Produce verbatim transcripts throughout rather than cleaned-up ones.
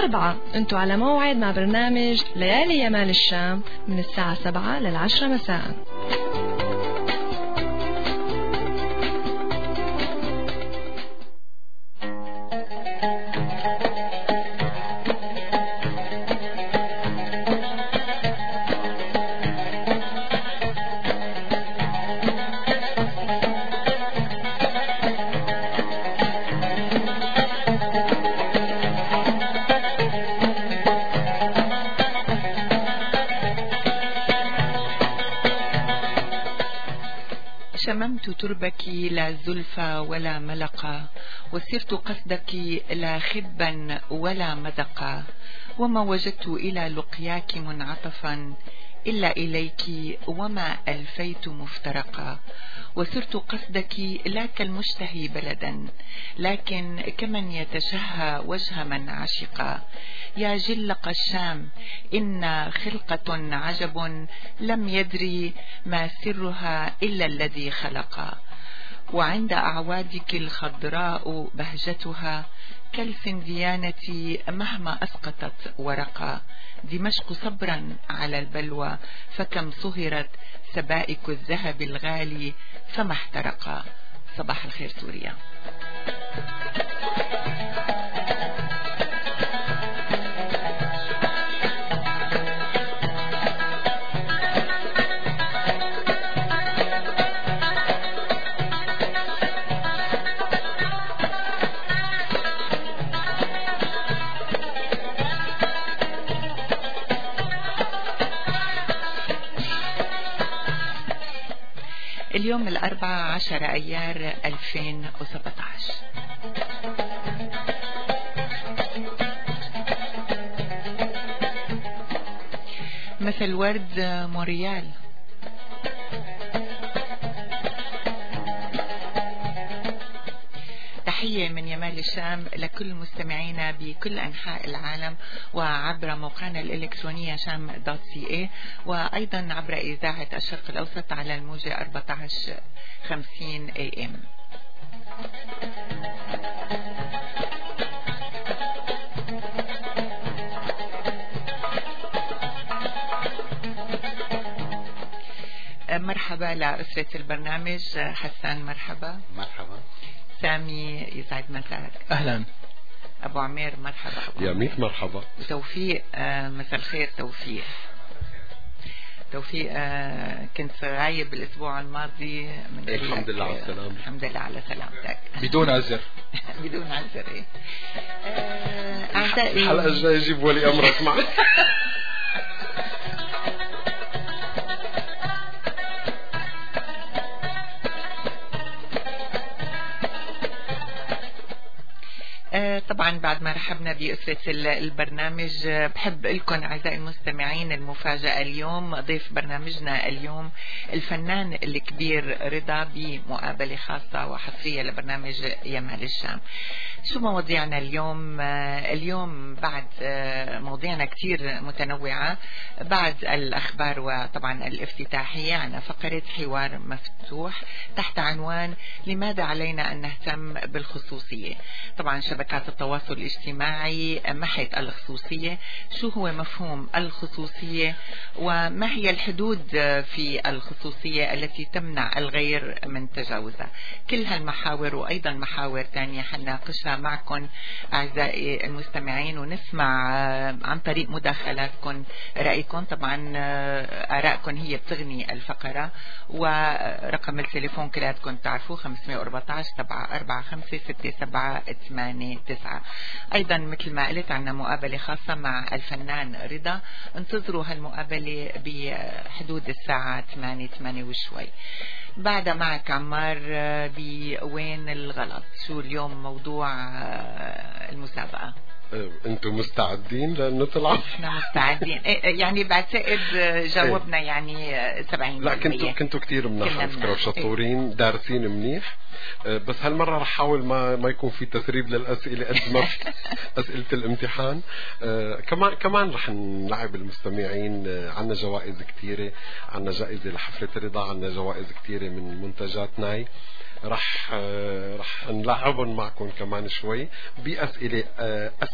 الأربعة انتوا على موعد مع برنامج ليالي يمال الشام من الساعة سبعة للعشرة مساء. شممت تربك لا زلفى ولا ملقا، وسرت قصدك لا خبا ولا مذقا، وما وجدت إلى لقياك منعطفا إلا إليك وما ألفيت مفترقا، وسرت قصدك لا كالمشتهي بلدا لكن كمن يتشهى وجه من عشقا، يا جلق الشام إن خلقة عجب لم يدري ما سرها إلا الذي خلقا، وعند أعوادك الخضراء بهجتها كالسنديانة مهما أسقطت ورقا، دمشق صبرا على البلوى فكم صهرت سبائك الذهب الغالي فما احترقا. صباح الخير سوريا. اليوم الأربعة عشر أيار ألفين وسبعة عشر. مثل ورد موريال. تحية من يمال الشام لكل مستمعينا بكل أنحاء العالم وعبر موقعنا الإلكترونية شام دوت سي اي، وأيضا عبر إذاعة الشرق الأوسط على الموجة أربعة عشر خمسين اي ام. مرحبا لأسرة البرنامج. حسان مرحبا. مرحبا. سامي يسعد مساك. أهلا. أبو عمير مرحبا. أبو يا ميت مرحبا. توفيق آه مساء الخير توفيق. توفيق آه كنت غايب الأسبوع الماضي من الحمد لله على السلامة. الحمد لله على سلامتك. بدون عذر. بدون عذر. إيه آه أعزائي الحلقة الجاية جيب ولي أمرك معي. طبعا بعد ما رحبنا بأسرة البرنامج بحب لكم أعزائي المستمعين المفاجأة اليوم. ضيف برنامجنا اليوم الفنان الكبير رضا بمقابلة خاصة وحصرية لبرنامج يمال الشام. شو مواضيعنا اليوم؟ اليوم بعد مواضيعنا كتير متنوعة بعد الأخبار وطبعا الافتتاحية عنا فقرة حوار مفتوح تحت عنوان لماذا علينا أن نهتم بالخصوصية. طبعا شبكات التواصل الاجتماعي محت الخصوصية، شو هو مفهوم الخصوصية وما هي الحدود في الخصوصية التي تمنع الغير من تجاوزها. كل هالمحاور وأيضا محاور تانية حنناقشها معكم أعزائي المستمعين ونسمع عن طريق مداخلاتكم رأيكم. طبعا آرائكم هي بتغني الفقرة، ورقم التليفون كلاتكم تعرفوه خمسمية وأربعة عشر سبعة أربعة خمسة ستة سبعة ثمانية تسعة. أيضا مثل ما قلت عنا مقابلة خاصة مع الفنان رضا، انتظروا هالمقابلة بحدود الساعة ثمانية ثمانية وشوي. بعد معك عمار بوين الغلط. شو اليوم موضوع المسابقة؟ انتم مستعدين لنطلع؟ احنا مستعدين يعني بعتقد جاوبنا يعني سبعين بالمية. لا كنتوا كنتوا كثير مناح على فكرة وشطورين دارسين منيح، بس هالمرة رح حاول ما ما يكون في تسريب للأسئلة قد ما في أسئلة الامتحان. آه كمان كمان رح نلعب المستمعين. آه عنا جوائز كثيرة، عنا جائزة لحفلة رضا، عنا جوائز كثيرة من منتجات ناي. رح آه رح نلعبهم معكم كمان شوي بأسئلة آه أسهل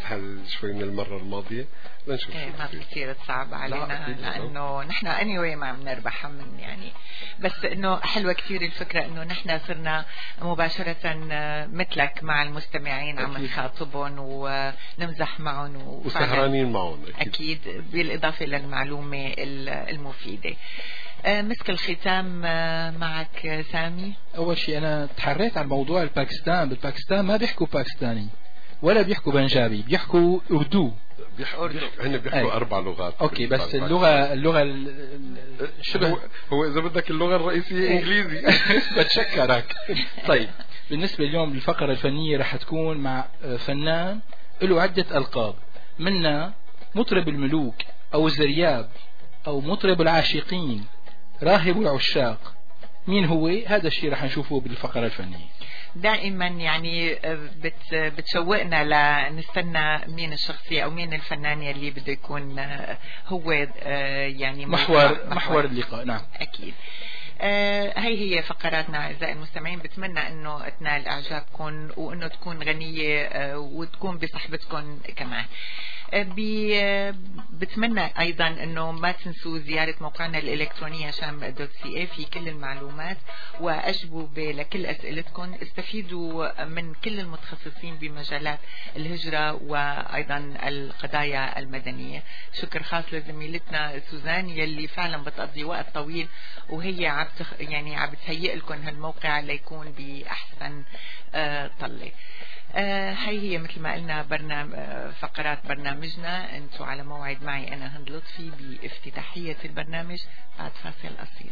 أسهل شوي من المرة الماضية؟ لنشوف. إيه ما بتصير تصعب علينا لأنه نحن anyway ما بنربح من يعني، بس إنه حلوة كتير الفكرة إنه نحن صرنا مباشرة مثلك مع المستمعين، عم نخاطبهم ونمزح معهم وسهرانين معهم أكيد. أكيد بالإضافة للمعلومة المفيدة. مسك الختام معك سامي. أول شيء أنا تحريت عن موضوع الباكستان. بالباكستان ما بيحكوا باكستاني ولا بيحكوا بنجابي، بيحكوا أردو. بيحكوا هن بيحكوا أربع لغات. أوكي بس اللغة اللغة شبه هو, هو إذا بدك اللغة الرئيسية إنجليزي. بتشكرك. طيب بالنسبة اليوم للفقرة الفنية رح تكون مع فنان له عدة ألقاب، منا مطرب الملوك أو الزرياب أو مطرب العاشقين، راهب العشاق. مين هو؟ هذا الشيء رح نشوفه بالفقرة الفنية. دائما يعني بت بتشوقنا لنستنى مين الشخصية أو مين الفنان يلي بده يكون هو يعني محور محور, محور اللقاء. نعم أكيد. آه هي هي فقراتنا أعزائي المستمعين، بتمنى أنه تنال إعجابكم وأنه تكون غنية آه وتكون بصحبتكم كمان. آه بتمنى أيضا أنه ما تنسوا زيارة موقعنا الإلكتروني شام دوت سي اي في كل المعلومات وأجوبة لكل أسئلتكم. استفيدوا من كل المتخصصين بمجالات الهجرة وأيضا القضايا المدنية. شكر خاص لزميلتنا سوزان يلي فعلا بتقضي وقت طويل وهي عم يعني عم بتهيئ لكم هالموقع ليكون بأحسن آه طلة. آه هي هي مثل ما قلنا برنامج آه فقرات برنامجنا. انتوا على موعد معي أنا هند لطفي بافتتاحية البرنامج بعد فاصل قصير.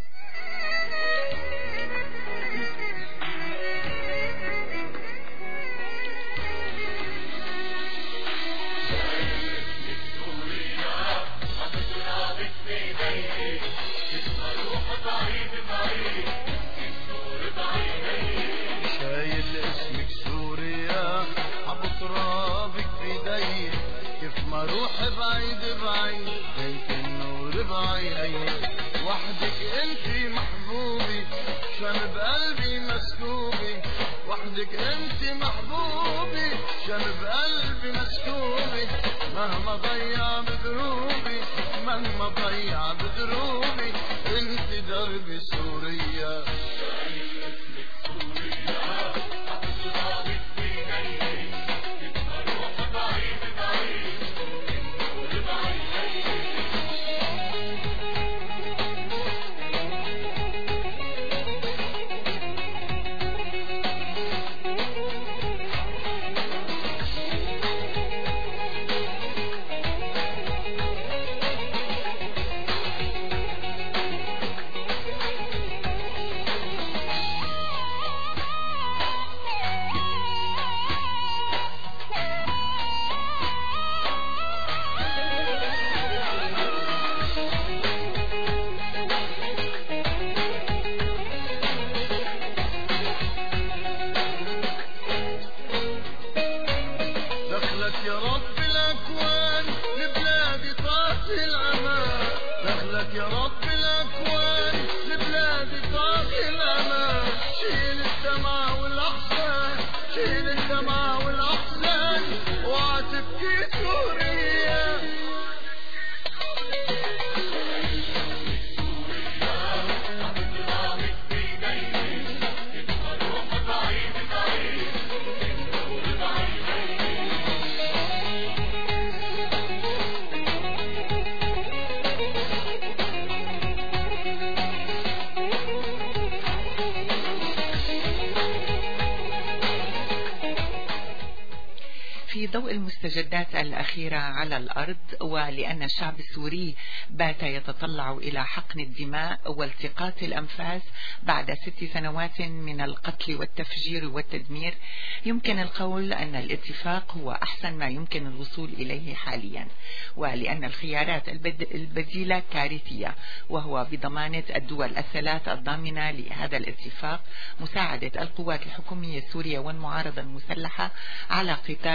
روح بعيد بعيد بيت النور بعيني، وحدك انتي محبوبي شان بقلبي مسكوبي، وحدك انتي محبوبي شان بقلبي مسكوبي، مهما ضيع بدروبي مهما ضيع بدروبي انتي دربي سوريا. في ضوء المستجدات الأخيرة على الأرض، ولأن الشعب السوري بات يتطلع إلى حقن الدماء والتقاط الأنفاس بعد ست سنوات من القتل والتفجير والتدمير، يمكن القول أن الاتفاق هو أحسن ما يمكن الوصول إليه حاليا، ولأن الخيارات البديلة كارثية، وهو بضمانة الدول الثلاث الضامنة لهذا الاتفاق مساعدة القوات الحكومية السورية والمعارضة المسلحة على قتال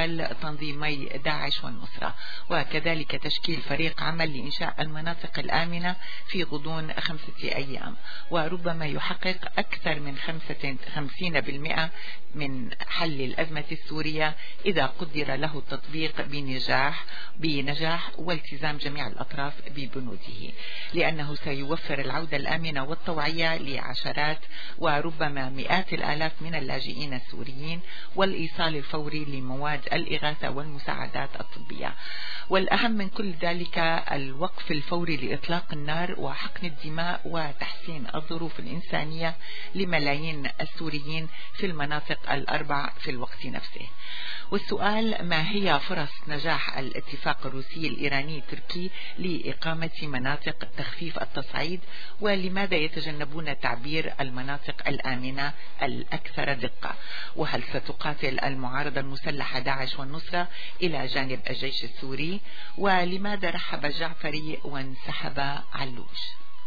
تنظيمي داعش والنصرة، وكذلك تشكيل فريق عمل لإنشاء المناطق الآمنة في غضون خمسة أيام، وربما يحقق أكثر من خمسين بالمئة من حل الأزمة السورية إذا قدر له التطبيق بنجاح بنجاح والتزام جميع الأطراف ببنوده، لأنه سيوفر العودة الآمنة والطوعية لعشرات وربما مئات الآلاف من اللاجئين السوريين، والإيصال الفوري لمواد الإغاثة والمساعدات الطبية. والأهم من كل ذلك الوقف الفوري لإطلاق النار وحقن الدماء وتحسين الظروف الإنسانية لملايين السوريين في المناطق الأربع في الوقت نفسه. والسؤال: ما هي فرص نجاح الاتفاق الروسي الإيراني التركي لإقامة مناطق تخفيف التصعيد، ولماذا يتجنبون تعبير المناطق الآمنة الأكثر دقة؟ وهل ستقاتل المعارضة المسلحة داعش والنصرة إلى جانب الجيش السوري؟ ولماذا رحب الجعفري وانسحب علوش؟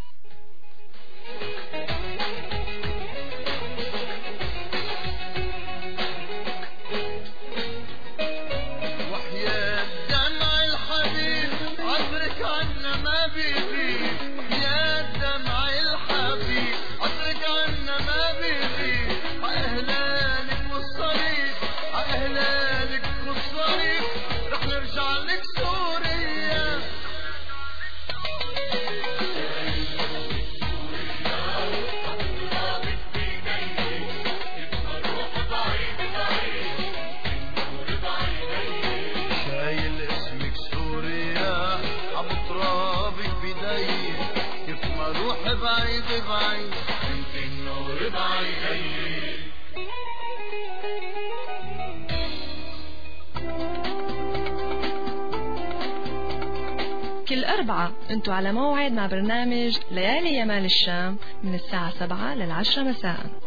كل أربعة أنتوا على موعد مع برنامج ليالي يمال الشام من الساعة سبعة للعشرة مساء.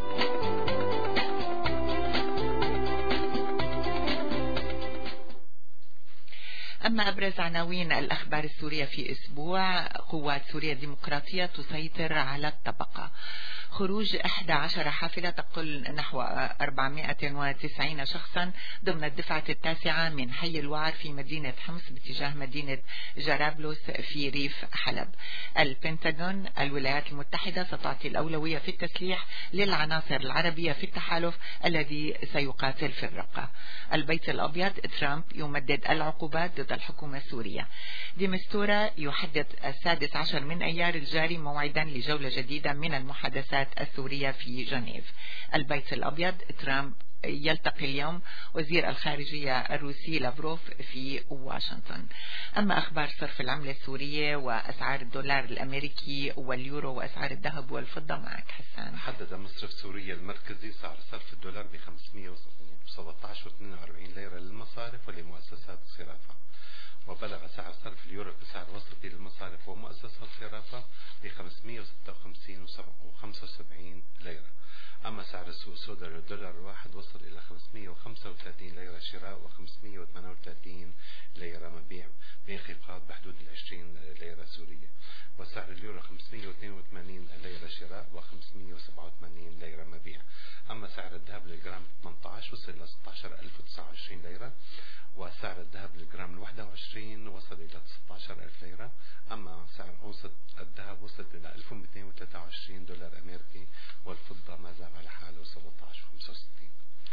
أما أبرز عناوين الأخبار السورية في أسبوع: قوات سوريا الديمقراطية تسيطر على الطبقة. خروج إحدى عشرة حافلة تقل نحو أربعمائة وتسعين شخصا ضمن الدفعة التاسعة من حي الوعر في مدينة حمص باتجاه مدينة جرابلس في ريف حلب. البنتاغون: الولايات المتحدة ستعطي الأولوية في التسليح للعناصر العربية في التحالف الذي سيقاتل في الرقة. البيت الأبيض: ترامب يمدد العقوبات ضد الحكومة السورية. ديمستورا: يحدد السادس عشر من أيار الجاري موعدا لجولة جديدة من المحادثات السورية في جنيف. البيت الأبيض: ترامب يلتقي اليوم وزير الخارجية الروسي لافروف في واشنطن. أما أخبار صرف العملة السورية وأسعار الدولار الأمريكي واليورو وأسعار الذهب والفضة، معك حسان. حدد مصرف سوريا المركزي سعر صرف الدولار ب خمسمائة وسبعة عشر فاصلة اثنين وأربعين ليرة للمصارف ولمؤسسات الصرافة، وبلغ سعر صرف اليورو كسعر وسطي للمصارف ومؤسسات الصرافة ب خمسمائة وستة وخمسين فاصلة خمسة وسبعين ليرة. أما سعر السوق السوداء للدولار الواحد وصل إلى خمسمائة وخمسة وثلاثين ليرة شراء وخمسمائة وثمانية وثلاثين ليرة مبيع، بانخفاض بحدود العشرين ليرة سورية. وسعر اليورو خمسمائة واثنين وثمانين ليرة شراء وخمسمائة وسبعة وثمانين ليرة مبيع. أما سعر الذهب للجرام ثمانية عشر وصل إلى ستة عشر ألف وتسعة وعشرين ليرة، وسعر الذهب للجرام الواحد وعشرين وصل إلى ستة عشر ألف ليرة. أما سعر أونصة الذهب وصلت إلى ألف ومئتين وثلاثة وعشرين دولار أمريكي، والفضة ما زال على حاله سبعة عشر خمسة وستين.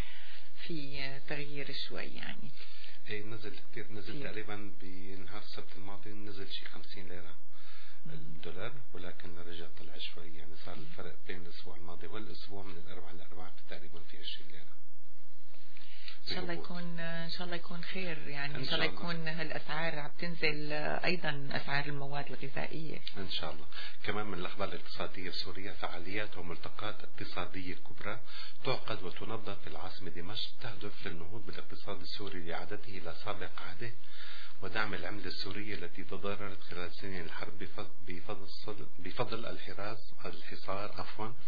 في تغيير شوي يعني. إيه نزل كثير، نزل تقريبا بنهار السبت الماضي نزل شي خمسين ليرة الدولار، ولكن رجع طلع شوي، يعني صار الفرق بين الأسبوع الماضي والأسبوع من الأربعاء للأربعاء تقريبا في عشرين ليرة. إن شاء الله يكون إن شاء الله يكون خير يعني. إن شاء الله يكون هالأسعار عم تنزل، أيضا أسعار المواد الغذائية إن شاء الله. كمان من الأخبار الاقتصادية في سوريا: فعاليات وملتقيات اقتصادية كبرى تعقد وتنظم في العاصمة دمشق تهدف للنهوض بالاقتصاد السوري لإعادته إلى سابق عهده ودعم العملة السورية التي تضررت خلال سنين الحرب بفضل, بفضل الحراس الحصار عفوا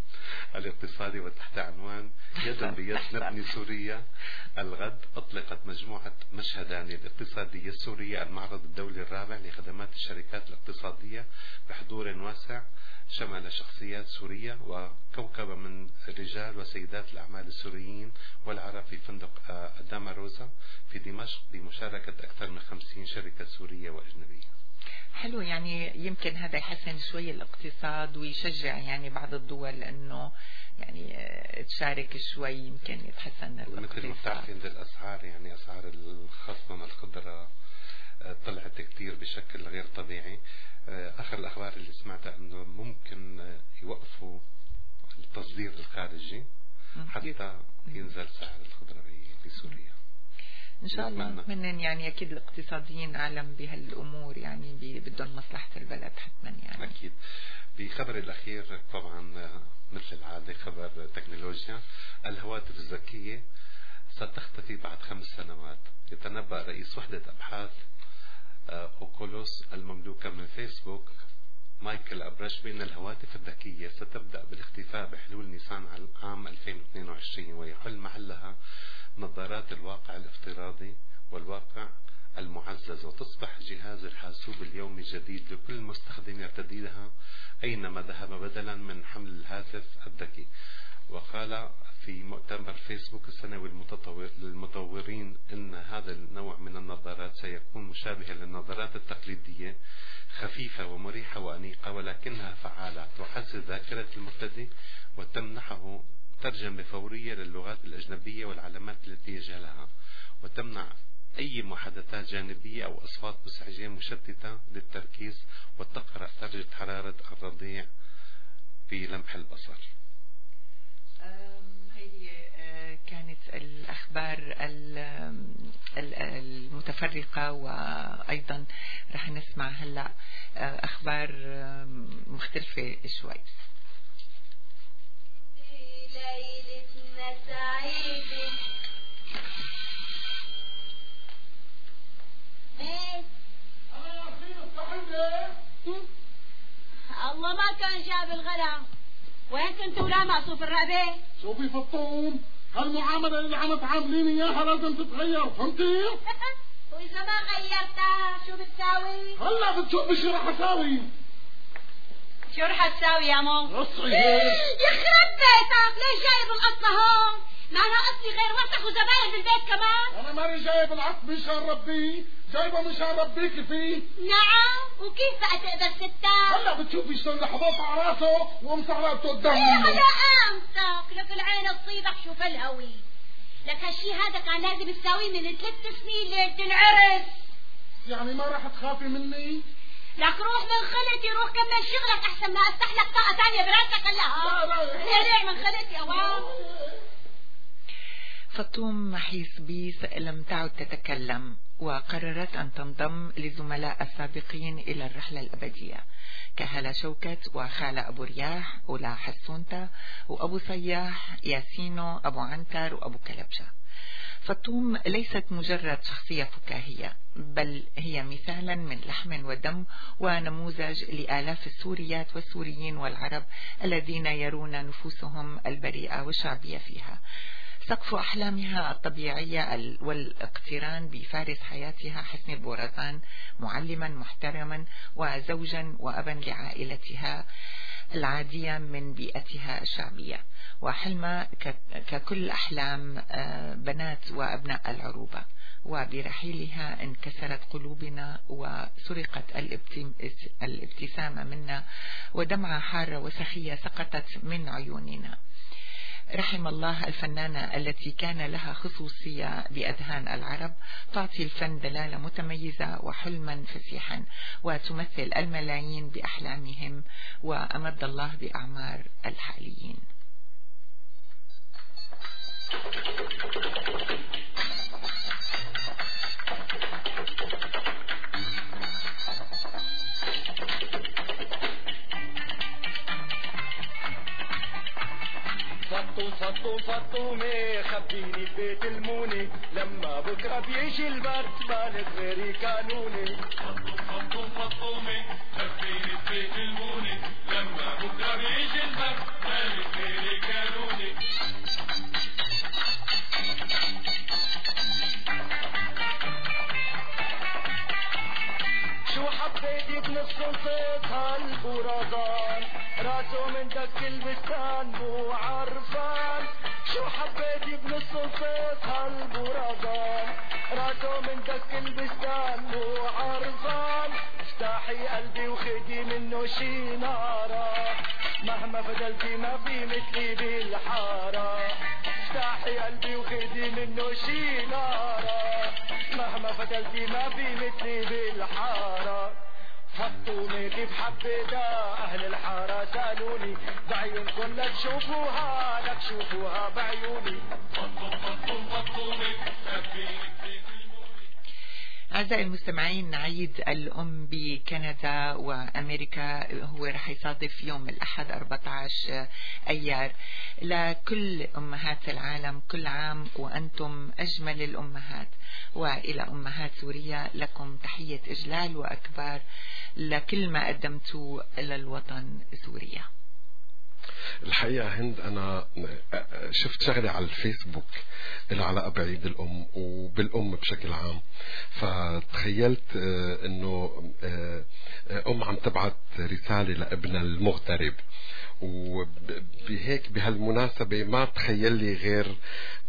الاقتصادي وتحت عنوان يدا بيد نبني سوريا. الغد أطلقت مجموعة مشهدان الاقتصادية السورية المعرض الدولي الرابع لخدمات الشركات الاقتصادية بحضور واسع شمل شخصيات سورية وكوكبة من رجال وسيدات الأعمال السوريين والعرب في فندق داما روزا في دمشق بمشاركة أكثر من خمسين شركة سورية وأجنبية. حلو، يعني يمكن هذا يحسن شوي الاقتصاد ويشجع يعني بعض الدول انه يعني تشارك شوي، يمكن يتحسن الاقتصاد. مثل ما بتعرفين الاسعار، يعني اسعار خاصة الخضرة طلعت كتير بشكل غير طبيعي. اخر الاخبار اللي سمعتها انه ممكن يوقفوا التصدير الخارجي حتى ينزل سعر الخضرة بسوريا ان شاء الله. من يعني اكيد الاقتصاديين اعلم بهالامور، يعني بدهم مصلحة البلد حتما يعني. اكيد. بخبر الاخير طبعا مثل العادة خبر تكنولوجيا، الهواتف الذكية ستختفي بعد خمس سنوات. يتنبأ رئيس وحدة ابحاث اوكولوس المملوكة من فيسبوك مايكل أبرش بأن الهواتف الذكية ستبدأ بالاختفاء بحلول نيسان عام ألفين واثنين وعشرين، ويحل محلها نظارات الواقع الافتراضي والواقع المعزز، وتصبح جهاز الحاسوب اليومي الجديد لكل مستخدم يرتديها أينما ذهب بدلا من حمل الهاتف الذكي. وقال في مؤتمر فيسبوك السنوي للمطورين ان هذا النوع من النظارات سيكون مشابها للنظارات التقليدية، خفيفة ومريحة وأنيقة ولكنها فعالة، تعزز ذاكرة المرتدي وتمنحه ترجمة فورية للغات الأجنبية والعلامات التي يجهلها، وتمنع أي محادثات جانبية أو أصوات مزعجة مشتتة للتركيز، وتقرأ درجة حرارة الرضيع في لمح البصر. هذه كانت الأخبار المتفرقة، وأيضا رح نسمع هلأ أخبار مختلفة شوي. ليلتنا سعيدة الله ما كان جاب الغلا، وين كنتوا لا معصوف الرقبة؟ شوفي فطوم، هالمعاملة اللي عم تعامليني اياها لازم تتغير، فهمتي؟ وإذا ما غيرتها شو بتساوي؟ هلا بتشوفي شو رح اساوي. شو رح تساوي يا مو؟ قصي يخرب بيتك، ليش جايب القصة هون؟ ما أنا قصدي غير وسخ وزباين بالبيت كمان. أنا ماني جايب العص مشان ربيه، جايبه مشان ربيكي فيه. نعم، وكيف بقى تقدر ستار؟ هلا بتشوفي شلون لحظات على راسه ومسعراته قدامي. ايه هلا امسك لك العين تصيبك شوف الهوي. لك هالشي هذا كان لازم تساويه من ثلاث سنين ليلة العرس. يعني ما راح تخافي مني؟ لك روح من خلتي، روح كمل شغلك احسن ما افتح لك طاقة ثانية براسك هلا. لا لا ليه من خلتي اوام. فطوم محيص بيس لم تعد تتكلم، وقررت أن تنضم لزملاء السابقين إلى الرحلة الأبدية كهلا شوكت وخالة أبو رياح ولا حسونتا وأبو صياح ياسينو أبو عنتر وأبو كلبشة. فطوم ليست مجرد شخصية فكاهية، بل هي مثالا من لحم ودم ونموذج لآلاف السوريات والسوريين والعرب الذين يرون نفوسهم البريئة والشعبية فيها. سقف أحلامها الطبيعية والاقتران بفارس حياتها حسن البورزان، معلما محترما وزوجا وأبا لعائلتها العادية من بيئتها الشعبية، وحلمها ككل أحلام بنات وأبناء العروبة. وبرحيلها انكسرت قلوبنا وسرقت الابتسامة منا، ودمعة حارة وسخية سقطت من عيوننا. رحم الله الفنانة التي كان لها خصوصية بأذهان العرب، تعطي الفن دلالة متميزة وحلما فسيحا، وتمثل الملايين بأحلامهم، وأمد الله بأعمار الحاليين. فطو فطو فطومي خبيني ببيت الموني، لما بكرة بيجي البرد بالك غيري كانوني. فطو فطو فطومي خبيني ببيت الموني، لما بكرة بيجي البرد بالك كانوني. شو حبيتي بنص صيف هالبرازان راسه من دك البستان مو عرفان. شو حبيتي بنص صيف هالبرازان راسه من دك البستان مو عرفان. افتحي قلبي وخدي منه شي نارة مهما فضلتي ما في مثلي بالحارة. افتحي قلبي وخدي منه شي نارة مهما فضلتي ما في مثلي بالحارة. فطوني كيف حبيتها أهل الحارة سألوني بعيونكم لا تشوفوها لا تشوفوها بعيوني. فطو فطو فطوني أعزائي المستمعين، عيد الأم بكندا وأمريكا هو رح يصادف يوم الأحد أربعة عشر أيار. لكل أمهات العالم كل عام وأنتم أجمل الأمهات. وإلى أمهات سوريا لكم تحية إجلال وأكبر لكل ما قدمتوا للوطن سوريا. الحقيقة هند أنا شفت شغلة على الفيسبوك العلاقة بعيد الأم وبالأم بشكل عام، فتخيلت أنه أم عم تبعت رسالة لابنها المغترب، وبهيك بهالمناسبة ما تخيل لي غير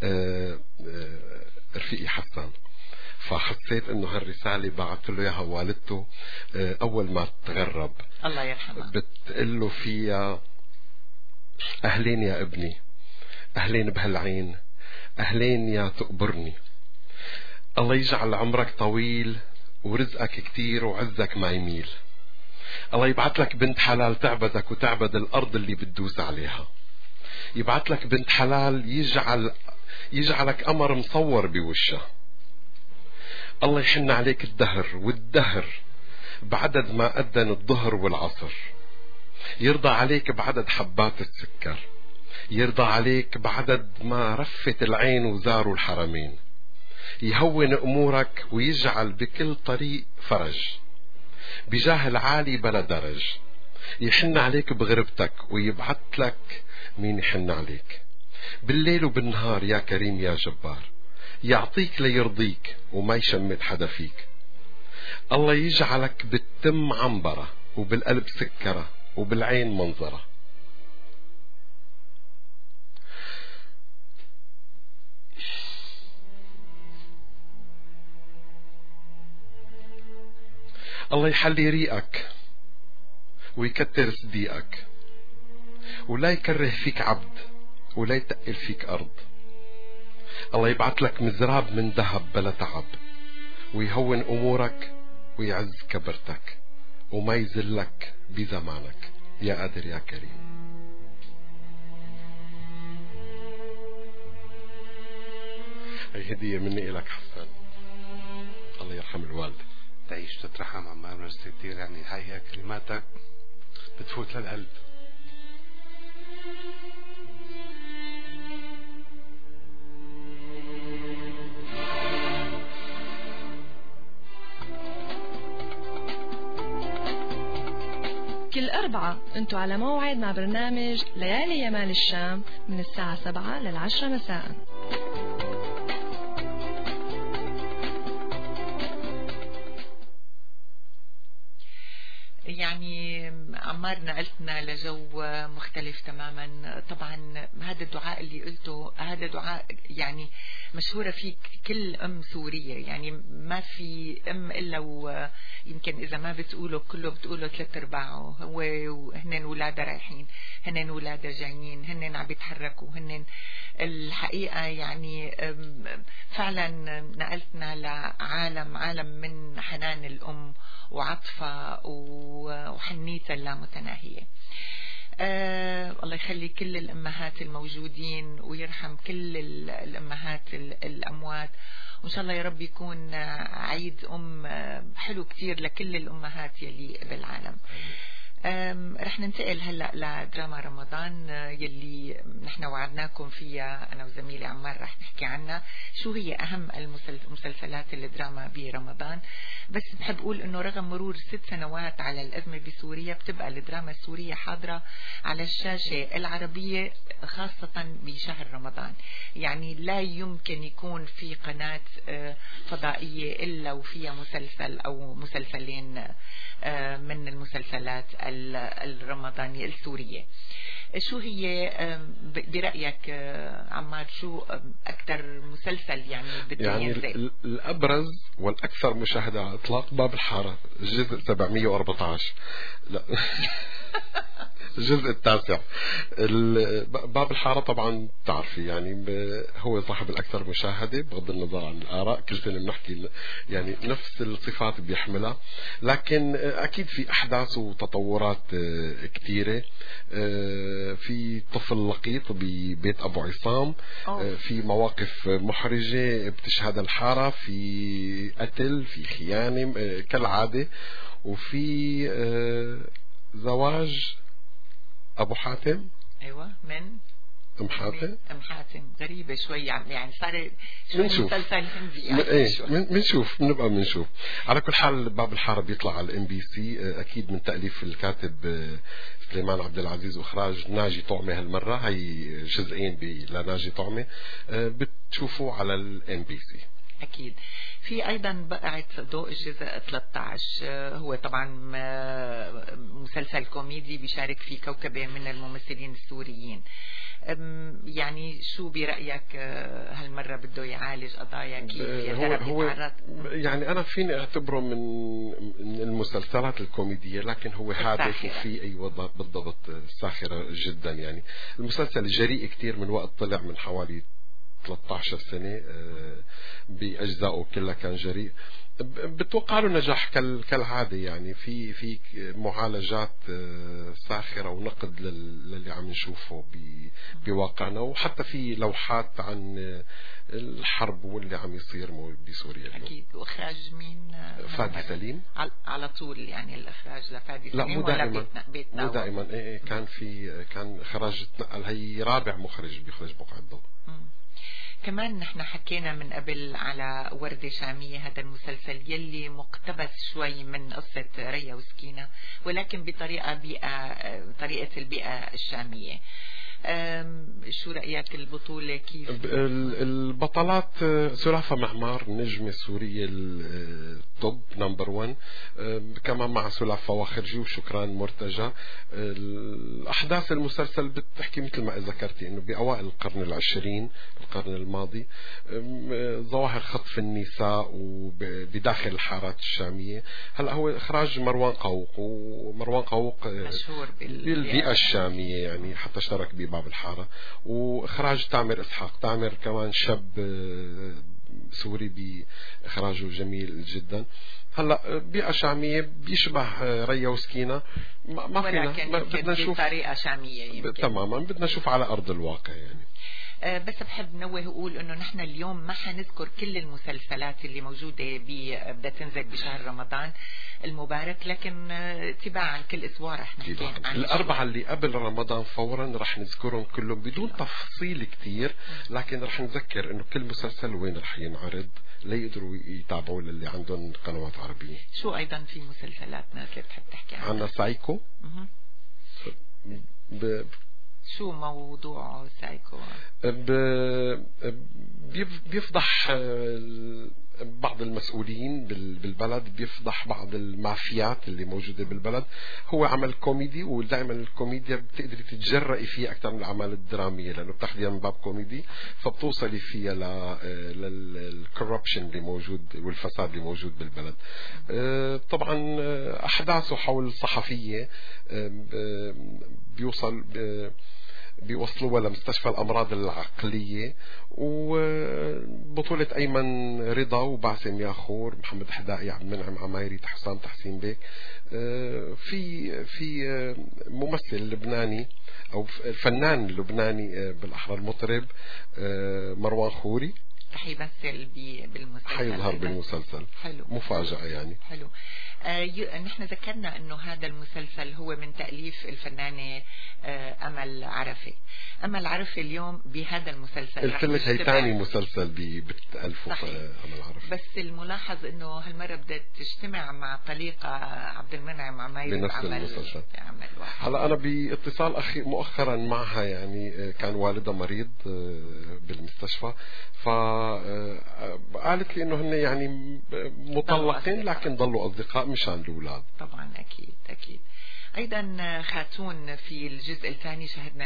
رفيقي حسن، فحسيت انه هالرسالة بعث له اياها والدته اول ما تغرب، الله يرحمه، بتقول له فيها اهلين يا ابني، اهلين بهالعين، اهلين يا تقبرني، الله يجعل عمرك طويل ورزقك كتير وعزك ما يميل، الله يبعث لك بنت حلال تعبدك وتعبد الارض اللي بتدوس عليها، يبعث لك بنت حلال يجعل يجعلك قمر مصور بوشها، الله يحن عليك الدهر والدهر بعدد ما أذن الظهر والعصر، يرضى عليك بعدد حبات السكر، يرضى عليك بعدد ما رفت العين وزاروا الحرمين، يهون أمورك ويجعل بكل طريق فرج، بجاه العالي بلا درج، يحن عليك بغربتك ويبعث لك مين يحن عليك، بالليل وبالنهار يا كريم يا جبار، يعطيك ليرضيك وما يشمت حدا فيك، الله يجعلك بالتم عنبرة وبالقلب سكرة وبالعين منظرة. الله يحلي ريقك ويكتر صديقك، ولا يكره فيك عبد ولا يتقل فيك أرض، الله يبعث لك مزراب من ذهب بلا تعب، ويهون أمورك ويعز كبرتك وما يذلك بزمانك يا قادر يا كريم. هي هدية مني إلك حسن، الله يرحم الوالد. تعيش تترحم عمار مرسي كتير، يعني حقيقة كلماتك بتفوت للقلب. كل أربعة أنتوا على موعد مع برنامج ليالي يمال الشام من الساعة سبعة للعشرة مساء. يعني عمار نقلتنا لجو مختلف تماما. طبعا هذا الدعاء اللي قلته هذا دعاء يعني مشهورة فيه كل أم سورية، يعني ما في أم إلا ويمكن إذا ما بتقوله كله بتقوله ثلاث أرباعه، هو وهن ولادة رايحين، هن ولادة جايين، هن عم بيتحركوا، هن الحقيقة يعني فعلا نقلتنا لعالم عالم من حنان الأم وعطفة وحنيتها اللامتناهية. آه الله يخلي كل الأمهات الموجودين ويرحم كل الأمهات الأموات، وإن شاء الله يا رب يكون عيد أم حلو كتير لكل الأمهات يلي بالعالم. رح ننتقل هلا لدراما رمضان يلي نحن وعدناكم فيها انا وزميلي عمار. رح نحكي عنها شو هي اهم المسلسلات الدراما برمضان. بس بحب اقول انه رغم مرور ست سنوات على الازمه بسوريا بتبقى الدراما السوريه حاضره على الشاشه العربيه خاصه بشهر رمضان. يعني لا يمكن يكون في قناه فضائيه الا وفيها مسلسل او مسلسلين من المسلسلات الرمضانية السورية. شو هي برأيك عمار شو أكثر مسلسل يعني بده يعني ينزل؟ الأبرز والأكثر مشاهدة على الإطلاق باب الحارة الجزء سبعمية وأربعة عشر. لا الجزء التاسع. باب الحارة طبعا تعرفي يعني هو صاحب الأكثر مشاهدة بغض النظر عن الآراء. كل سنة بنحكي يعني نفس الصفات بيحملها، لكن أكيد في أحداث وتطورات كثيرة. في طفل لقيط ببيت أبو عصام، في مواقف محرجة بتشهد الحارة، في قتل، في خيانة كالعادة، وفي زواج أبو حاتم. أيوة من أم حاتم. أم حاتم غريبة شوي يعني صار شوي مسلسل هندي يعني. ايه بنشوف بنبقى بنشوف. على كل حال باب الحارة بيطلع على الام بي سي أكيد من تأليف الكاتب سليمان عبد العزيز وإخراج ناجي طعمة. هالمرة هي جزئين لناجي طعمة بتشوفوا على الام بي سي. أكيد. في أيضا بقعة ضوء الجزء ثلاثة عشر هو طبعا مسلسل كوميدي بيشارك فيه كوكبة من الممثلين السوريين. يعني شو برأيك هالمرة بده يعالج قضايا كيف يا ترى بيتعرض؟ يعني أنا فيني أعتبره من المسلسلات الكوميدية، لكن هو هادف وفي أيوة بالضبط ساخرة جدا. يعني المسلسل جريء كتير من وقت طلع من حوالي ثلاثة عشر سنة بأجزائه كلها كان جريء. بتوقع له نجاح كالعادة. يعني في في معالجات ساخرة ونقد للي عم نشوفه بواقعنا، وحتى في لوحات عن الحرب واللي عم يصير بسوريا اليوم. أكيد. وإخراج مين؟ فادي سليم على طول. يعني الإخراج لفادي سليم. لا مو دائما مو دائما إيه كان في كان إخراج تنقل. هي رابع مخرج بيخرج بقعة ضوء. كمان نحن حكينا من قبل على وردة شامية، هذا المسلسل يلي مقتبس شوي من قصة ريا وسكينة ولكن بطريقة بيئة طريقة البيئة الشامية. شو رأيك البطولة كيف؟ البطلات سلافة معمار نجمة سورية الطب نمبر ون، كمان مع سلافة واخرجي وشكران مرتجى. الأحداث المسلسل بتحكي مثل ما ذكرتي إنه بأوائل القرن العشرين القرن الماضي، ظواهر خطف النساء وبداخل الحارات الشامية. هلا هو إخراج مروان قوق، ومروان قوق مشهور بالبيئة الشامية يعني حتى اشترك بباب الحارة، وإخراج تامر إسحاق. تامر كمان شاب سوري بإخراجه جميل جدا. هلا بيئة شامية بيشبه ريا وسكينة، ما فينا بدنا نشوف بطريقة شامية يمكن. تماما بدنا نشوف على أرض الواقع يعني. بس بحب نوه وأقول إنه نحن اليوم ما حنذكر كل المسلسلات اللي موجودة بدها تنزل بشهر رمضان المبارك، لكن تباعا كل أسبوع رح نحكي عن الأربعة اللي قبل رمضان فورا رح نذكرهم كلهم بدون تفصيل كتير، لكن رح نذكر إنه كل مسلسل وين رح ينعرض ليقدروا يتابعوا للي عندهم قنوات عربية. شو أيضا في مسلسلات نازلة بتحب تحكي عنها؟ عنا سايكو. ب... شو موضوع سايكو؟ بيفضح بعض المسؤولين بالبلد، بيفضح بعض المافيات اللي موجودة بالبلد. هو عمل كوميدي، ودائما الكوميديا بتقدري تتجرئي فيها أكثر من الأعمال الدرامية لأنه بتاخديها من باب كوميدي، فبتوصلي فيها للكوربشن اللي موجود والفساد اللي موجود بالبلد. طبعا أحداثه حول صحفية بيوصل بيوصلوها لمستشفى الأمراض العقلية، وبطولة أيمن رضا وباسم ياخور، محمد حدائي، عبد المنعم عمايري، حسام تحسين بيك. في في ممثل لبناني أو الفنان اللبناني بالأحرى المطرب مروان خوري. حيمثل بالمسلسل، حيظهر بالمسلسل. حلو، مفاجأة يعني. حلو. آه نحن ذكرنا انه هذا المسلسل هو من تأليف الفنانة آه أمل عرفة. أمل عرفة اليوم بهذا المسلسل قلت لك هي ثاني مسلسل بتألفه أمل عرفة، بس الملاحظ انه هالمرة بدها تجتمع مع طليقة عبد المنعم عماير بنفس المسلسل. هلا أنا باتصال أخي مؤخرا معها، يعني كان والدها مريض بالمستشفى، فقالت لي إنه هن يعني مطلقين لكن ضلوا أصدقاء مشان الأولاد. طبعا أكيد أكيد. أيضا خاتون في الجزء الثاني شاهدنا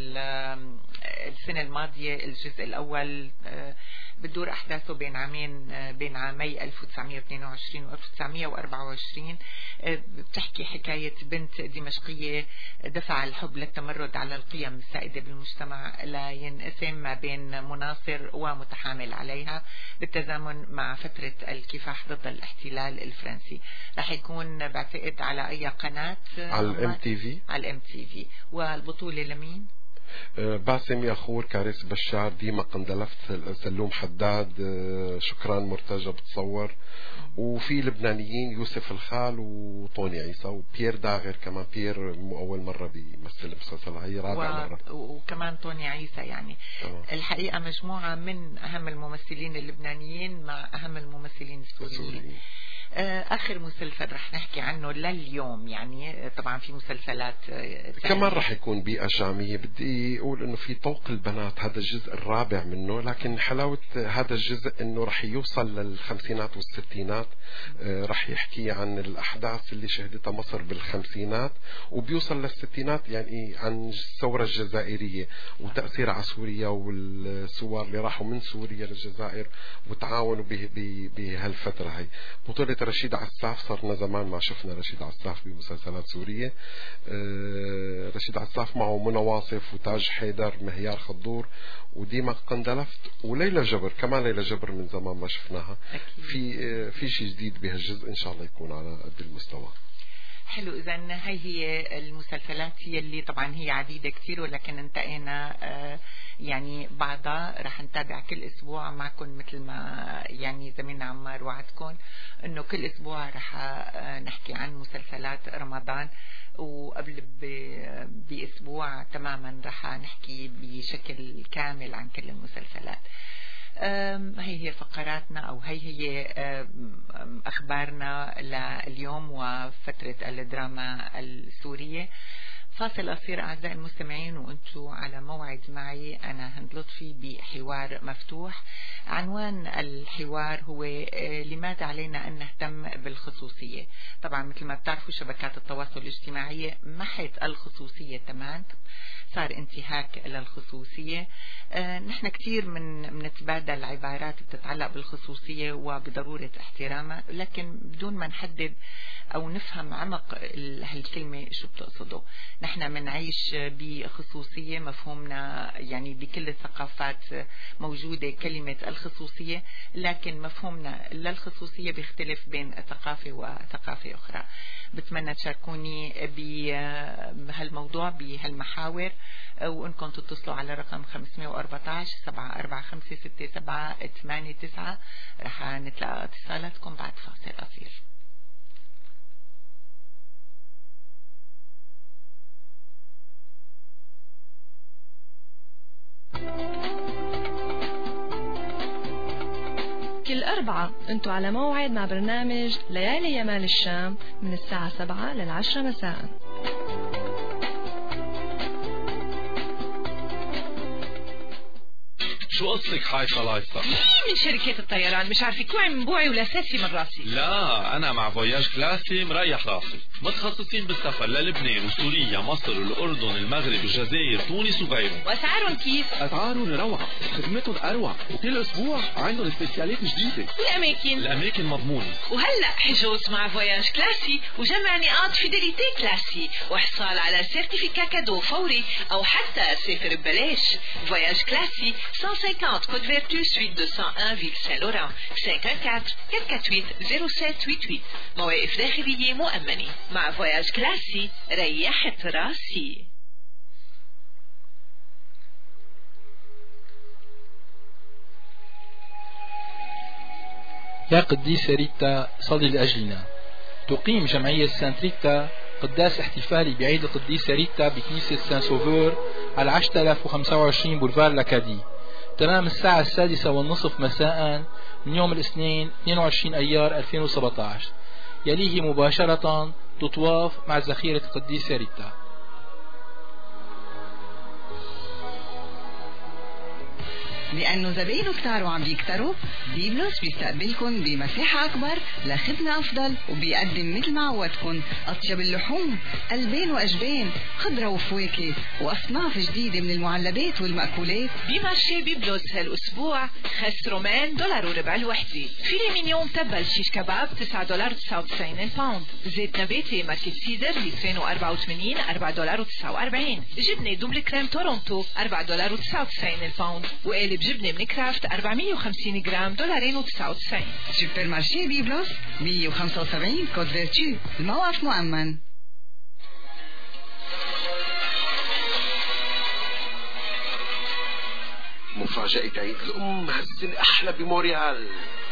السنة الماضية الجزء الأول بتدور أحداثه بين عامين بين عامي ألف وتسعمئة واثنين وعشرين و ألف وتسعمئة وأربعة وعشرين. بتحكي حكاية بنت دمشقية دفع الحب للتمرد على القيم السائدة بالمجتمع لينقسم ما بين مناصر ومتحامل عليها بالتزامن مع فترة الكفاح ضد الاحتلال الفرنسي. رح يكون بعتقد على أي قناة؟ على الام تي في. على الام تي في. والبطولة لمين؟ باسم ياخور، كاريس بشار، ديما قندلفت، سلوم حداد، شكران مرتجى بتصور، وفي لبنانيين يوسف الخال وطوني عيسى وبيير داغر كمان. بيير مو أول مرة بيمثل المسلسل، هي رابع و... مرة. وكمان طوني عيسى. يعني طبعا. الحقيقة مجموعة من أهم الممثلين اللبنانيين مع أهم الممثلين السوريين. آخر مسلسل رح نحكي عنه لليوم، يعني طبعا في مسلسلات كمان رح يكون بيئة شامية. بدي أقول إنه في طوق البنات، هذا الجزء الرابع منه، لكن حلاوة هذا الجزء إنه رح يوصل للخمسينات والستينات. رح يحكي عن الأحداث اللي شهدتها مصر بالخمسينات، وبيوصل للستينات يعني عن الثورة الجزائرية وتأثير على سوريا والسوار اللي راحوا من سوريا للجزائر وتعاونوا بهالفترة هاي. بطولة رشيد عساف، صرنا زمان ما شفنا رشيد عساف بمسلسلات سورية. آه رشيد عساف معه منى واصف وتاج حيدر، مهيار خضور، وديما قندلفت، وليلى جبر كمان. ليلى جبر من زمان ما شفناها. أكيد. في آه في شيء جديد بهالجزء إن شاء الله يكون على قد المستوى. حلو. إذا هاي هي المسلسلات، هي اللي طبعا هي عديدة كتير، ولكن انتقينا آه يعني بعضها رح نتابع كل أسبوع معكم مثل ما يعني زميلنا عمار وعدكم إنه كل أسبوع رح نحكي عن مسلسلات رمضان، وقبل بأسبوع تماما رح نحكي بشكل كامل عن كل المسلسلات. هي هي فقراتنا أو هي هي أخبارنا لليوم وفترة الدراما السورية. فاصل قصير أعزائي المستمعين وأنتوا على موعد معي أنا هند لطفي بحوار مفتوح. عنوان الحوار هو لماذا علينا أن نهتم بالخصوصية. طبعا مثل ما بتعرفوا شبكات التواصل الاجتماعي محت الخصوصية تمام، صار انتهاك للخصوصية. آه نحن كتير من منتبادل عبارات بتتعلق بالخصوصية وبضرورة احترامها، لكن بدون ما نحدد أو نفهم عمق هالكلمة شو بتقصده. نحن منعيش بخصوصية، مفهومنا يعني بكل الثقافات موجودة كلمة الخصوصية، لكن مفهومنا للخصوصية بيختلف بين ثقافة وثقافة أخرى. بتمنى تشاركوني بهالموضوع بهالمحاور، وإنكم تتصلوا على رقم خمسمئة وأربعة عشر سبعة أربعة خمسة ستة سبعة ثمانية تسعة. رح نتلاقى اتصالاتكم بعد فاصل قصير. كل أربعة أنتوا على موعد مع برنامج ليالي يمال الشام من الساعة سبعة للعشرة مساء. شو قصتك حايصة لايصة؟ مين من شركة الطيران؟ مش عارفة كوعي من بوعي ولا ساسي من راسي. لا أنا مع فواياج كلاسي مريح راسي، متخصصين بالسفر للبنان وسوريا مصر والأردن المغرب الجزائر تونس وغيرهم. وأسعارهم كيف؟ أسعارهم روعة، خدمتهم أروع، وكل أسبوع عندهم سبيسيالات جديدة. والأماكن؟ الأماكن مضمونة. وهلا حجوز مع فواياج كلاسي وجمع نقاط فيداليتي كلاسي وحصال على سيرتيفيكا كادو فوري أو حتى سافر ببلاش. فواياج كلاسي مئة وخمسين Côte Vertu suite deux cent un Ville Saint-Laurent خمسة واحد أربعة أربعة ثمانية ثمانية صفر سبعة ثمانية ثمانية. مواقف داخلية مؤمنة. مع فواياج كلاسي ريحت راسي. يا قديسة ريتا صلي لأجلنا. تقيم جمعية سانت ريتا قداس احتفالي بعيد القديسة ريتا بكنيسة سان سوفور على عشرة آلاف وخمسة وعشرين بولفار لاكادي تمام الساعة السادسة والنصف مساء من يوم الاثنين اثنين وعشرين أيار ألفين وسبعة عشر. يليه مباشرة تطواف مع ذخيرة القديسة ريتا. لأنه زباينه كتار وعم بيكتروا، بيبلوس بيستقبلكن بمساحة أكبر لخدمة أفضل، وبيقدم مثل ما عودكن أطيب اللحوم، ألبان وأجبان، خضرة وفواكه، وأصناف جديدة من المعلبات والمأكولات. بمارشي بيبلوس هالأسبوع خس رومان دولار وربع الوحدة، فيلي مينيون تبل شيش كباب تسعة دولار وتسعة وتسعين الباوند، زيت نباتي ماركة سيدر لترين وأربعة وثمانين أربعة دولار وتسعة وأربعين، جبنة دوبل كريم تورونتو أربعة دولار وتسعة وتسعين الباوند، وقالب جبنة من كرافت أربعمية وخمسين جرام دولارين وتسعة وتسعين. سوبر مارشي بيبلوس مية وخمسة وسبعين كود فيرتو، الموقف مؤمن. مفاجأة عيد الأم هالسنة أحلى بموريال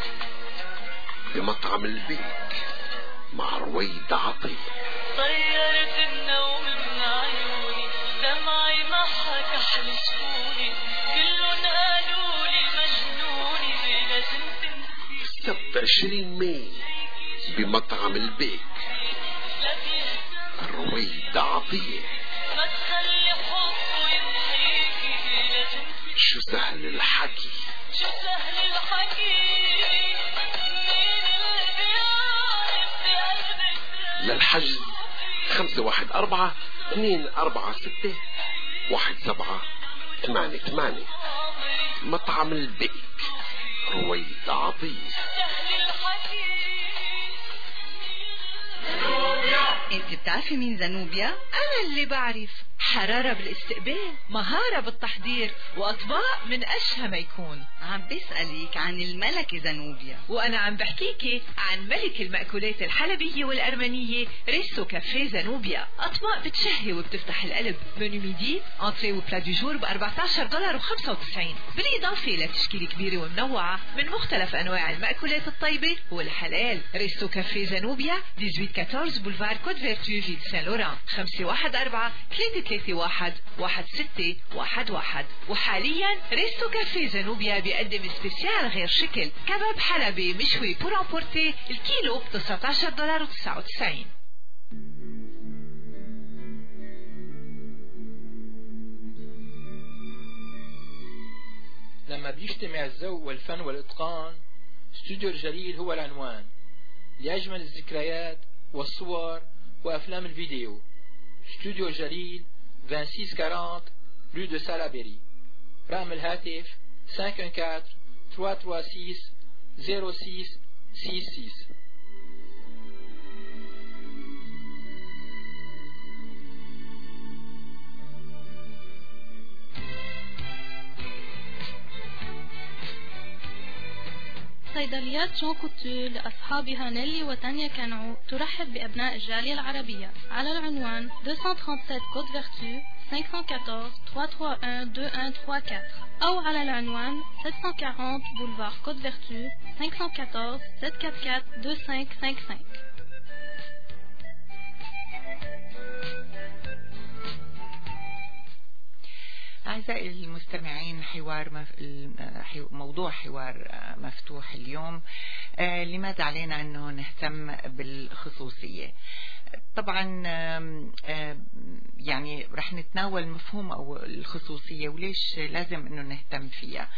بمطعم البيت مع رويدة عطية. طيرت النوم من عيوني، دمعي محا كحل سفوني، كلهم قالوا لي مجنوني لازم تنسي. السبت عشرين ماي بمطعم البيت رويدة عطية. ما تخلي حبه يمحيكي، لازم شو سهل الحكي، شو سهل الحكي، مين اللي بيعرف بقلبك. للحجز خمسة واحد أربعة اثنين أربعة ستة واحد سبعة ثمانية ثمانية. مطعم البيت رويدة عطية. انت بتعرفي مين زنوبيا؟ انا اللي بعرف. حرارة بالاستقبال، مهارة بالتحضير، وأطباق من أشهى ما يكون. عم بسألك عن الملكة زنوبيا. وأنا عم بحكيكي عن ملك المأكولات الحلبية والأرمنية ريستو كافيه زنوبيا. أطباق بتشهي وبتفتح القلب، منو ميدي، أنتري وبلا دو جور ب أربعة عشر دولار وخمسة وتسعين، بالإضافة لتشكيلة كبيرة ومنوعة من مختلف أنواع المأكولات الطيبة والحلال. ريستو كافيه زنوبيا ثمانية عشر أربعة بولفار كود فيرتو فيل سان لوران، خمسة واحد أربعة ثلاثة ثلاثة واحد واحد ستة واحد واحد. وحاليا ريستو كافيه زنوبيا بيقدم سبيسيال غير شكل، كباب حلبي مشوي بور امبورتي الكيلو تسعة عشر دولار وتسعة وتسعين. لما بيجتمع الذوق والفن والإتقان، استوديو الجليل هو العنوان لأجمل الذكريات والصور وأفلام الفيديو. استوديو الجليل ستة وعشرين أربعين رue de Salaberry. رقم الهاتف خمسة واحد أربعة ثلاثة ثلاثة ستة صفر ستة ستة ستة. صيدليات جون كوتو لأصحابها نيلي وتانيا كانعو ترحب بأبناء الجالية العربية على العنوان مئتين وسبعة وثلاثين كود فيرتو خمسة أربعة أربعة ثلاثة واحد اثنين واحد ثلاثة أربعة أو على العنوان سبعمية وأربعين بولفار كود فيرتو خمسة أربعة أربعة سبعة أربعة أربعة اثنين خمسة خمسة. أعزائي المستمعين، حوار مف... موضوع حوار مفتوح اليوم. آه لماذا علينا أنه نهتم بالخصوصية؟ طبعا آه يعني رح نتناول مفهوم أو الخصوصية وليش لازم أنه نهتم فيها،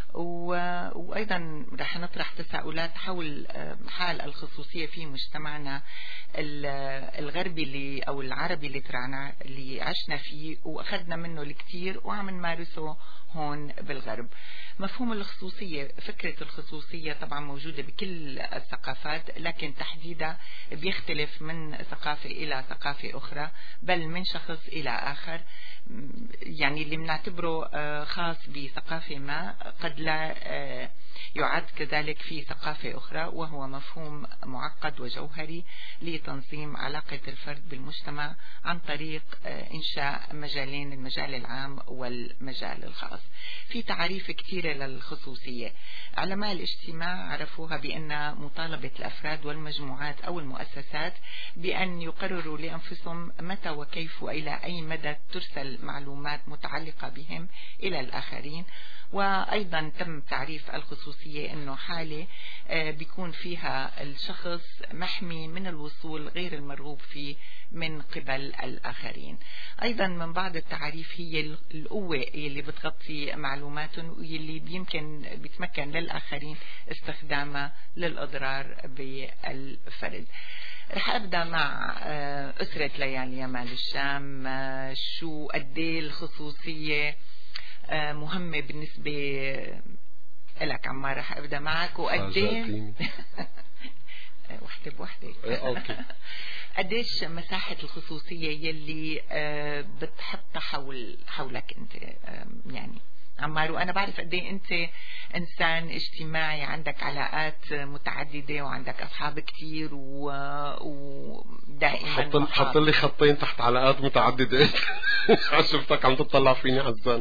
وأيضا رح نطرح تساؤلات حول حال الخصوصية في مجتمعنا الغربي اللي أو العربي اللي ترعنا اللي عشنا فيه وأخذنا منه الكثير وعم نمارسه هون بالغرب. مفهوم الخصوصية، فكرة الخصوصية طبعا موجودة بكل الثقافات، لكن تحديدا بيختلف من ثقافة إلى ثقافة أخرى، بل من شخص إلى آخر. يعني اللي بنعتبره خاص بثقافة ما قد لا يعد كذلك في ثقافة أخرى، وهو مفهوم معقد وجوهري لتنظيم علاقة الفرد بالمجتمع عن طريق إنشاء مجالين، المجال العام والمجال الخاص. في تعريف كثيرة للخصوصية. علماء الاجتماع عرفوها بأن مطالبة الأفراد والمجموعات أو المؤسسات بأن يقرروا لأنفسهم متى وكيف وإلى أي مدى ترسل معلومات متعلقة بهم إلى الآخرين. وأيضا تم تعريف الخصوصية أنه حالة بيكون فيها الشخص محمي من الوصول غير المرغوب فيه من قبل الآخرين. أيضا من بعض التعريف هي القوة اللي بتغطي معلوماتهم واللي بيمكن بيتمكن للآخرين استخدامها للإضرار بالفرد. رح أبدأ مع أسرة ليالي يمال الشام. شو قديه الخصوصية مهمة بالنسبة لك عمار؟ رح أبدأ معك. وقديه وحدة بوحدة قديش مساحة الخصوصية يلي بتحطها حول حولك أنت يعني عمار؟ وأنا بعرف قديه أنت إنسان اجتماعي، عندك علاقات متعددة وعندك أصحاب كتير ودائما حط حط لي خطين تحت علاقات متعددة. شفتك عم تطلع فيني عزان.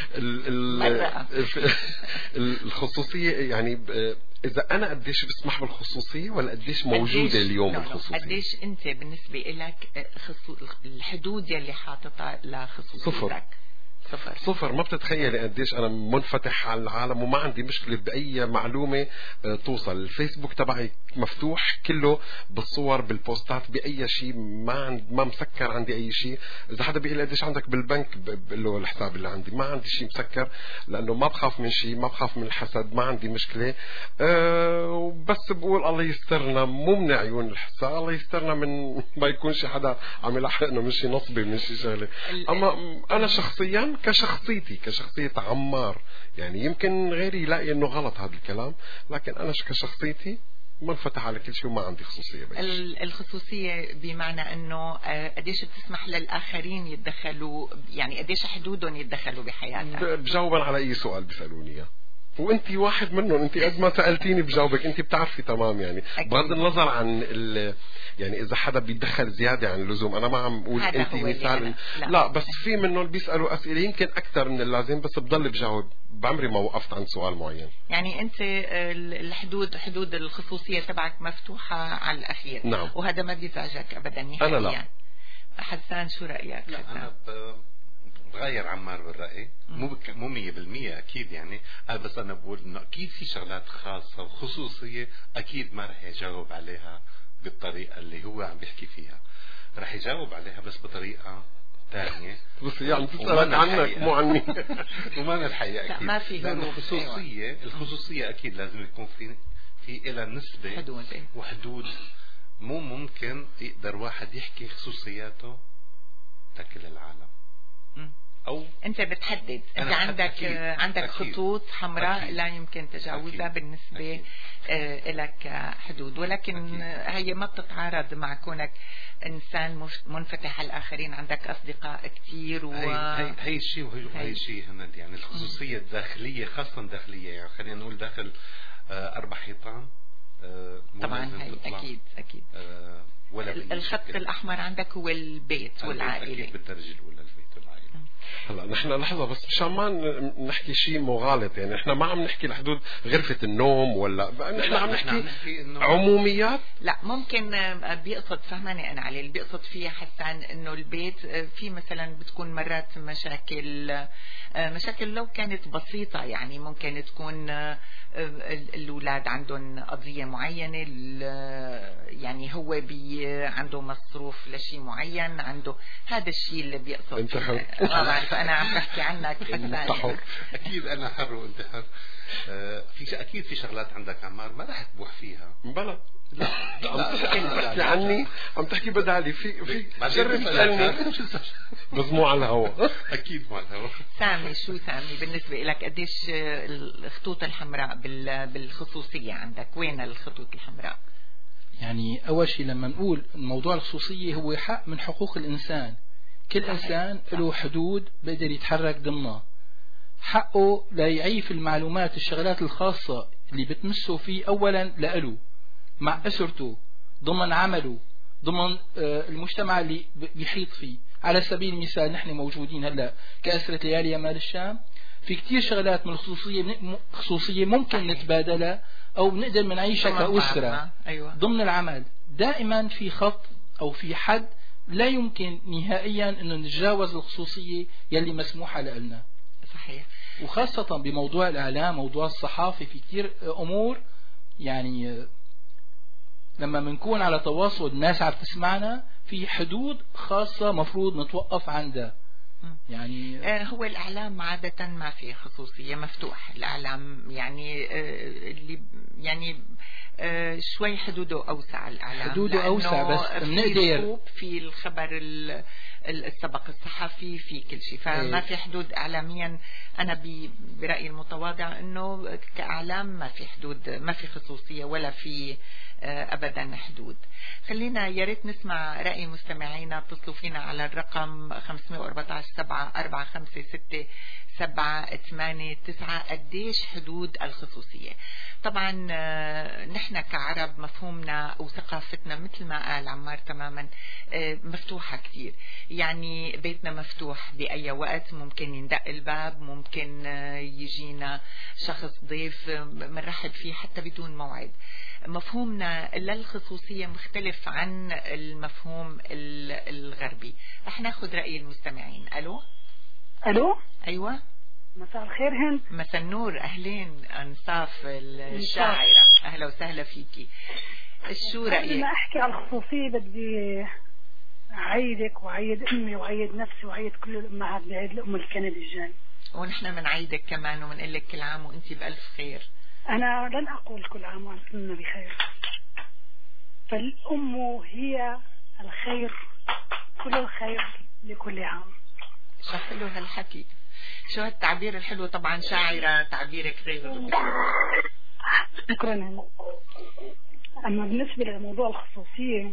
الخصوصية يعني إذا أنا قديش بسمح بالخصوصية ولا قديش موجودة اليوم الخصوصية؟ قديش أنت بالنسبة لك الحدود يلي حاططها لخصوصيتك؟ صفر. صفر صفر. ما بتتخيلي قديش أنا منفتح على العالم وما عندي مشكلة بأي معلومة توصل. الفيسبوك تبعي مفتوح كله بالصور بالبوستات بأي شيء، ما عند ما مسكر عندي أي شيء. إذا حدا بيقول قديش عندك بالبنك بقول له الحساب اللي عندي، ما عندي شيء مسكر لأنه ما بخاف من شيء، ما بخاف من الحسد، ما عندي مشكلة. أه بس بقول الله يسترنا، مو من عيون الحسد، الله يسترنا من ما يكون شي حدا عم يلحقنا من شي نصبي من شي شغلة. أما أنا شخصيا كشخصيتي كشخصية عمار يعني يمكن غيري يلاقي انه غلط هذا الكلام، لكن انا كشخصيتي منفتح على كل شيء وما عندي خصوصية بأي شيء. الخصوصية بمعنى انه قديش بتسمح للآخرين يتدخلوا، يعني قديش حدودهم يتدخلوا بحياتك؟ بجاوبا على اي سؤال بيسألوني اياه، وانت واحد منهم. انت قد ما سألتيني بجاوبك، انت بتعرفي تمام يعني. بغض النظر عن ال يعني اذا حدا بيتدخل زيادة عن اللزوم، انا ما عم اقول انت مثال لا. لا بس في منهم بيسألوا اسئلة يمكن اكثر من اللازم، بس بضل بجاوب. بعمري ما وقفت عند سؤال معين. يعني انت الحدود حدود الخصوصية تبعك مفتوحة على الاخير. نعم. وهذا ما بيزعجك ابدا نهائيا؟ انا لا. حسان شو رأيك؟ لا حسان؟ انا بغير عمار بالرأي، مو بك... مو مية بالمية أكيد يعني. بس أنا بقول إنه أكيد في شغلات خاصة وخصوصية أكيد ما رح يجاوب عليها بالطريقة اللي هو عم بيحكي فيها، رح يجاوب عليها بس بطريقة ثانية. بس يعني تسألك عنك مو عني. وما الحقيقة أكيد. ما في لأن الخصوصية أيوة. الخصوصية أكيد لازم يكون في في إلى نسبة حدود وحدود. مو ممكن يقدر واحد يحكي خصوصياته تكل العالم. أو أنت بتحدد، أنت عندك أكيد. عندك أكيد. خطوط حمراء أكيد. لا يمكن تجاوزها بالنسبة آه لك حدود، ولكن أكيد. هي ما بتتعارض مع كونك إنسان منفتح على الآخرين، عندك أصدقاء كتير و... هي هي الشيء وهي هي الشيء هند يعني الخصوصية الداخلية خاصة داخلية، يعني خلينا نقول داخل آه أربع حيطان آه طبعا هي أكيد أكيد آه ولا الخط الأحمر عندك هو البيت والعائلة أكيد بالدرجة الأولى البيت والعائلة. هلا نحن لحظة بس مشان ما نحكي شيء مغالط، يعني احنا ما عم نحكي لحدود غرفة النوم ولا نحن عم نحكي عموميات. لا ممكن بيقصد، فهماني انا علي اللي بيقصد فيها حسان انه البيت في مثلا بتكون مرات مشاكل مشاكل لو كانت بسيطة، يعني ممكن تكون الأولاد عندهم قضية معينة، يعني هو بي عنده مصروف لشيء معين، عنده هذا الشيء اللي بيقصد. انت حر. ما بعرف انا عم بحكي عنك حسان. اكيد انا حر وانت حر. في اكيد في شغلات عندك عمار ما رح تبوح فيها. بلا لا عم تحكي عني، عم تحكي بدالي في في جرب تسألني بس مو على الهواء. اكيد مو على الهواء. سامي شو سامي بالنسبة لك قديش الخطوط الحمراء بالخصوصية عندك؟ وين الخطوط الحمراء؟ يعني اول شيء لما نقول موضوع الخصوصية هو حق من حقوق الانسان، كل انسان له حدود بيقدر يتحرك ضمنها، حقه لا يعيف المعلومات الشغلات الخاصة اللي بتمسه فيه أولا لأله مع أسرته ضمن عمله ضمن المجتمع اللي بيحيط فيه. على سبيل المثال نحن موجودين هلا كأسرة ليالي يمال الشام، في كتير شغلات من الخصوصية خصوصية ممكن نتبادلها أو نقدر نعيشها كأسرة أيوة. ضمن العمل. دائما في خط أو في حد لا يمكن نهائيا أنه نتجاوز الخصوصية يلي مسموحة لنا. صحيح. وخاصة بموضوع الإعلام، موضوع الصحافة، في كتير أمور يعني لما منكون على تواصل الناس عم تسمعنا في حدود خاصة مفروض نتوقف عندها. يعني هو الإعلام عادة ما في خصوصية، مفتوح الإعلام، يعني اللي يعني شوي حدوده أوسع. الإعلام حدوده أوسع بس بنقدر في الخبر السبق الصحفي في كل شيء، فما في حدود إعلاميا. أنا برأيي المتواضع إنه كإعلام ما في حدود، ما في خصوصية ولا في أبدا حدود. خلينا يا ريت نسمع رأي مستمعينا. اتصلوا فينا على الرقم خمسمية وأربعة عشر سبعة أربعة خمسة ستة سبعة ثمانية تسعة. قديش حدود الخصوصية؟ طبعا نحن كعرب مفهومنا أو ثقافتنا مثل ما قال عمار تماما مفتوحة كتير. يعني بيتنا مفتوح بأي وقت، ممكن يندق الباب، ممكن يجينا شخص ضيف منرحب فيه حتى بدون موعد. مفهومنا للخصوصية مختلف عن المفهوم الغربي. رح ناخذ رأي المستمعين. ألو ألو. أيوة مساء الخير هند. مساء النور. أهلين أنصاف الشاعرة، أهلا وسهلا فيكي. شو رأيك؟ قبل ما أحكي عن الخصوصية بدي أعيدك وأعيد أمي وأعيد نفسي وأعيد كل الأمهات بعيد الأم الكندي الجاي. ونحن بنعيدك كمان وبنقول لك كل عام وأنت بألف خير. أنا لن أقول كل عام وأنتم بخير، فالأم هي الخير، كل الخير لكل عام. شو حلو هالحكي، شو هالتعبير الحلو. طبعا شاعرة تعبيرك غير. شكرا. أما بالنسبة لموضوع الخصوصية،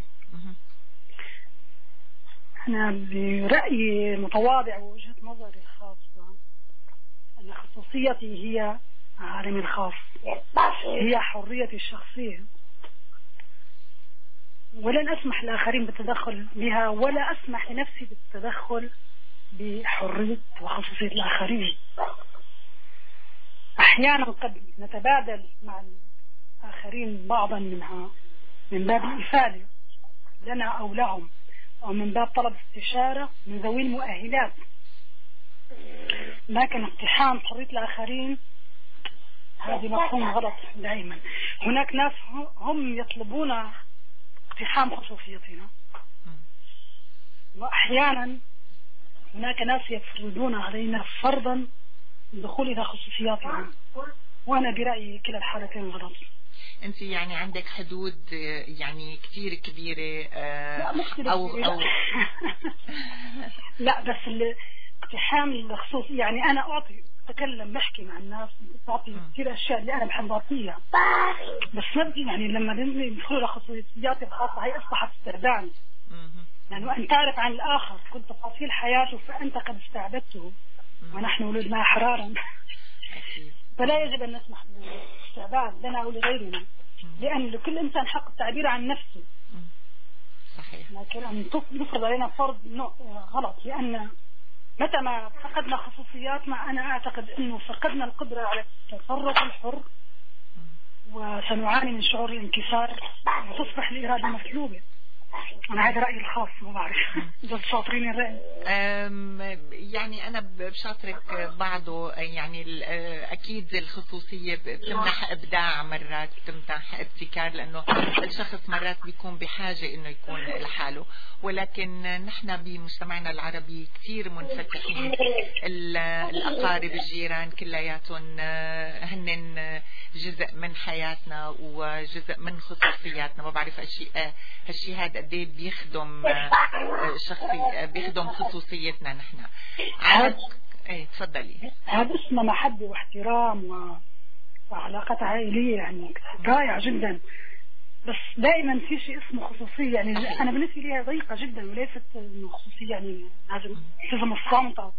أنا برأيي المتواضع ووجهة نظري الخاصة أن خصوصيتي هي عالمي الخاص، هي حريتي الشخصية، ولن أسمح لآخرين بالتدخل بها، ولا أسمح لنفسي بالتدخل بحرية وخصوصية الآخرين. أحيانا قد نتبادل مع الآخرين بعضا منها من باب الإفادة لنا أو لهم، أو من باب طلب استشارة من ذوي المؤهلات، لكن اقتحام حرية الآخرين هذه مفهوم غلط. دائما هناك ناس هم يطلبون اقتحام خصوصيتنا، وأحيانا هناك ناس يفرضون علينا فرضا الدخول إلى خصوصياتنا، وأنا برأيي كلا الحالتين غلط. أنت يعني عندك حدود يعني كتير كبيرة. لا مش أو, أو لا بس الاقتحام الخصوص، يعني أنا أعطي أتكلم بحكي مع الناس، بعطي كثير أشياء اللي أنا بحب أعطيها، بس نبدي يعني لما ندخل إلى خصوصياتي الخاصة هي أصبحت استخدام. يعني أن تعرف عن الآخر كل تفاصيل حياته فأنت قد استعبدته، ونحن ولدنا أحرارا فلا يجب أن نسمح بالاستعباد لنا أو لغيرنا، لأن لكل إنسان حق التعبير عن نفسه. صحيح. لكن أن نفرض علينا فرض غلط، لأن متى ما فقدنا خصوصياتنا أنا أعتقد أنه فقدنا القدرة على التصرف الحر، وسنعاني من شعور الانكسار وتصبح الإرادة مسلوبة. أنا هذا رأيي الخاص، ما بعرف إذا شاطرين الرأي. يعني أنا بشاطرك بعضه. يعني أكيد الخصوصية بتمنح إبداع، مرات بتمنح ابتكار، لأنه الشخص مرات بيكون بحاجة إنه يكون لحاله، ولكن نحن بمجتمعنا العربي كثير منفتحين. الأقارب الجيران كلياتهم هن جزء من حياتنا وجزء من خصوصياتنا. ما بعرف هالشيء هالشيء هذا قد ايه بيخدم شخصي، بيخدم خصوصيتنا نحن. عاد ايه تفضلي. هذا اسمه محبة واحترام وعلاقات عائلية، يعني رائع جدا، بس دائما في شيء اسمه خصوصية. يعني أنا بالنسبة لي ضيقة جدا، وليست إنه خصوصية يعني لازم تلزم الصمت.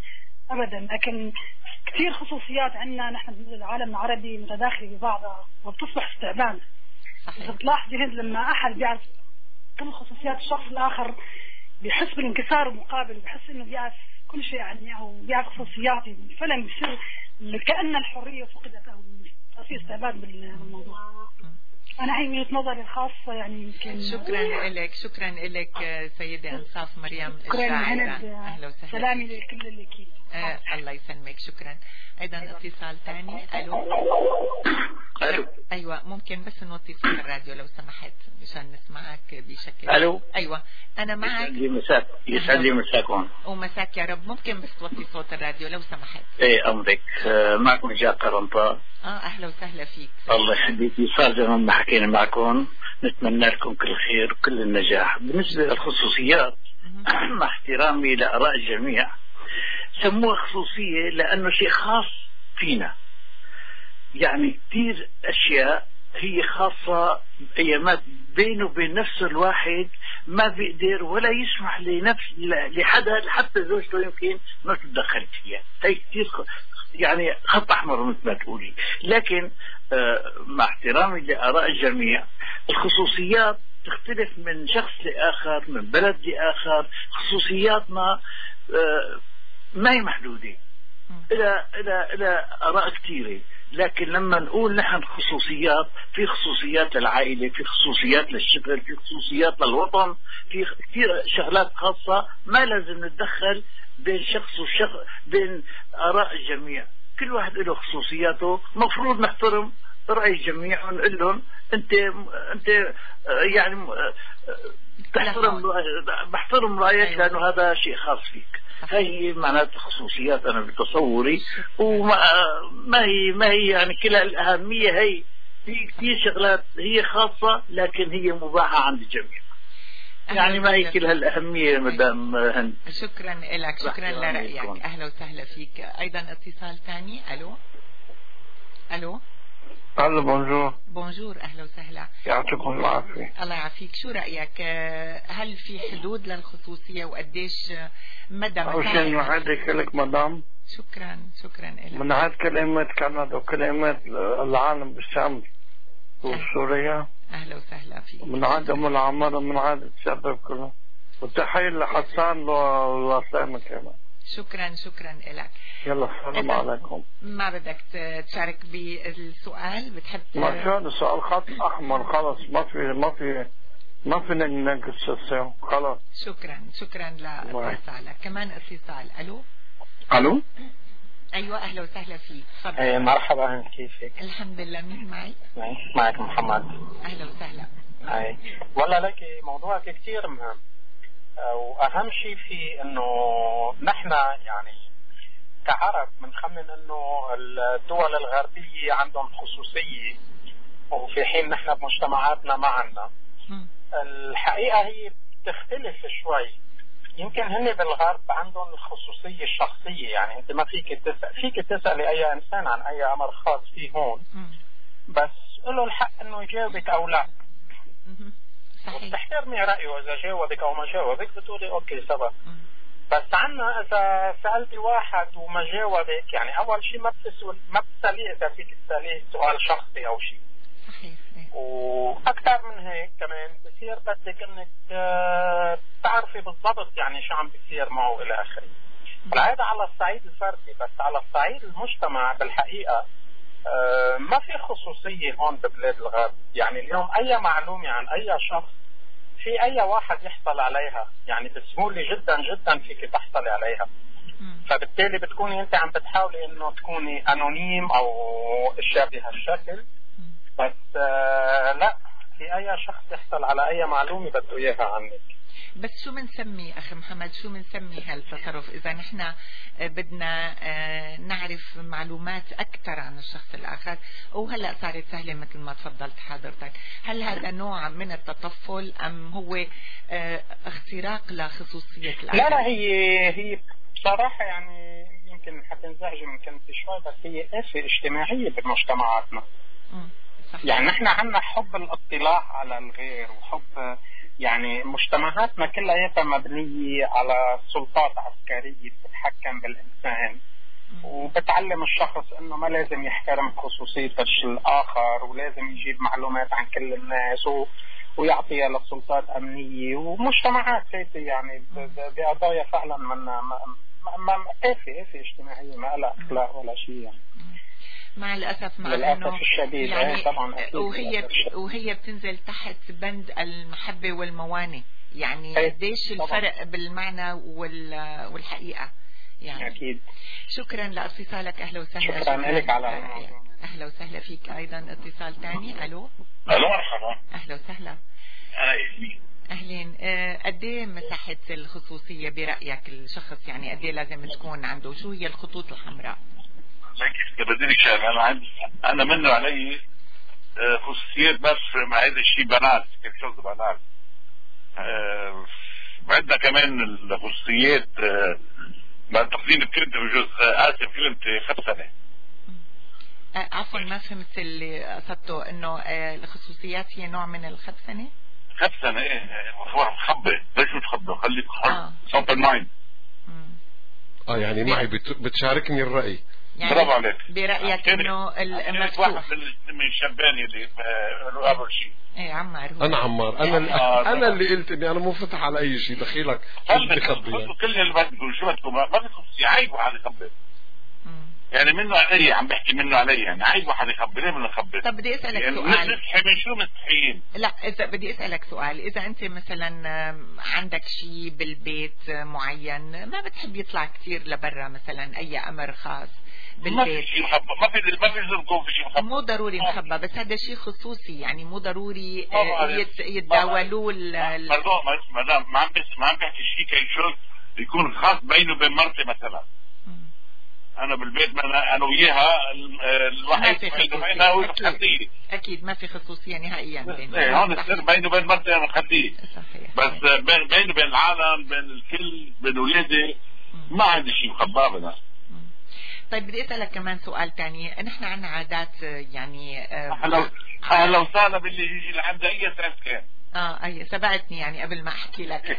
ابدا، لكن كثير خصوصيات عندنا نحن العالم العربي متداخله ببعضها وبتصبح استعباد. اذا بتلاحظي هند لما احد بيعرف كل خصوصيات الشخص الاخر بيحس بالانكسار المقابل، بيحس انه بيعرف كل شيء عني او بيعرف خصوصياتي، فعلا بيصير كأن الحريه فقدت او في استعباد بالموضوع. أنا هي وجهة نظري الخاصة يعني يمكن. شكرا لك، شكرا لك سيدة أنصاف مريم الشاعرة. أهلا وسهلا. سلامي لكل اللي كيف. آه الله يسلمك، شكرا. أيضا اتصال ثاني. ألو. ألو. أيوة ممكن بس نوطي صوت الراديو لو سمحت مشان نسمعك بشكل. ألو. أيوة أنا معك. يسعد لي مساك، يسعد لي مساكم. ومساك يا رب. ممكن بس توطي صوت الراديو لو سمحت. إيه أمرك. معكم نجاة قرنطاء. اه اهلا وسهلا فيك. الله يخليكي. صار زمان ما حكينا معكم، نتمنى لكم كل خير وكل النجاح. بالنسبة للخصوصيات مع احترامي لآراء الجميع، سموها خصوصية لأنه شيء خاص فينا، يعني كثير أشياء هي خاصة أيامات بينه وبين نفس الواحد ما بيقدر ولا يسمح لنفس لحدا حتى زوجته يمكن ما تتدخل فيها. هي كثير يعني خط أحمر مثل ما تقولي. لكن آه مع احترامي لآراء الجميع، الخصوصيات تختلف من شخص لآخر، من بلد لآخر. خصوصياتنا آه ما هي محدودة، إلى إلى إلى آراء كثيرة. لكن لما نقول نحن خصوصيات، في خصوصيات للعائلة، في خصوصيات للشغل، في خصوصيات للوطن، في كثير شغلات خاصة ما لازم نتدخل بين شخص وشخص، بين آراء الجميع. كل واحد له خصوصياته، مفروض نحترم رأي الجميع ونقول لهم أنت أنت يعني تحترم بحترم رأيك لأنه هذا شيء خاص فيك. هي معناتها خصوصيات أنا بتصوري، وما ما هي ما هي يعني كلها الأهمية. هي في كثير شغلات هي خاصة لكن هي مباحة عند الجميع، يعني ما هي كلها الأهمية مدام هند. شكرا لك، شكرا لرأيك. أهلا وسهلا فيك. أيضا اتصال ثاني. ألو. ألو. الو بونجور. بونجور اهلا وسهلا. يعطيكم العافيه. الله يعافيك. شو رايك؟ هل في حدود للخصوصيه وقديش مدى اول شيء نعيد لك مدام. شكرا شكرا لك. من هاد كلمات كندا وكلمات العالم بالشام وسوريا. اهلا وسهلا فيك. من عدم العمر ومن عدم الشباب كله، وتحيه لحسان وسامة كمان. شكرا شكرا لك. يلا السلام عليكم. ما بدك تشارك بالسؤال؟ بتحب ما شو هذا السؤال خط احمر خلص، ما في ما في ما في نقص خلاص. شكرا شكرا لاتصالك. كمان اتصال. الو. الو. ايوه اهلا وسهلا فيك. تفضل. ايه مرحبا، كيفك؟ الحمد لله. مين معي؟ معك محمد. اهلا وسهلا. اي والله لك موضوعك كثير مهم، واهم شيء في انه نحن يعني كعرب بنخمن انه الدول الغربيه عندهم خصوصيه، وفي حين نحن بمجتمعاتنا ما عندنا. الحقيقه هي بتختلف شوي. يمكن هن بالغرب عندهم الخصوصيه الشخصيه، يعني انت ما فيك تسال فيك تسالي اي انسان عن اي امر خاص فيه هون، بس له الحق انه يجاوبك او لا. وبتحترمي رأيه، إذا جاوبك أو ما جاوبك بتقولي أوكي سبب. بس عنا إذا سألتي واحد وما جاوبك، يعني أول شيء ما بتسأل ما بتسأليه إذا فيك تسأليه سؤال شخصي أو شيء. صحيح. وأكثر من هيك كمان بصير بدك إنك تعرفي بالضبط يعني شو عم بيصير معه إلى آخره. هذا على الصعيد الفردي، بس على الصعيد المجتمع بالحقيقة أه ما في خصوصية هون ببلاد الغرب. يعني اليوم أي معلومة عن أي شخص في أي واحد يحصل عليها، يعني بسهولة جدا جدا فيك تحصلي عليها. فبالتالي بتكوني أنت عم بتحاولي إنه تكوني أنونيم أو أشياء بهالشكل، بس أه لا، في أي شخص يحصل على أي معلومة بده إياها عنك. بس شو منسمي أخي محمد، شو منسمي هالتصرف إذا نحن بدنا نعرف معلومات أكثر عن الشخص الآخر، وهلأ صارت سهلة مثل ما تفضلت حضرتك؟ هل هذا نوع من التطفل أم هو اختراق لخصوصية الآخر؟ لا لا، هي هي بصراحة يعني يمكن حتنزعجي من كلمتي شوي، بس هي آفة اجتماعية بمجتمعاتنا. يعني نحن عندنا حب الاطلاع على الغير، وحب يعني مجتمعاتنا كلها مبنية على سلطات عسكرية بتتحكم بالإنسان، وبتعلم الشخص انه ما لازم يحترم خصوصية الآخر، ولازم يجيب معلومات عن كل الناس و... ويعطيها للسلطات أمنية ومجتمعات هيك يعني بقضايا فعلا من ما ما كافية كافية اجتماعية ما لها أخلاق ولا شيء يعني. مع الأسف مع للأسف الشديد يعني طبعا وهي وهي بتنزل تحت بند المحبة والموانئ، يعني قديش الفرق بالمعنى والحقيقة يعني. أكيد. شكرا لاتصالك، أهلا وسهلا. شكرا لك على أهلا وسهلا فيك أيضا. اتصال ثاني. ألو. ألو مرحبا. أهلا وسهلا. أهلين. أهلين. قد ايه مساحة الخصوصية برأيك الشخص، يعني قد ايه لازم تكون عنده؟ شو هي الخطوط الحمراء؟ لكن بدي لك شغله، انا عندي انا منه علي خصوصيات بس مع هذا الشيء بنات كيف شغل بنات. أه عندنا كمان الخصوصيات أه بعد تقديم الكلمة بجوز اسف كلمتي خبسنة. أه عفوا ما فهمت اللي قصدته، انه أه الخصوصيات هي نوع من الخبسنة. خبسنة ايه مخبة، ليش متخبة؟ خليك حر صوت المايند. اه يعني معي بتشاركني الرأي. يعني برافو عليك. برأيك انه المفتوح من الشبان اللي اول شيء. ايه عمار هو. انا عمار انا اللي آه انا اللي قلت اني انا منفتح على اي شيء دخيلك. خلي كل اللي بدكم شو بدكم ما بدكم عيب واحد يخبر. يعني منه علي عم بحكي منه علي يعني عيب واحد يخبر. ليه بدنا نخبر؟ طب بدي اسالك يعني سؤال. نستحي من شو مستحيين؟ لا اذا بدي اسالك سؤال، اذا انت مثلا عندك شيء بالبيت معين ما بتحب يطلع كثير لبرا، مثلا اي امر خاص بالبيت، ما في شيء مخبى، ما في ما في لازم يكون في شيء مخبى. مو ضروري مخبى، بس هذا شيء خصوصي يعني مو ضروري يتداولوه. برضو ما دام ما عم بس ما عم بحكي شيء كي شغل يكون خاص بينه وبين مرتي مثلا. انا بالبيت ما انا وياها الواحد بينها وخطيه. اكيد ما في خصوصيه نهائيا بيننا. ايه هون السر بينه وبين مرتي انا خطيه. بس بين بينه وبين العالم بين الكل بين اولادي ما عندي شيء مخبى ابدا. طيب بدي اسالك كمان سؤال ثاني، نحن عندنا عادات يعني اهلا اهلا وسهلا باللي يجي لعندها اي اساس كان. اه اي سبقتني يعني قبل ما احكي لك.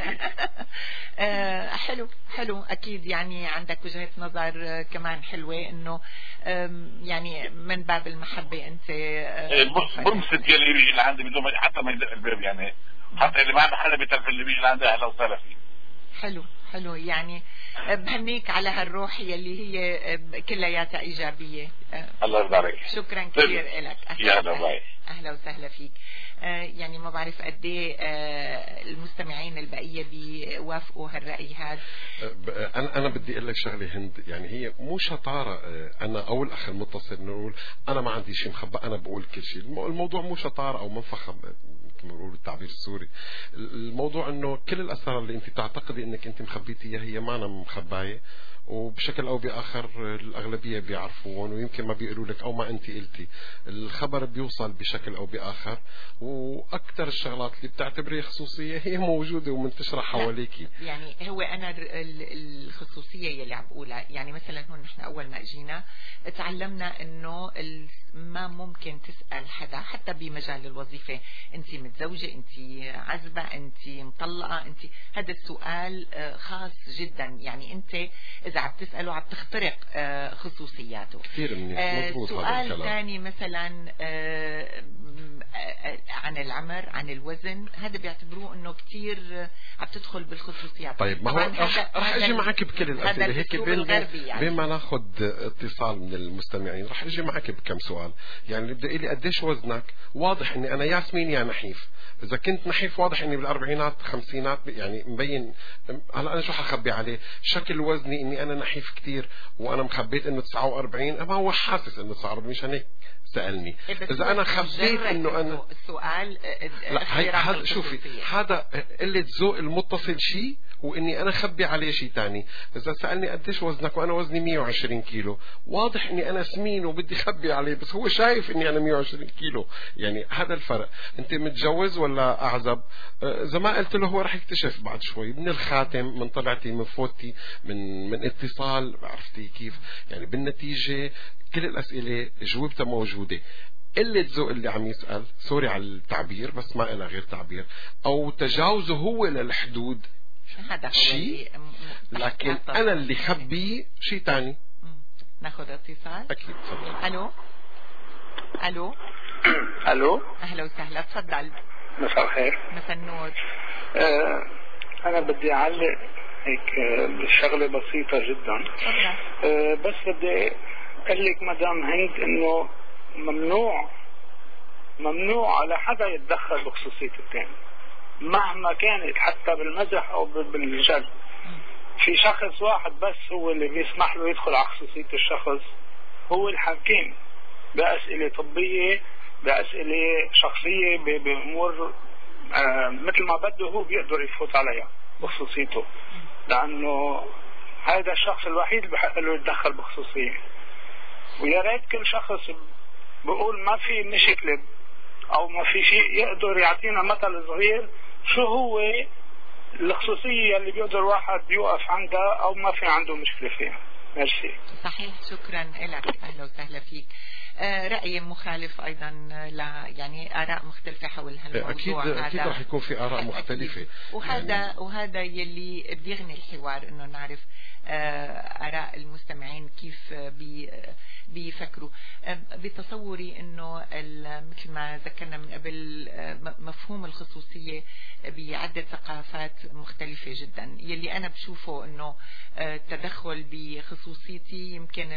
آه حلو حلو اكيد يعني عندك وجهة نظر كمان حلوة انه يعني من باب المحبة انت بمسك اللي بيجي لعندي بدون حتى ما يدق الباب يعني حتى اللي ما عنده حدا بيتعرف اللي بيجي لعندي اهلا وسهلا فيه. حلو حلو يعني بهنيك على هالروح يلي هي كلياتها ايجابية. الله يرضى عليك. شكرا كثير لك. اهلا اهلا وسهلا فيك. آه يعني ما بعرف قد ايه آه المستمعين البقيه بيوافقوا هالراي هذا. انا انا بدي اقول لك شغله هند، يعني هي مو شطاره انا او الاخ المتصل نقول انا ما عندي شيء مخبى انا بقول كل شيء. الموضوع مو شطاره او منفخه كما بيقولوا بالتعبير السوري. الموضوع انه كل الاسرار اللي انت تعتقدي انك انت مخبيتيها هي معنا مخبايه، وبشكل او باخر الاغلبيه بيعرفون ويمكن ما بيقولوا لك او ما انت قلتي. الخبر بيوصل بشكل او باخر، واكثر الشغلات اللي بتعتبريها خصوصيه هي موجوده ومنتشره حواليكي. يعني هو انا الخصوصيه يلي عم بقولها يعني مثلا هون نحن اول ما اجينا تعلمنا انه ما ممكن تسال حدا حتى بمجال الوظيفه انت متزوجه انت عزبه انت مطلقه انت، هذا السؤال خاص جدا يعني انت اذا عم تساله عم تخترق خصوصياته. كثير منيح مضبوط. سؤال ثاني مثلا عن العمر عن الوزن، هذا بيعتبروه انه كثير عم تدخل بالخصوصيات. طيب ما هو رح اجي معك بكل الاسئله هيك بين يعني. بين ما ناخذ اتصال من المستمعين رح اجي معك بكم سؤال. يعني بدي لي قديش وزنك؟ واضح اني انا ياسمين يا نحيف. اذا كنت نحيف واضح اني بالاربعينات خمسينات يعني مبين. هلا انا شو حخبي عليه؟ شكل وزني اني انا نحيف كثير وانا مخبيت انه تسعة وأربعين، اما هو حاسس انه تسعة وأربعين مشان هيك سألني. إذا أنا خبيت إنه أنا السؤال لا هي هذا شوفي هذا قلة ذوق المتصل شيء وإني أنا خبي عليه شيء تاني. إذا سألني قديش وزنك وأنا وزني مية وعشرين كيلو، واضح إني أنا سمين وبدي خبي عليه، بس هو شايف إني أنا مية وعشرين كيلو. يعني هذا الفرق. أنت متجوز ولا أعزب؟ إذا ما قلت له هو رح يكتشف بعد شوي من الخاتم، من طلعتي، من فوتي، من من اتصال، عرفتي كيف؟ يعني بالنتيجة كل الأسئلة جوابتها موجودة. قلة ذوق اللي عم يسأل، سوري على التعبير بس ما إلها غير تعبير، أو تجاوزه هو للحدود شيء، لكن أنا اللي خبيه شيء تاني. ناخذ اتصال. أكيد. تفضل. ألو ألو ألو أهلا وسهلا، تفضل. مساء الخير. مساء النور. آه أنا بدي أعلق هيك بشغلة بسيطة جدا. آه بس بدي أقول لك مدام هند إنه ممنوع ممنوع على حدا يتدخل بخصوصية الثاني مهما كانت، حتى بالمزح أو بالجد. في شخص واحد بس هو اللي بيسمح له يدخل على خصوصية الشخص، هو الحكيم، بأسئلة طبية، بأسئلة شخصية، بأمور آه مثل ما بده هو بيقدر يفوت عليها بخصوصيته، لأنه هذا الشخص الوحيد اللي بحق له يتدخل بخصوصية. ويا ريت كل شخص بقول ما في مشكلة أو ما في شيء يقدر يعطينا مثل صغير شو هو الخصوصية اللي بيقدر واحد يوقف عندها أو ما في عنده مشكلة فيها. ميرسي. صحيح، شكرا لك، أهلا وسهلا فيك. آه رأي مخالف أيضا، لا يعني آراء مختلفة حول هالموضوع. أكيد هذا أكيد رح يكون في آراء مختلفة، وهذا يعني وهذا يلي بيغني الحوار، إنه نعرف آه آراء المستمعين كيف بي بيفكروا. بتصوري انه مثل ما ذكرنا من قبل مفهوم الخصوصية بعدة ثقافات مختلفة جدا. يلي انا بشوفه انه التدخل بخصوصيتي يمكن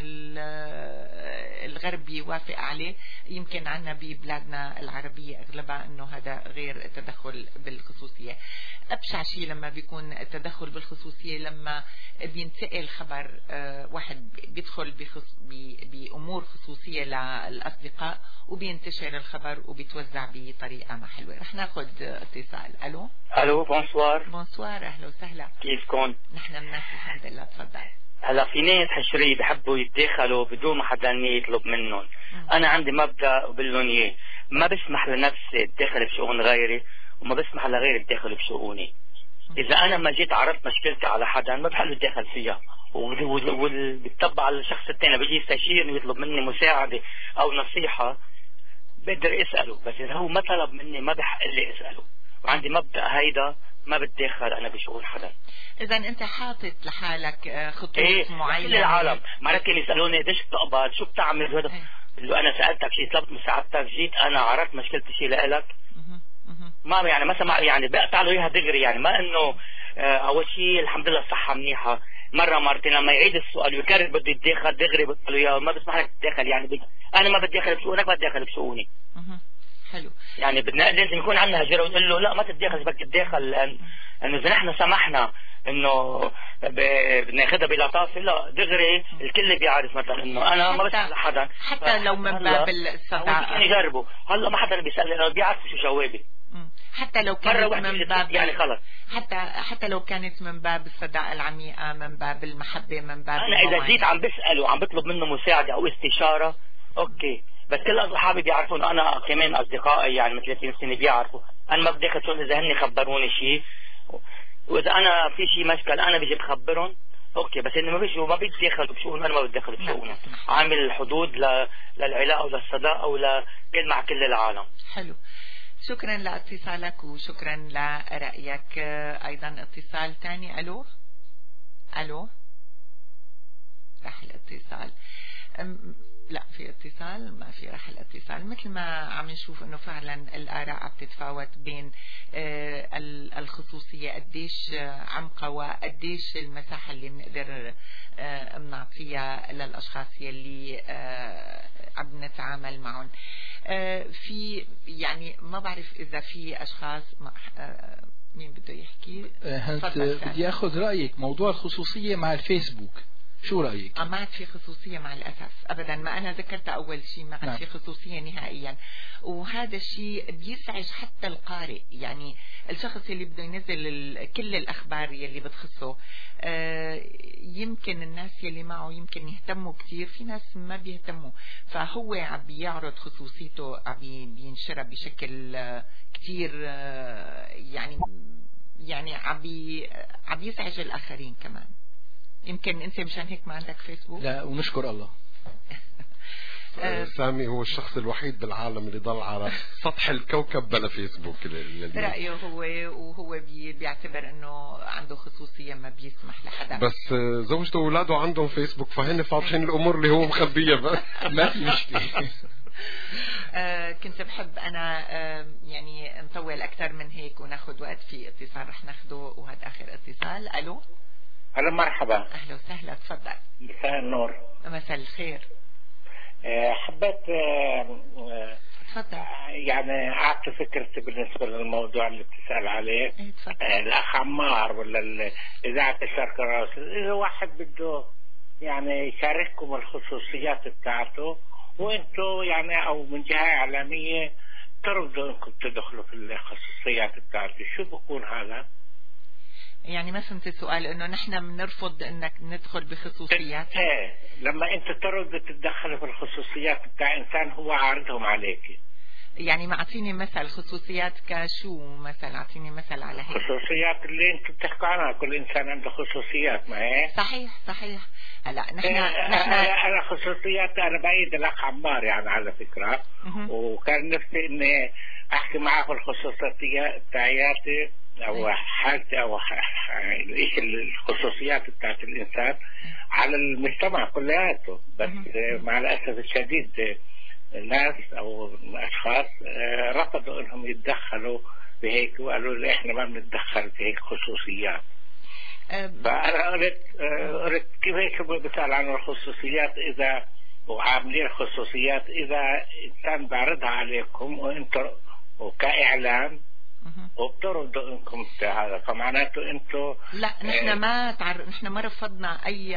الغرب يوافق عليه، يمكن عنا ببلادنا العربية اغلبها انه هذا غير التدخل بالخصوصية. ابشع شيء لما بيكون التدخل بالخصوصية لما بينتقل خبر، واحد بيدخل بخص بأمور خصوصية للأصدقاء وبينتشر الخبر وبيتوزع بطريقة ما حلوة. رح ناخذ اتصال. ألو ألو بونسوار. بونسوار، أهلا وسهلا. كيفكم؟ نحن مناح الحمد لله، تفضل. هلا في ناس حشري بحبوا يتدخلوا بدون ما حدا يطلب منهم. أنا عندي مبدأ وبقول لهم إياه، ما بسمح لنفسي اتدخل بشؤون غيري وما بسمح لغيري يتدخل بشؤوني. إذا أنا ما جيت عرضت مشكلتي على حدا ما بحق له يتدخل فيها، وبيطبع على الشخص الثاني بيجي يستشيرني ويطلب مني مساعدة أو نصيحة بقدر أسأله، بس إذا هو ما طلب مني ما بحق لي أسأله. وعندي مبدأ هيدا، ما بتدخل أنا بشؤون حدا. إذا أنت حاطط لحالك خطوط إيه معينة. كل العالم مرات يسألوني ليش بتقبض، شو بتعمل هذا، اللي أنا سألتك شيء، طلبت مساعدتك، جيت أنا عرضت مشكلتي شيء لإلك، ما يعني مثلا يعني بقطع له اياها دغري، يعني ما انه آه اول شيء الحمد لله الصحه منيحه، مره مرتين لما يعيد السؤال ويكرر بده يتدخل دغري بقول له اياه ما بسمح لك تتدخل، يعني بدي انا ما بتدخل بشؤونك ما بتدخل بشؤوني. حلو. يعني بدنا لازم يكون عندنا هجره ونقول له لا ما تتدخل، بدك تتدخل لانه اذا نحن سمحنا انه بدنا ناخذها بلطافه، لا دغري الكل بيعرف مثلا انه انا ما بسال حدا، حتى لو من باب الصداقه يجربوا. هلا ما حدا بيسال، بيعرف شو جوابي. حتى لو كانت من باب يعني خلص، حتى حتى لو كانت من باب الصداقة العميقة، من باب المحبة، من باب أنا إذا جيت عم بسأل وعم بطلب منه مساعدة أو استشارة أوكي، بس كل أصحابي بيعرفون، أنا كمان أصدقائي يعني من ثلاثين سنة بيعرفوا أنا ما بدي أخذ شغل إذا هن خبروني شيء، وإذا أنا في شيء مشكل أنا بيجي بخبرهم أوكي، بس إنه ما بيجوا ما بيتدخلوا بشؤون، أنا ما بتدخل بشؤونهم، عامل الحدود ل... للعلاقة وللصداقة ولا مع كل العالم. حلو، شكرا لاتصالك وشكرا لرأيك. أيضا اتصال ثاني. ألو ألو راح الاتصال، لا في اتصال، ما في راح الاتصال. مثل ما عم نشوف انه فعلا الآراء عم تتفاوت بين الخصوصية قديش عمقة وقديش المساحة اللي بنقدر بنعطيها للأشخاص يلي عم نتعامل معهم. في يعني ما بعرف إذا في أشخاص مين بده يحكي. بدي أخذ رأيك موضوع الخصوصية مع الفيسبوك، شو رأيك؟ ما عاد في خصوصية مع الأسف أبدا، ما أنا ذكرت أول شيء، ما عاد نعم. في خصوصية نهائيا، وهذا الشيء بيزعج حتى القارئ، يعني الشخص اللي بده ينزل كل الأخبار يلي بتخصه. آه يمكن الناس يلي معه يمكن يهتموا كتير، في ناس ما بيهتموا، فهو عم بيعرض خصوصيته، عم بينشرها بشكل آه كتير آه يعني يعني عم عم يزعج الآخرين كمان. يمكن انت مشان هيك ما عندك فيسبوك. لا ونشكر الله. آه سامي هو الشخص الوحيد بالعالم اللي ضل على سطح الكوكب بلا فيسبوك. رأيه هو وهو بي بيعتبر انه عنده خصوصية ما بيسمح لحدا. بس زوجته واولاده عندهم فيسبوك فهن فاضحين الامور اللي هو مخبيها بس. ما في مشكلة. آه كنت بحب أنا آه يعني نطول أكثر من هيك وناخد وقت. في اتصال رح ناخده وهذا آخر اتصال. ألو. ألو مرحبا. أهلا وسهلا تفضل. مساء النور. مساء الخير. آه حبيت آه تفضل. يعني أعطي فكرتي بالنسبة للموضوع اللي بتسأل عليه. آه الأخ عمار ولا إذاعة الشرق الأوسط، إذا واحد بده يعني يشارككم الخصوصيات بتاعته وانتو يعني او من جهة اعلامية ترفضوا انكم تدخلوا في الخصوصيات بتاعتي، شو بكون هذا؟ يعني ما فهمت السؤال. انه نحن بنرفض انك ندخل بخصوصيات. ايه لما انت ترفض تتدخل في الخصوصيات بتاع انسان هو عارضهم عليك. يعني ما اعطيني مثل خصوصيات كشو مثلا، اعطيني مثل على هيك. خصوصيات اللي انت بتحكوا عنها، كل انسان عنده خصوصيات، ما هي؟ صحيح صحيح. هلا نحن إيه نحن انا خصوصيات انا بايد الاخ عمار يعني على فكره، وكان نفسي اني احكي معاه في الخصوصيات تاعياتي او حالتي او ايش الخصوصيات بتاعت الانسان على المجتمع كلياته، بس مع الاسف الشديد الناس او الاشخاص رفضوا انهم يتدخلوا بهيك وقالوا لي احنا ما بنتدخل في هيك خصوصيات. فانا قلت قلت كيف هيك بسال عن الخصوصيات اذا وعاملين خصوصيات اذا انسان بعرضها عليكم وانتم وكاعلام وبترضوا انكم هذا، فمعناته انتم لا نحن ما تعر... نحن ما رفضنا اي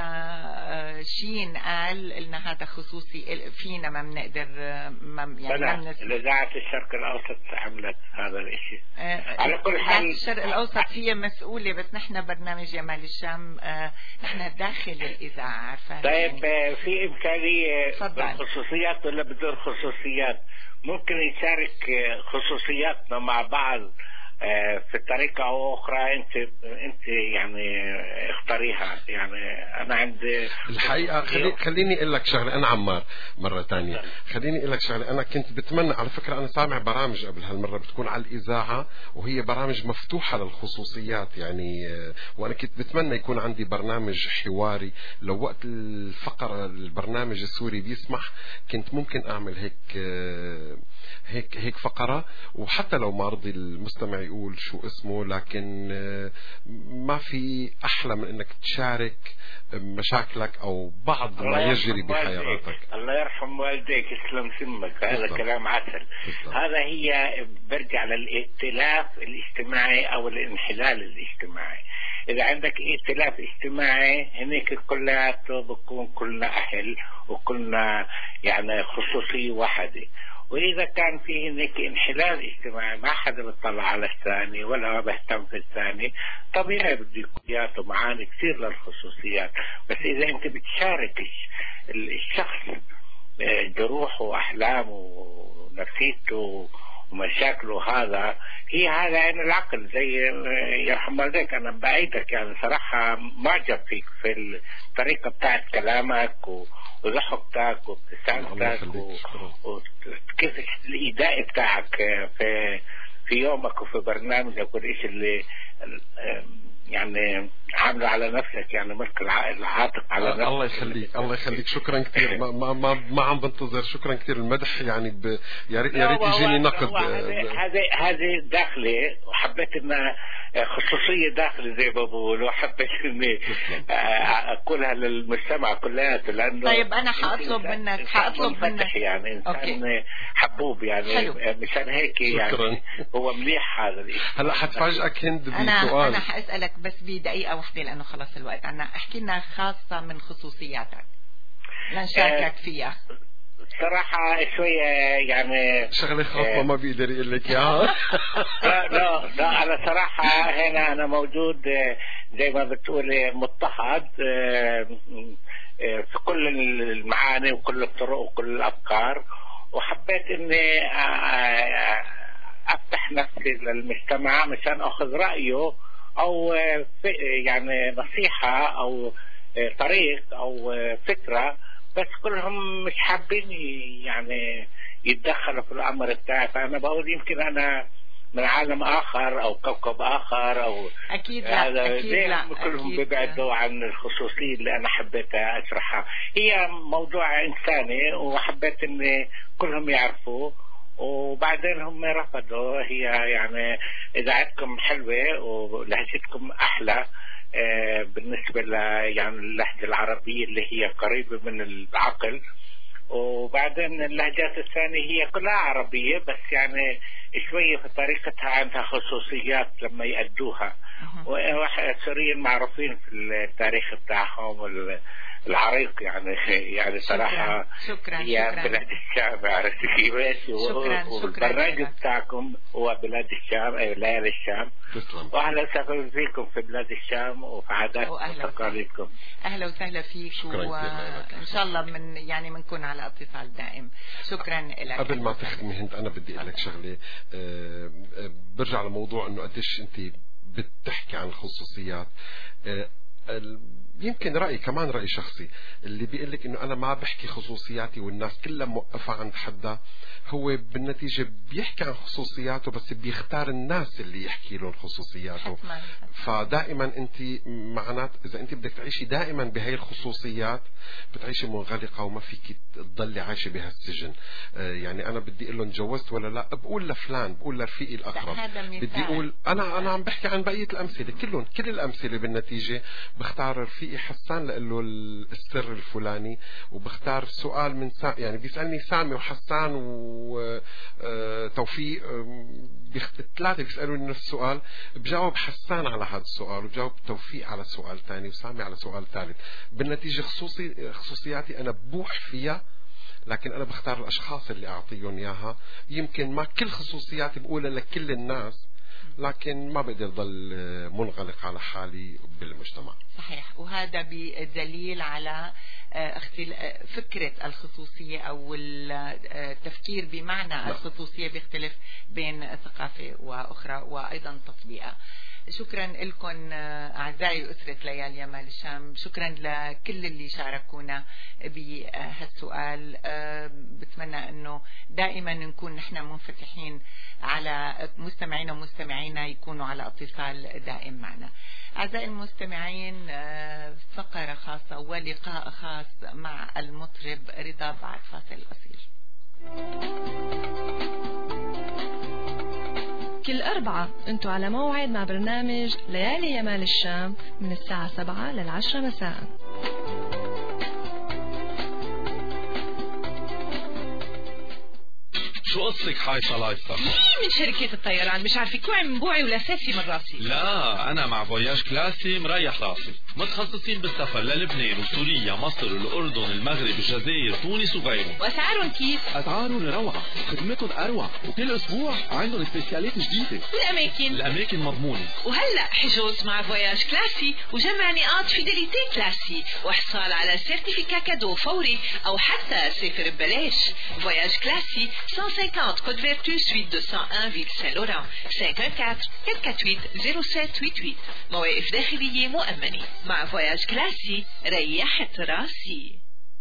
شيء قال لنا هذا خصوصي فينا ما بنقدر ما يعني اذاعه الشرق الاوسط عملت هذا الشيء. آه على كل حال الشرق الاوسط هي مسؤوله، بس نحن برنامج جمال الشام آه نحن داخل الاذاعه عارفه. طيب يعني في امكانيه بالخصوصيات ولا بدون خصوصيات ممكن يشارك خصوصياتنا مع بعض في طريقة أو أخرى أنت أنت يعني اختاريها؟ يعني أنا عندي الحقيقة خلي خليني أقول لك شغلة. أنا عمار مرة تانية خليني أقول لك شغلة. أنا كنت بتمنى على فكرة، أنا سامع برامج قبل هالمرة بتكون على الإذاعة وهي برامج مفتوحة للخصوصيات يعني، وأنا كنت بتمنى يكون عندي برنامج حواري لو وقت الفقرة البرنامج السوري بيسمح كنت ممكن أعمل هيك هيك هيك فقرة، وحتى لو ما رضي المستمع يقول شو اسمه، لكن ما في أحلى من أنك تشارك مشاكلك أو بعض ما يجري بحياتك. الله يرحم والديك يسلم سمك، هذا كلام عسل. هذا هي برجع للائتلاف الاجتماعي أو الانحلال الاجتماعي. إذا عندك ائتلاف اجتماعي هنيك كلياته بكون كلنا أهل وكلنا يعني خصوصية واحدة، وإذا كان في هناك انحلال اجتماعي ما حدا بيطلع على الثاني ولا بيهتم في الثاني، طبيعي بده يكون معاني كثير للخصوصيات. بس إذا أنت بتشارك الشخص جروحه وأحلامه ونفسيته ومشاكله، هذا هي هذا عين العقل. زي يرحم والديك أنا بأيدك يعني صراحة معجب فيك في الطريقة بتاعت كلامك وضحكتك وابتسامتك وكيف الإيداء بتاعك في في يومك وفي برنامجك والإشي اللي يعني عامله على نفسك، يعني ملك العاتق على نفسك. الله يخليك الله يخليك شكرا كثير. ما ما ما, ما عم بنتظر. شكرا كثير المدح يعني ب... يا ريت يا ريت يجيني نقد. هذه هذه داخلي وحبيت انها خصوصيه داخلي زي ما بقولوا، حبيت اني اقولها للمجتمع كلياته لانه طيب انا حاطلب منك حاطلب منك يعني انسان حبوب يعني حلو. مشان هيك يعني هو مليح هذا الشيء. هلا حتفاجئك هند بسؤال. انا انا حاسالك بس بدقيقه واحده لانه خلص الوقت عنا. احكي لنا خاصه من خصوصياتك لنشاركك فيها. صراحة شوية يعني شغلة خاصة آه ما بيقدر يقول لك اياها. لا لا لا أنا صراحة هنا أنا موجود زي ما بتقولي مضطهد في كل المعاني وكل الطرق وكل الأفكار، وحبيت إني أفتح نفسي للمجتمع مشان أخذ رأيه أو يعني نصيحة أو طريق أو فكرة بس كلهم مش حابين يعني يتدخلوا في الأمر بتاعي. فأنا بقول يمكن أنا من عالم آخر أو كوكب آخر أو أكيد لا أكيد لا كلهم بيبعدوا عن الخصوصية اللي أنا حبيت أشرحها. هي موضوع إنساني وحبيت إن كلهم يعرفوا، وبعدين هم رفضوا. هي يعني إذاعتكم حلوة ولهجتكم أحلى آه بالنسبة ل يعني اللهجة العربية اللي هي قريبة من العقل، وبعدين اللهجات الثانية هي كلها عربية بس يعني شوية في طريقتها عندها خصوصيات لما يأدوها. والسوريين معروفين في التاريخ بتاعهم العريق يعني يعني صراحة شكرا هي شكرا بلاد الشام عرفتي كيف، والبرنامج بتاعكم هو بلاد الشام أي ليالي الشام. وأهلا وسهلا فيكم في بلاد الشام وفي عادات وتقاليدكم. أهلا وسهلا فيك، وإن شاء الله من يعني منكون على اتصال دائم. شكرا لك. قبل ما تختمي هند أنا بدي أقول لك شغلة، أه برجع لموضوع إنه قديش أنت بتحكي عن الخصوصيات. أه يمكن رأي كمان رأي شخصي اللي بيقول لك انه انا ما بحكي خصوصياتي والناس كلها موقفة عند حدا، هو بالنتيجة بيحكي عن خصوصياته بس بيختار الناس اللي يحكي لهم خصوصياته. فدائما انت معنات اذا انت بدك تعيشي دائما بهاي الخصوصيات بتعيشي منغلقة وما فيك تضلي عايشة بهالسجن. آه يعني انا بدي اقول لهم تجوزت ولا لا، بقول لفلان، بقول لرفيقي الاقرب، بدي اقول انا انا عم بحكي عن بقية الامثلة كلهم، كل الامثلة بالنتيجة بختار رفيقي حسان لقله السر الفلاني، وبختار سؤال من سا يعني بيسألني سامي وحسان وتوفيق ثلاثة بيسألوني نفس السؤال، بجاوب حسان على هذا السؤال وبجاوب توفيق على سؤال ثاني وسامي على سؤال ثالث. بالنتيجة خصوصي خصوصياتي أنا بوح فيها، لكن أنا بختار الأشخاص اللي أعطيهم إياها. يمكن ما كل خصوصياتي بقولها لكل الناس، لكن ما بقدر ضل منغلق على حالي بالمجتمع. صحيح، وهذا بدليل على فكرة الخصوصية أو التفكير بمعنى الخصوصية بيختلف بين ثقافة وأخرى وأيضا تطبيقها. شكرا لكم أعزائي أسرة ليالي مال الشام، شكرا لكل اللي شاركونا بهالسؤال. بتمنى أنه دائما نكون نحن منفتحين على مستمعينا ومستمعينا يكونوا على اتصال دائم معنا. أعزائي المستمعين، فقرة خاصة ولقاء خاص مع المطرب رضا بعد فاصل قصير. كل أربعة أنتوا على موعد مع برنامج ليالي يمال الشام من الساعة سبعة للعشرة مساء. شو قصك حايصة لايصة؟ مين من شركة الطيران؟ مش عارفة كوعي من بوعي ولا ساسي من راسي. لا أنا مع فواياج كلاسي مريح راسي، متخصصين بالسفر للبنان وسوريا مصر الأردن المغرب الجزائر تونس وغيرهم. وأسعارهم كيف؟ أسعارهم روعة، خدمتهم أروع، وكل أسبوع عندهم سبيشالات جديدة. والأماكن؟ الأماكن مضمونة. وهلأ حجوز مع فواياج كلاسي وجمع نقاط فيداليتي كلاسي وإحصال على سيرتيفيكا كادو فوري أو حتى سافر ببلاش. فواياج كلاسي مئة وخمسين Côte Vertu suite deux cent un Ville Saint-Laurent cinq un quatre quatre quatre huit zéro sept huit huit. مواقف داخلية مؤمنة. مع فواياج كلاسي ريحت راسي.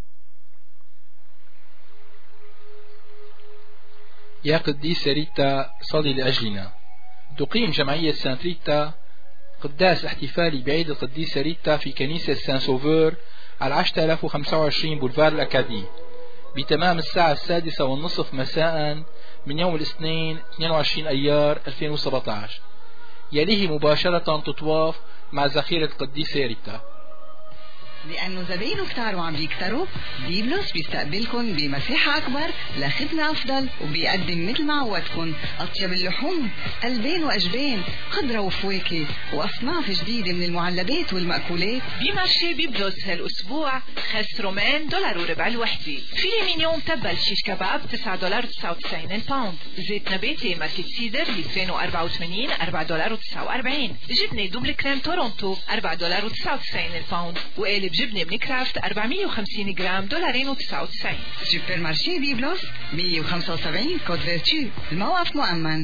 يا قديسة ريتا صلي لأجلنا. تقيم جمعية سانت ريتا قداس احتفالي بعيد القديسة ريتا في كنيسة سان سوفور على عشرة آلاف وخمسة وعشرين بولفار الأكادي بتمام الساعة السادسة والنصف مساء من يوم الاثنين اثنين وعشرين أيار ألفين وسبعة عشر. يليه مباشرة تطواف مع ذخيرة القديسة ريتا. لأنه زباينه كتار وعم بيكتروا، ديبلوس بيستقبلكن بمساحة أكبر لخدمة أفضل، وبيقدم مثل ما عودكن أطيب اللحوم، ألبان وأجبان، خضرة وفواكه، وأصناف جديدة من المعلبات والمأكولات. بمارشي بيبلوس هالأسبوع خس رومان دولار وربع الوحدة، فيلي مينيون تبل شيش كباب تسعة دولار وتسعة وتسعين الباوند، زيت نباتي ماركة سيدر لترين وأربعة وثمانين أربعة دولار وتسعة وأربعين، جبنة دوبل كريم تورونتو أربعة دولار وتسعة وتسعين الباوند، وقالب جبنة من كرافت أربعمية وخمسين جرام دولارين وتسعة وتسعين. سوبر مارشي بيبلوس مئة وخمسة وسبعين كود فيرتو، الموقف مؤمن.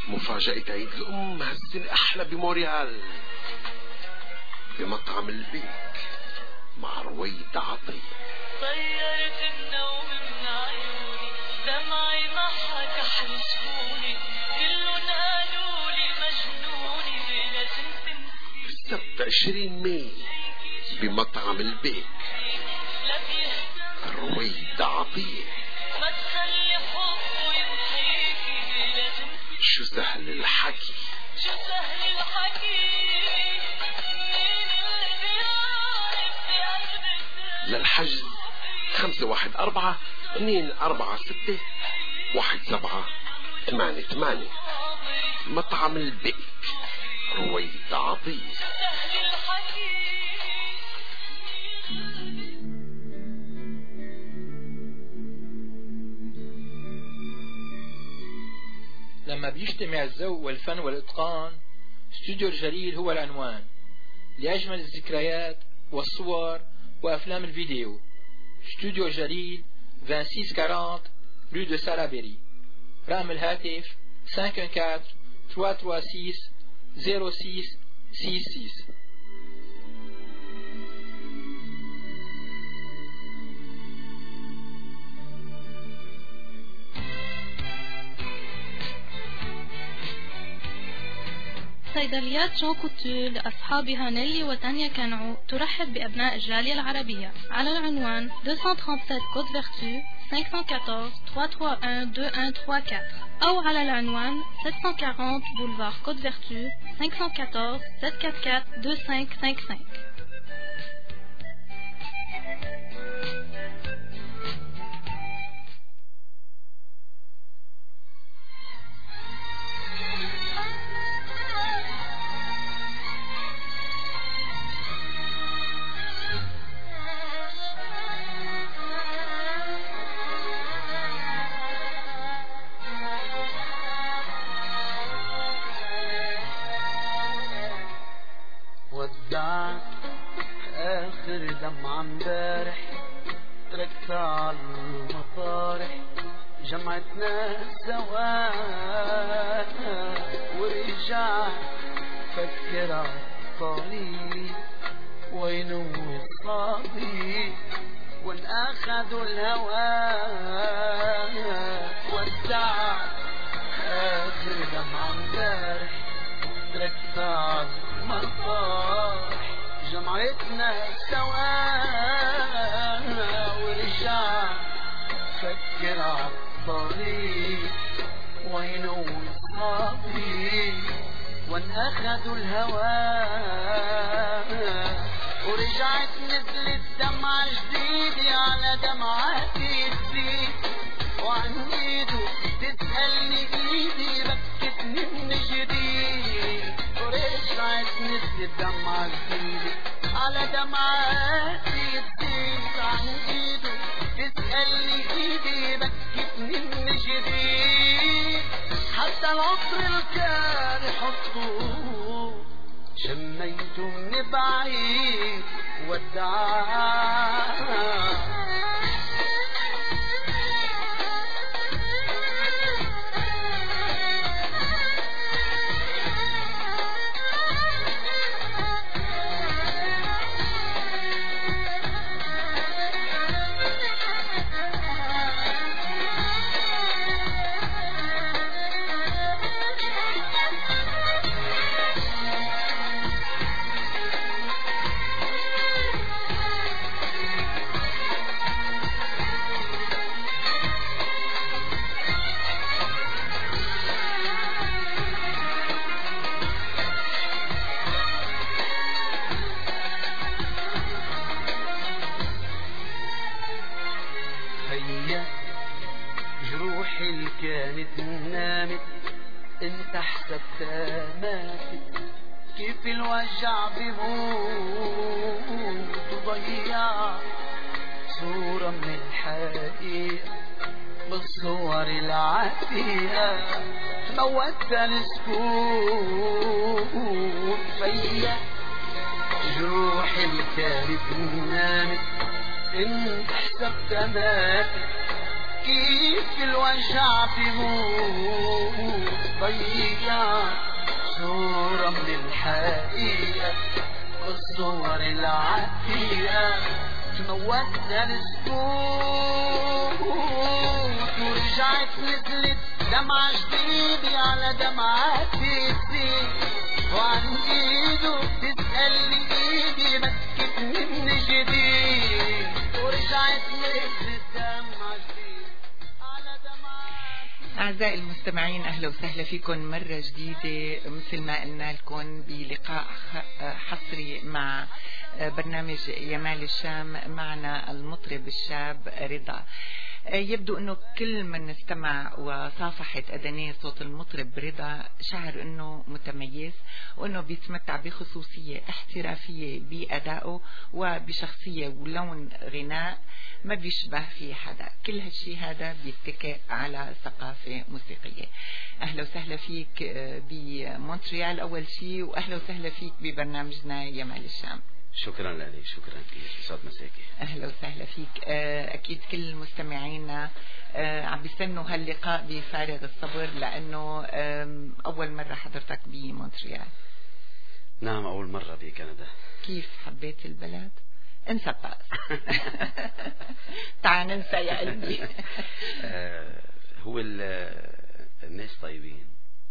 مفاجأة عيد الأم هالسنة أحلى بموريال بمطعم البيك مع رويد عطية. طيرت النوم من عيوني دمعي محك حيشفوني كلهم قالوا لي مجنوني لازم تنسي. السبت عشرين ماي بمطعم البيك رويد عطية. ما تخلي حبه يمحيكي لازم. شو سهل الحكي شو سهل الحكي مين اللي بيعرف بقلبك. للحجز خمسة واحد أربعة اثنين أربعة ستة واحد سبعة ثمانية ثمانية. مطعم البيك رويد عطية. لما بيجتمع الذوق والفن والإتقان استوديو الجليل هو العنوان لأجمل الذكريات والصور وأفلام الفيديو. استوديو الجليل ستة وعشرين أربعين rue de Salaberry. رقم الهاتف خمسة أربعة أربعة ثلاثة ستة صفر ستة ستة ستة. صيدليات جون كوتول لأصحابها نيلي وتانيا كانعو ترحب بأبناء الجالية العربية على العنوان مئتين وسبعة وثلاثين كوت فيرتو خمسة أربعة أربعة ثلاثة واحد واحد اثنين ثلاثة أربعة أو على العنوان سبعمئة وأربعين بولفار كوت فيرتو خمسة أربعة أربعة سبعة أربعة أربعة اثنين خمسة خمسة خمسة. ودعت آخر دمعة امبارح تركتها على المطارح جمعتنا سوا ورجعت فكر عالطريق وين وصابي وان اخذوا الهوى. ودعت آخر دمعة امبارح تركتها على المطارح جمعتنا سوا ورجع فكر عالطريق وين وصابي وان اخذوا الهوى. ورجعت نزلت دمعة جديدة على دمعاتي تزيد وعن ايده تسألني ايدي بكتني من جديد. ورجعت نزلت دمعة جديدة على دمعاتي تزيد عن ايده تسألني ايدي بكتني من جديد. حتى العطر اللي كان يحطوه شميته من بعيد ودعاه. جروحي اللي كانت نامت انت حسبتها ماتت كيف الوجع بيموت وضيع صورة من الحقيقة بالصور العافية موت السكوت فيا جروحي اللي كانت نامت انت حسبتها ماتت كيف كل وجع بيموت ضيع صورة من الحقيقة بالصور العتيقة تموتنا السكوت ورجعت نزلت دمعة جديدة على دمعاتي تزيد وعن ايده تسألني ايدي مسكتني من جديد ورجعت نزلت دمعة جديدة على دمعاتي. أعزائي المستمعين أهلا وسهلا فيكم مرة جديدة مثل ما قلنا لكم بلقاء حصري مع برنامج يمال الشام. معنا المطرب الشاب رضا. يبدو أنه كل من استمع وصافحت أذنيه صوت المطرب رضا شعر أنه متميز وأنه بيتمتع بخصوصية احترافية بأدائه وبشخصية ولون غناء ما بيشبه في حدا. كل هالشي هذا بيتكئ على ثقافة موسيقية. أهلا وسهلا فيك بمونتريال أول شي، وأهلا وسهلا فيك ببرنامجنا يمال الشام. شكرا لك، شكرا كثير، يسعد مساكي. اهلا وسهلا فيك. اكيد كل مستمعينا عم بيستنوا هاللقاء بفارغ الصبر لانه اول مره حضرتك بمونتريال. نعم اول مره بكندا. كيف حبيت البلد؟ انسى بقى. تعال ننسى يا قلبي. هو الناس طيبين.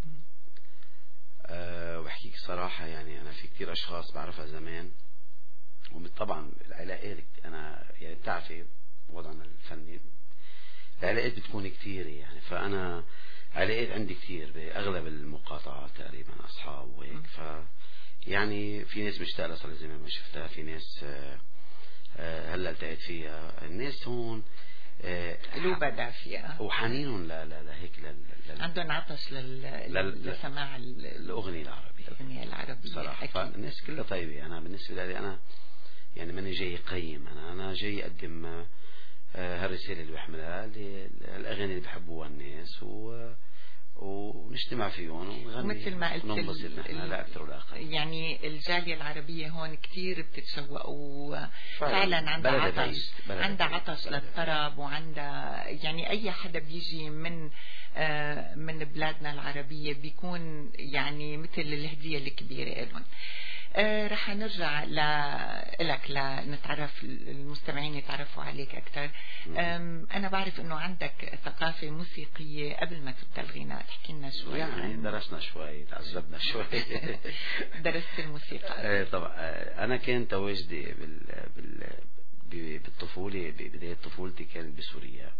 أه وبحكيك صراحة يعني أنا في كتير أشخاص بعرفها زمان، وطبعا العلاقات أنا يعني بتعرفي وضعنا الفني العلاقات بتكون كتير يعني، فأنا علاقات عندي كتير بأغلب المقاطعات تقريبا أصحاب وهيك، ف يعني في ناس مشتاق لها صار زمان ما شفتها، في ناس أه أه هلا التقيت فيها. الناس هون قلوبها دافية وحنينهم لا لا لهيك لل... عندهم عطش لل... لل... لسماع ال... الأغنية العربية الأغنية العربية صراحة. فالناس كلها طيبة. أنا بالنسبة لي أنا يعني ماني جاي قيم، أنا أنا جاي أقدم هالرسالة اللي بحملها الأغاني اللي بحبوها الناس و ونجتمع فيهم ونغني مثل ما قلت وننبسط نحن لا أكثر ولا أقل. يعني الجالية العربية هون كتير بتتشوق وفعلا عندها عطش، عندها عطش للطرب، وعندها يعني أي حدا بيجي من آه من بلادنا العربية بيكون يعني مثل الهدية الكبيرة لهم. آه رح نرجع لك لنتعرف المستمعين يتعرفوا عليك أكثر. أنا بعرف إنه عندك ثقافة موسيقية قبل ما تبدأ الغناء، تحكي لنا شوي. يعني درسنا شوي، تعذبنا شوي. درست الموسيقى. آه طبعا. أنا كان تواجدي بال بال بالطفولة، ببداية طفولتي كانت بسوريا.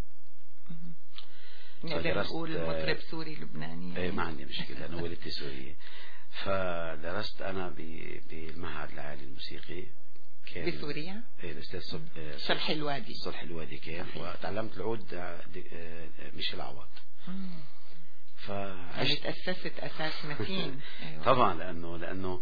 نقدر نقول مطرب سوري لبناني. ايه ما عندي مشكلة، أنا ولدتي سورية. فدرست أنا بالمعهد العالي الموسيقي كان بسوريا. ايه الأستاذ صلح الوادي. صلح الوادي كان، وتعلمت العود ميشيل عوض. يعني تأسست أساس متين. أيوة. طبعا لأنه لأنه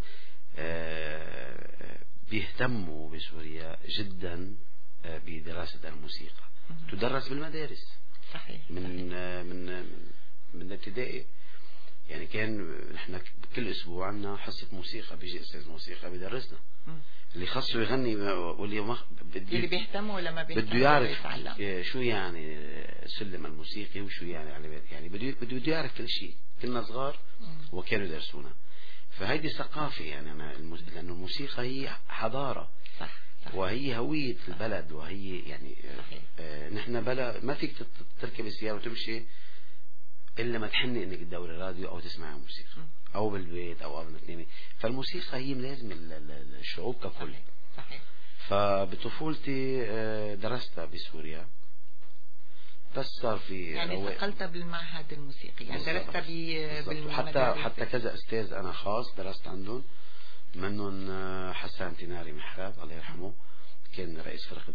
بيهتموا بسوريا جدا بدراسة الموسيقى. تدرس بالمدارس. صحيح. من صحيح. من من الابتدائي يعني كان نحن كل اسبوع عندنا حصه موسيقى، بيجي استاذ موسيقى بيدرسنا. م. اللي خصه يغني واللي ما بدي اللي بيهتم ولا ما بيهتم بده يعرف شو يعني سلم الموسيقي وشو يعني على يعني بده بده يعرف كل شيء. كنا صغار وكانوا يدرسونا، فهيدي ثقافه يعني أنا المس... لانه الموسيقى هي حضاره. صح. صح. وهي هويه البلد، وهي يعني آه نحن بلا ما فيك تركب السياره وتمشي إلا ما تحني إنك تدوري راديو أو تسمعي موسيقى أو بالبيت أو قبل ما تنامي. فالموسيقى هي ملازمة الشعوب ككل. صحيح. فبطفولتي درستها بسوريا، بس صار في يعني ثقلتها بالمعهد الموسيقي، يعني درستها بالمدارس. حتى حتى كذا أستاذ أنا خاص درست عندهم، منهم حسان تناري محراب الله يرحمه، كان رئيس فرقة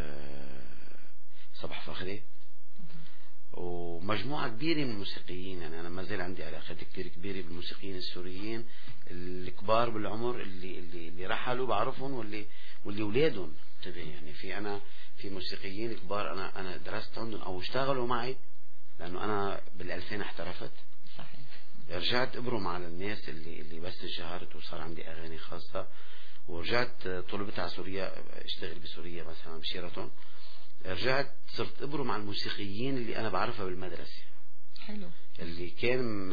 صباح فخري، ومجموعة كبيرة من الموسيقيين. يعني أنا ما زال عندي علاقات كتير كبيرة بالموسيقيين السوريين الكبار بالعمر اللي اللي اللي رحلوا بعرفهم، واللي واللي أولادهم تبع. يعني في أنا في موسيقيين كبار أنا أنا درست عندهم أو اشتغلوا معي، لأنه أنا بالألفين احترفت. صحيح. رجعت أبرم على الناس اللي اللي بس اشتهرت وصار عندي أغاني خاصة، ورجعت طلبت على سوريا اشتغل بسوريا مثلا بشيراتون، رجعت صرت ابرم مع الموسيقيين اللي انا بعرفها بالمدرسة. حلو. اللي كان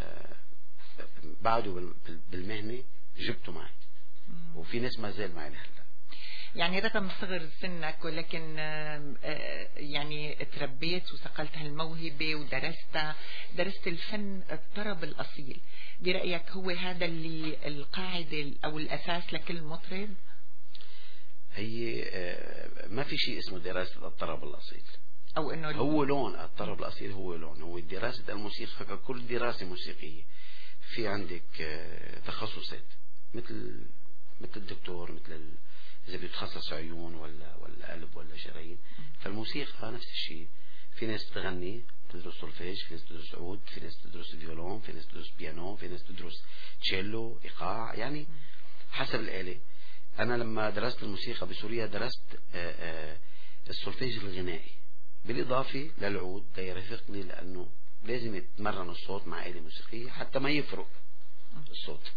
بعده بالمهنة جبته معي. مم. وفي ناس ما زال معي لهلا. يعني رغم صغر سنك ولكن يعني تربيت وصقلت هالموهبة ودرستها، درست الفن الطرب الأصيل. برأيك هو هذا اللي القاعدة أو الأساس لكل مطرب؟ هي ما في شيء اسمه دراسة الطرب الأصيل، أو إنه هو لون الطرب الأصيل، هو لون، هو دراسة الموسيقى ككل دراسة موسيقية. في عندك تخصصات مثل مثل الدكتور، مثل ال... إذا بيتخصص عيون ولا ولا قلب ولا شرايين. فالموسيقى نفس الشيء. في ناس بتغني بتدرس سولفيج، في ناس بتدرس عود، في ناس بتدرس فيولون، في ناس بتدرس بيانو، في ناس بتدرس تشيلو إيقاع، يعني حسب الآلة. أنا لما درست الموسيقى بسوريا درست السولفيج الغنائي بالإضافة للعود ليرافقني، لأنه لازم يتمرن الصوت مع آلة موسيقية حتى ما يفرق الصوت.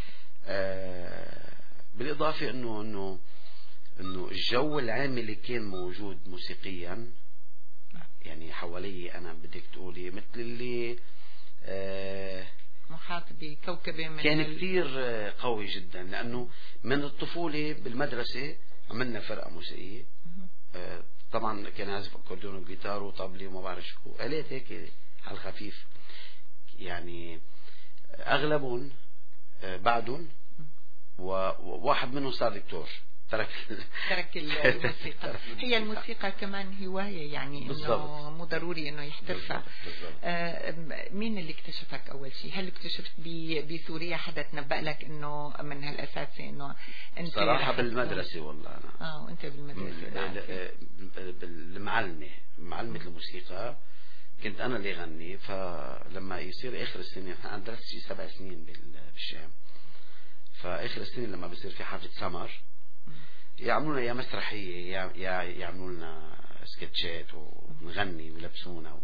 بالإضافة إنه إنه إنه الجو العام اللي كان موجود موسيقيا يعني حوالي، أنا بدك تقولي مثل اللي آه محاط بكوكبة من كان كثير قوي جدا، لأنه من الطفولة بالمدرسة عملنا فرقة موسيقية. آه طبعا كان عازف أكورديون وجيتار وطبلة وما بعرف شو آلات هيك على الخفيف. يعني أغلبهم آه بعدهم، وواحد منهم صار دكتور، ترك ترك الموسيقى. هي الموسيقى كمان هواية، يعني إنه مو ضروري إنه يحترفها. آه مين اللي اكتشفك أول شيء؟ هل اكتشفت بسوريا حدا تنبأ لك إنه من هالأساس إنه أنت؟ صراحة بالمدرسة والله أنا. آه وأنت بالمدرسة. المعلمة معلمة الموسيقى كنت أنا اللي غني. فلما يصير آخر السنة، أنا درست شي سبع سنين بالشام، فآخر السنة لما بيصير في حفلة سمر يعملونا يا مسرحية يا يا يعملونا سكتشات ونغني ويلبسونا و...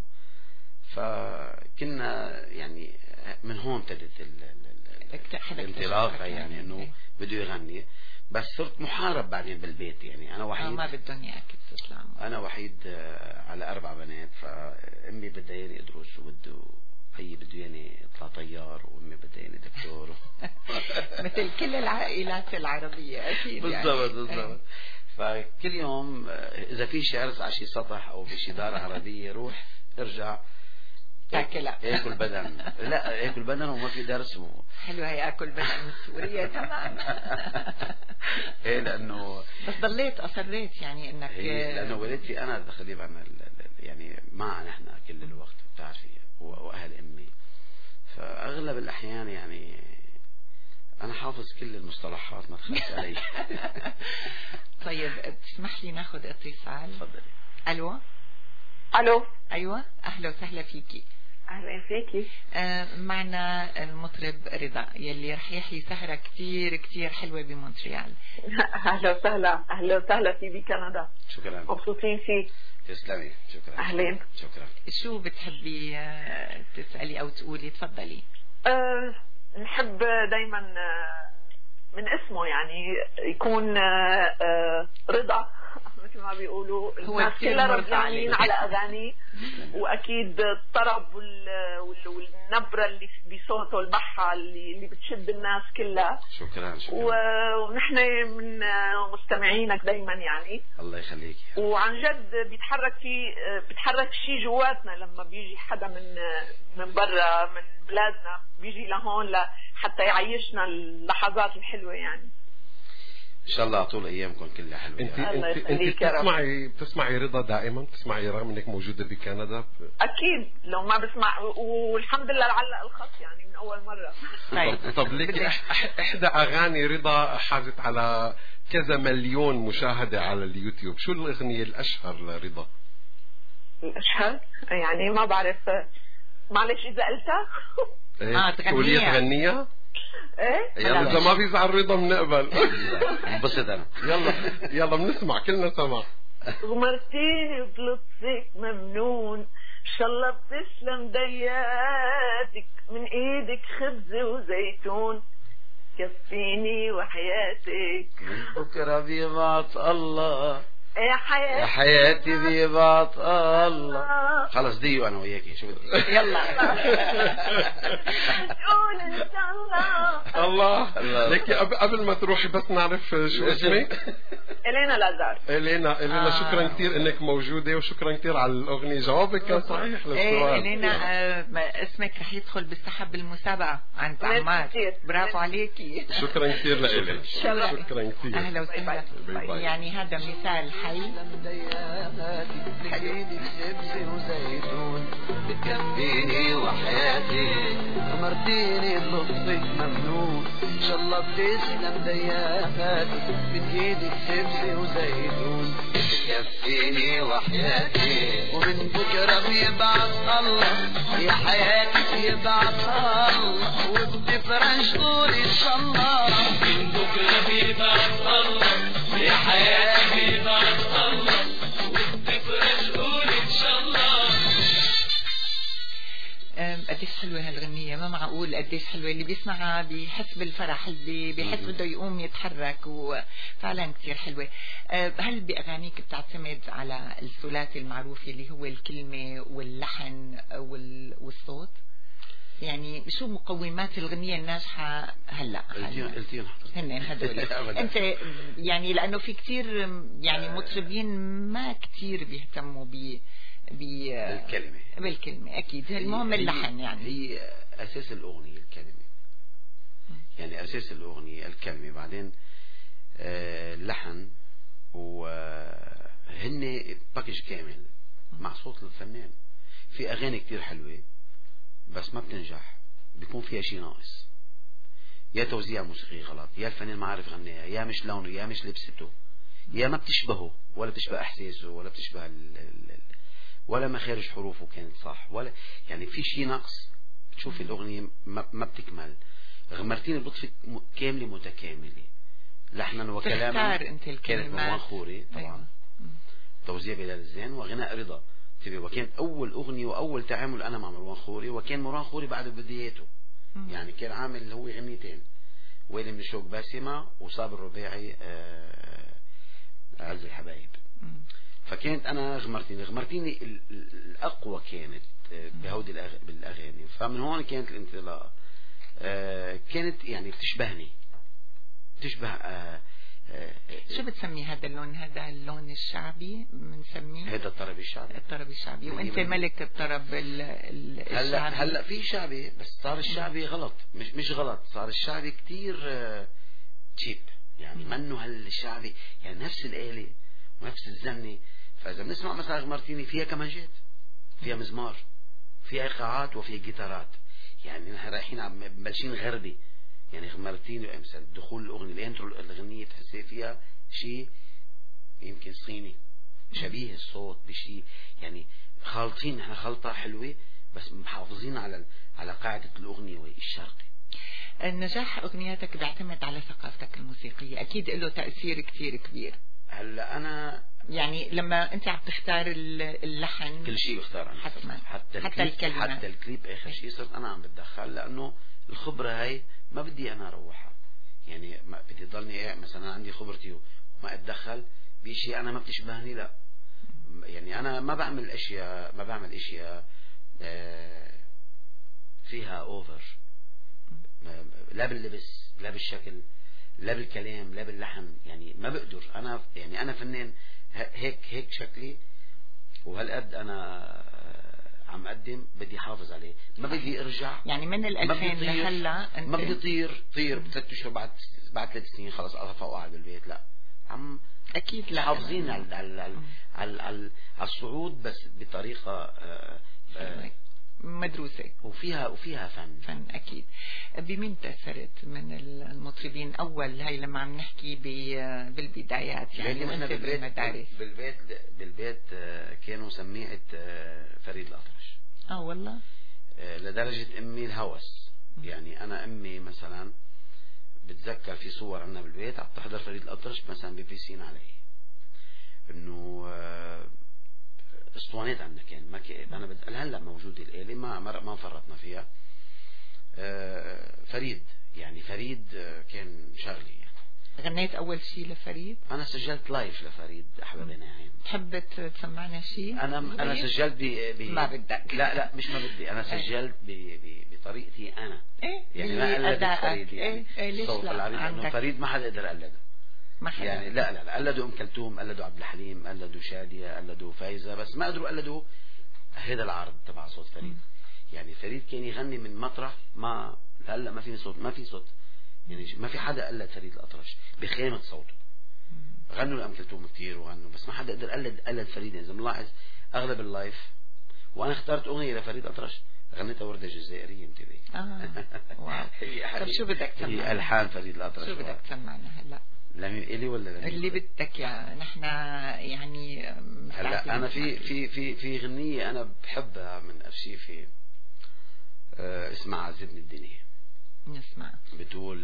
فكنا يعني من هون ابتدت الانطلاقة، يعني انه بده يغني. بس صرت محارب بعدين بالبيت، يعني انا وحيد. ما بدهم اياك تطلع. انا وحيد على اربع بنات، فامي بدها ياني ادرس، وبده هي بده يعني اطلع طيار، وامي بدها يعني دكتور مثل كل العائلات العربية اكيد. بالضبط بالضبط. فكل يوم اذا في شي ارز على شي سطح او بشي دار عربية روح ارجع تاكلها. اكل بدن، لا اكل بدن وما في درس و... حلوة هي اكل بدن من سوريا تمام. ايه لانه بس ضليت اصريت يعني انك إيه لانه والدتي انا تقريبا يعني معها نحن كل الوقت بتعرفي، واهل امي. فاغلب الاحيان يعني انا حافظ كل المصطلحات، ما تخافي علي. طيب تسمح لي ناخذ اتصال؟ تفضلي. الو. الو. ايوه اهلا وسهلا فيكي. اهلا فيكي. آه معنا المطرب رضا يلي رح يحيي سهرة كتير كتير حلوة بمونتريال. اهلا وسهلا. اهلا وسهلا في بكندا. شكرا. مبسوطين فيك. تسلمي. شكرا. اهلين. شكرا. شو بتحبي تسألي او تقولي؟ تفضلي. أه نحب دايما من اسمه يعني يكون أه رضا مثل ما بيقولوا. الناس كلها رضيانين على اغاني، واكيد الطرب والنبره اللي بصوته البحه اللي اللي بتشد الناس كلها. شكرا شكرا. ونحن من مستمعينك دايما يعني. الله يخليك. وعن جد بيتحرك في بيتحرك شيء جواتنا لما بيجي حدا من من برا من بلادنا بيجي لهون حتى يعيشنا اللحظات الحلوه يعني. ان شاء الله طول ايامكم كلها حلوه. انت انت, انت بتسمعي بتسمعي رضا دائما؟ بتسمعي رغم انك موجوده بكندا؟ اكيد لو ما بسمع، والحمد لله علق الخط يعني من اول مره. طب, طب ليك احدى اغاني رضا حازت على كذا مليون مشاهده على اليوتيوب، شو الاغنيه الاشهر لرضا؟ الاشهر يعني ما بعرف، معلش اذا قلتها. اه تغنيها. تغنيها؟ ايه يلا اذا ما بيزعل رضا بنقبل. انبسط انا. يلا يلا بنسمع كلنا سمع. غمرتيني بلطفك ممنون، ان شاء الله بتسلم دياتك، من ايدك خبز وزيتون كفيني وحياتك. بكره بيبعت الله يا حياتي يا حياتي بيبعت الله. خلص ديو انا وياكي شو بدي. يلا تقول ان شاء الله. الله ليكي قبل ما تروحي بس نعرف شو اسمك؟ إلينا لازار. إلينا إلينا آه. شكرا كثير انك موجوده وشكرا كثير على الاغنيه. جوابك كان صحيح للسؤال. ايه إلينا آه اسمك رح يدخل بالسحب بالمسابقه عند عمار. برافو عليكي. شكرا كثير لك. شكرا كثير. اهلا وسهلا. يعني هذا مثال حي. حبيبي سبزي وزيتون بتكفيني وحياتي مرتيني بلطفك ممنون ان شاء الله بتسلم دياتي من ايدك سبزي وزيتون بتكفيني وحياتي ومن بكره بيبعث الله يا حياتي بيبعث الله وبتفرش طول ان شاء الله من بكره بيبعث الله يا حياتي بيبعث الله وبتفرش طول ان شاء الله. قديش حلوة هالغنية، ما معقول قديش حلوة. اللي بيسمعها بيحس بالفرح، اللي بيحس بده يقوم يتحرك، وفعلا كتير حلوة. هل بأغانيك بتعتمد على الثلاثي المعروف اللي هو الكلمة واللحن والصوت؟ يعني شو مقومات الغنية الناجحة هلا؟ قلتين هن هدول. انت يعني لأنه في كتير يعني مطربين ما كتير بيهتموا ب بالكلمة بالكلمة أكيد. المهم اللحن، يعني هي أساس الأغنية الكلمة. يعني أساس الأغنية الكلمة، بعدين آه اللحن، وهن باكج كامل مع صوت الفنان. في أغاني كتير حلوة بس ما بتنجح، بيكون فيها شيء ناقص، يا توزيع موسيقي غلط، يا الفنان ما عارف غنيها، يا مش لونه، يا مش لبسته، يا ما بتشبهه ولا بتشبه إحساسه ولا بتشبه ال ال ولا مخارج حروفه كانت صح، ولا يعني في شيء نقص. بتشوف الأغنية ما بتكمل. غمرتيني بلطفك كاملة متكاملة، لحنا وكلاما. كانت مروان خوري طبعا. أيوة. توزيع بلال الزين وغناء رضا. وكانت أول أغنية وأول تعامل أنا مع مروان خوري، وكان مروان خوري بعد بداياته. يعني كان عامل هو غنيتين، ويلي من الشوق باسمة وصابر رباعي آه عز الحبايب. فكانت أنا غمرتيني غمرتيني الأقوى كانت بهودي بالأغاني. فمن هون كانت الانطلاقة. كانت يعني بتشبهني، بتشبه. شو بتسمي هذا اللون؟ هذا اللون الشعبي بنسميه هذا الطرب الشعبي. الطرب الشعبي. وانت ملك الطرب الشعبي. هلا هلا في شعبي، بس صار الشعبي غلط. مش مش غلط، صار الشعبي كتير تشيب. يعني منه هالشعبي، يعني نفس الآلة ونفس الزنة. فإذا بنسمع مثلا غمرتيني فيها كمانجات، فيها مزمار، فيها إيقاعات وفيها جيتارات. يعني نحن رايحين عم بلشين غربي. يعني غمرتيني مثلا دخول الأغنية الانترو الأغنية تحسي فيها شيء يمكن صيني، شبيه الصوت بشيء، يعني خالطين نحن خلطة حلوة بس محافظين على على قاعدة الأغنية الشرقي. النجاح أغنياتك بيعتمد على ثقافتك الموسيقية، أكيد له تأثير كتير كبير. هلا أنا يعني لما أنت عم تختار اللحن كل شيء بختار أنا حتى حتى, حتى الكلمة حتى الكليب آخر شيء صرت أنا عم بتدخل، لأنه الخبرة هاي ما بدي أنا أروحها. يعني ما بدي ضلني مثلا عندي خبرتي وما أتدخل بشيء أنا ما بتشبهني. لا يعني أنا ما بعمل أشياء ما بعمل أشياء فيها أوفر، لا باللبس لا بالشكل لا بالكلام لا باللحن. يعني ما بقدر أنا، يعني أنا فنان هيك هيك شكلي وهالقد أنا عم أقدم، بدي حافظ عليه، ما بدي أرجع. يعني من الألفين لهلا ما بدي طير طير بثلاث أشهر بعد بعد ثلاث سنين خلص أطفى وقاعد بالبيت. لا عم أكيد لا حافظين على على على على الصعود، بس بطريقة آآ آآ مدروسة وفيها وفيها فن فن أكيد. بمين تأثرت من المطربين أول هاي لما عم نحكي بالبدايات؟ يعني وأنت بالمدارس بالبيت بالبيت كانوا سميعة فريد الأطرش. اه والله. لدرجة أمي الهوس. يعني أنا أمي مثلا بتذكر في صور عنا بالبيت عم تحضر فريد الأطرش مثلا ببيسين عليه، إنه اسطوانات عندنا كان ما كان. انا بسال هلا موجوده الآلة ما ما فرطنا فيها. فريد يعني فريد كان شغلي يعني. غنيت أول شيء لفريد؟ أنا سجلت لايف لفريد أحبابي ناعم. تحب تسمعنا شيء؟ أنا أنا سجلت ب... ب... ما بدك. لا لا مش ما بدي، أنا سجلت ب... ب... بطريقتي أنا. إيه؟ يعني ما قلدت فريد يعني. إيه؟ إيه ليش صوت لا؟ العريض لأنه فريد ما حدا يقدر يقلده. ما حدا. يعني لا لا لا قلدوا أم كلثوم، قلدوا عبد الحليم، قلدوا شادية، قلدوا فايزة، بس ما قدروا يقلدوا هذا العرض تبع صوت فريد. م. يعني فريد كان يغني من مطرح ما هلا ما في صوت، ما في صوت يعني ما في حدا قلد فريد الأطرش بخيمة صوته. غنوا لأم كلثوم كتير وغنوا، بس ما حدا قدر قلد قلد فريد. يعني إذا ملاحظ أغلب اللايف، وأنا اخترت أغنية لفريد الأطرش غنيتها وردة جزائرية انتبه. آه واو. طب شو بدك تسمعنا؟ هي ألحان فريد الأطرش. شو بدك تسمعنا هلا؟ لمين إلي ولا لمين؟ اللي بدك يا نحن يعني. هلا أنا في في في في غنية أنا بحبها من أرشيفي، أه اسمها عذبني الدنيا. نسمع. بتقول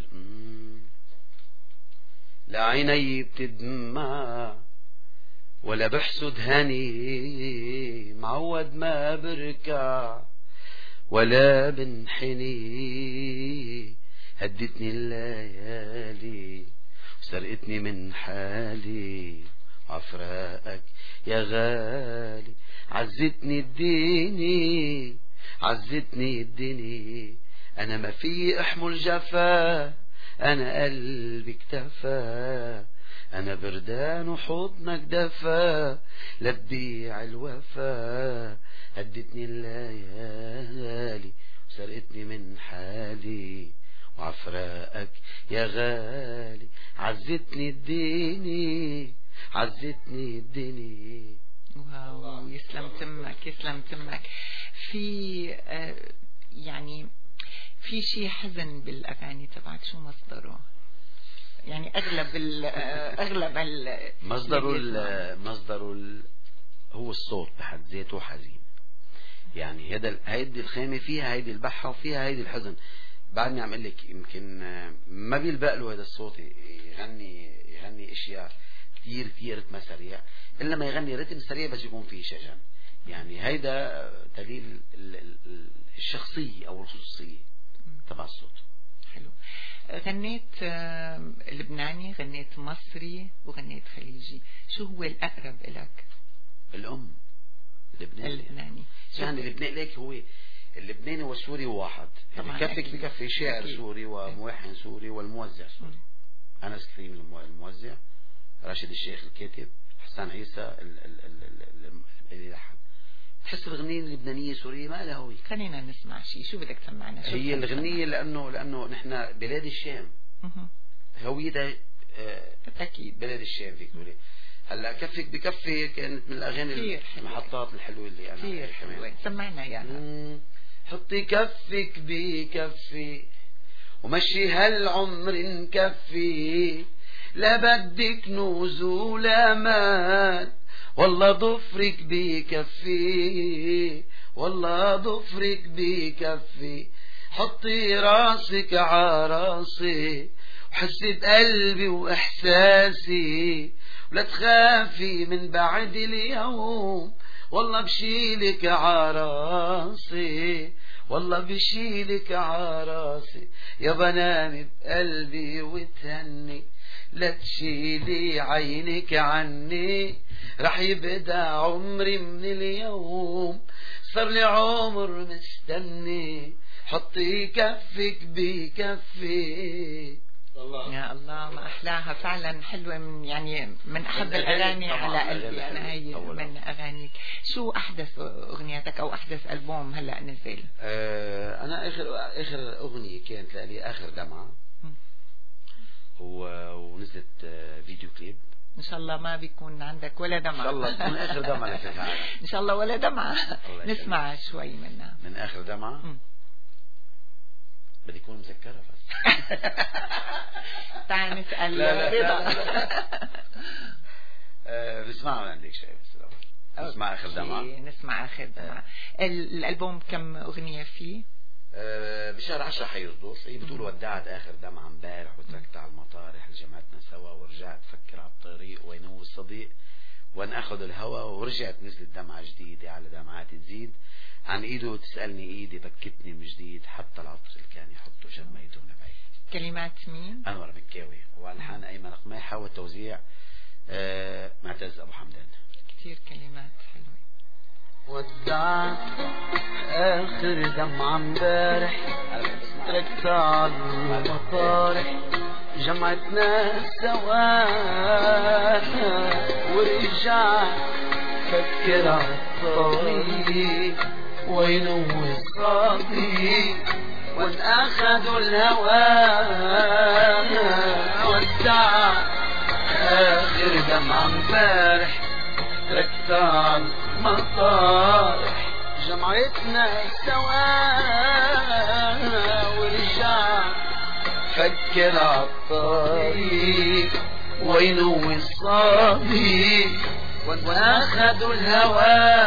لا عيني بتدمع ولا بحسد هني، معود ما بركع ولا بنحني، هدتني الليالي وسرقتني من حالي، عفراقك يا غالي عزتني الدني، عزتني الدني، أنا ما في أحمل جفا، أنا قلبي اكتفى، أنا بردان وحضنك دفا، لا تبيع الوفا، هدتني الليالي وسرقتني من حالي، وعفراقك يا غالي عزتني الدني، عزتني الدني. واو يسلم تمك يسلم تمك. في آه يعني في شيء حزن بالأغاني تبعك، شو مصدره؟ يعني أغلب ال أغلب ال مصدره ال مصدره ال هو الصوت بحد ذاته حزين. يعني هذا هيدي الخيمة فيها هيدي البحة وفيها هيدي الحزن. بعدني عم أقول لك يمكن ما بيلبق له هذا الصوت يغني يغني أشياء كتير كتير رتمها سريع، إلا ما يغني رتم سريع بس يكون فيه شجن. يعني هيدا دليل الشخصية أو الخصوصية تبع الصوت. حلو. غنيت لبناني، غنيت مصري، وغنيت خليجي، شو هو الأقرب إلك؟ الأم اللبناني. اللبناني يعني اللبناني ليك هو اللبناني والسوري واحد، يعني بكفيك بكفي شاعر أكيد. سوري وملحن سوري والموزع سوري. م. أنس كريم الموزع، راشد الشيخ الكاتب، حسان عيسى اللي لحن. تحس الغنية اللبنانية سورية ما لها هوية. خلينا نسمع شيء. شو بدك تسمعنا؟ شو هي الغنية لأنه لأنه نحن بلاد الشام هويتها أكيد بلاد الشام فيك تقولي. هلا كفك بكفي كانت من الأغاني المحطات الحلوة اللي أنا كثير حلوة. سمعنا يعني. حطي كفك بكفي ومشي هالعمر نكفي، لا بدك نزول أمان، والله ضفرك بكفي، والله ضفرك بكفي، حطي راسك عراسي وحسي بقلبي وإحساسي، ولا تخافي من بعد اليوم، والله بشيلك عراسي، والله بشيلك عراسي، يا بنامي بقلبي وتهني، لا تشيلي عينك عني، رح يبدأ عمري من اليوم، صار لي عمر مستني، حطي كفك بكفي. الله. يا الله ما أحلاها فعلا، حلوة، من يعني من أحب الأغاني على قلبي أنا هي من أغانيك. شو أحدث أغنياتك أو أحدث ألبوم هلأ نزل؟ أه أنا آخر آخر أغنية كانت لي آخر دمعة، ونزلت فيديو كليب. إن شاء الله ما بيكون عندك ولا دمعة. إن شاء الله تكون آخر دمعة لك إن شاء الله ولا دمعة. نسمع شوي منها. من آخر دمعة. م. بدي يكون مذكرة بس. تعال نسأل رضا. نسمع من عندك شيء بس. نسمع آخر دمعة. نسمع آخر دمعة. الألبوم كم أغنية فيه؟ أه بشهر عشرة حيصدر. هي بتقول ودعت آخر دمعة امبارح وتركت على المطارح، جمعتنا سوا ورجعت فكر على الطريق وين هو الصديق، وان أخذ الهوى، ورجعت نزلت دمعة جديدة على دمعات تزيد، عن ايده تسألني ايدي بكتني من جديد، حتى العطر اللي كان يحطه شميته من بعيد. كلمات مين؟ أنور مكاوي، والحان أيمن قميحة، والتوزيع آه معتز أبو حمدان. كتير كلمات حلوة. ودعت آخر دمعة امبارح تركت على المطارح جمعتنا سوا ورجعت فكر عالطريق وينو الصديق وان اخذوا الهوى. ودعت آخر دمعة امبارح تركت على المطارح جمعتنا سوا ورجعت فكر عالطريق وينو الصديق واخدوا الهوى.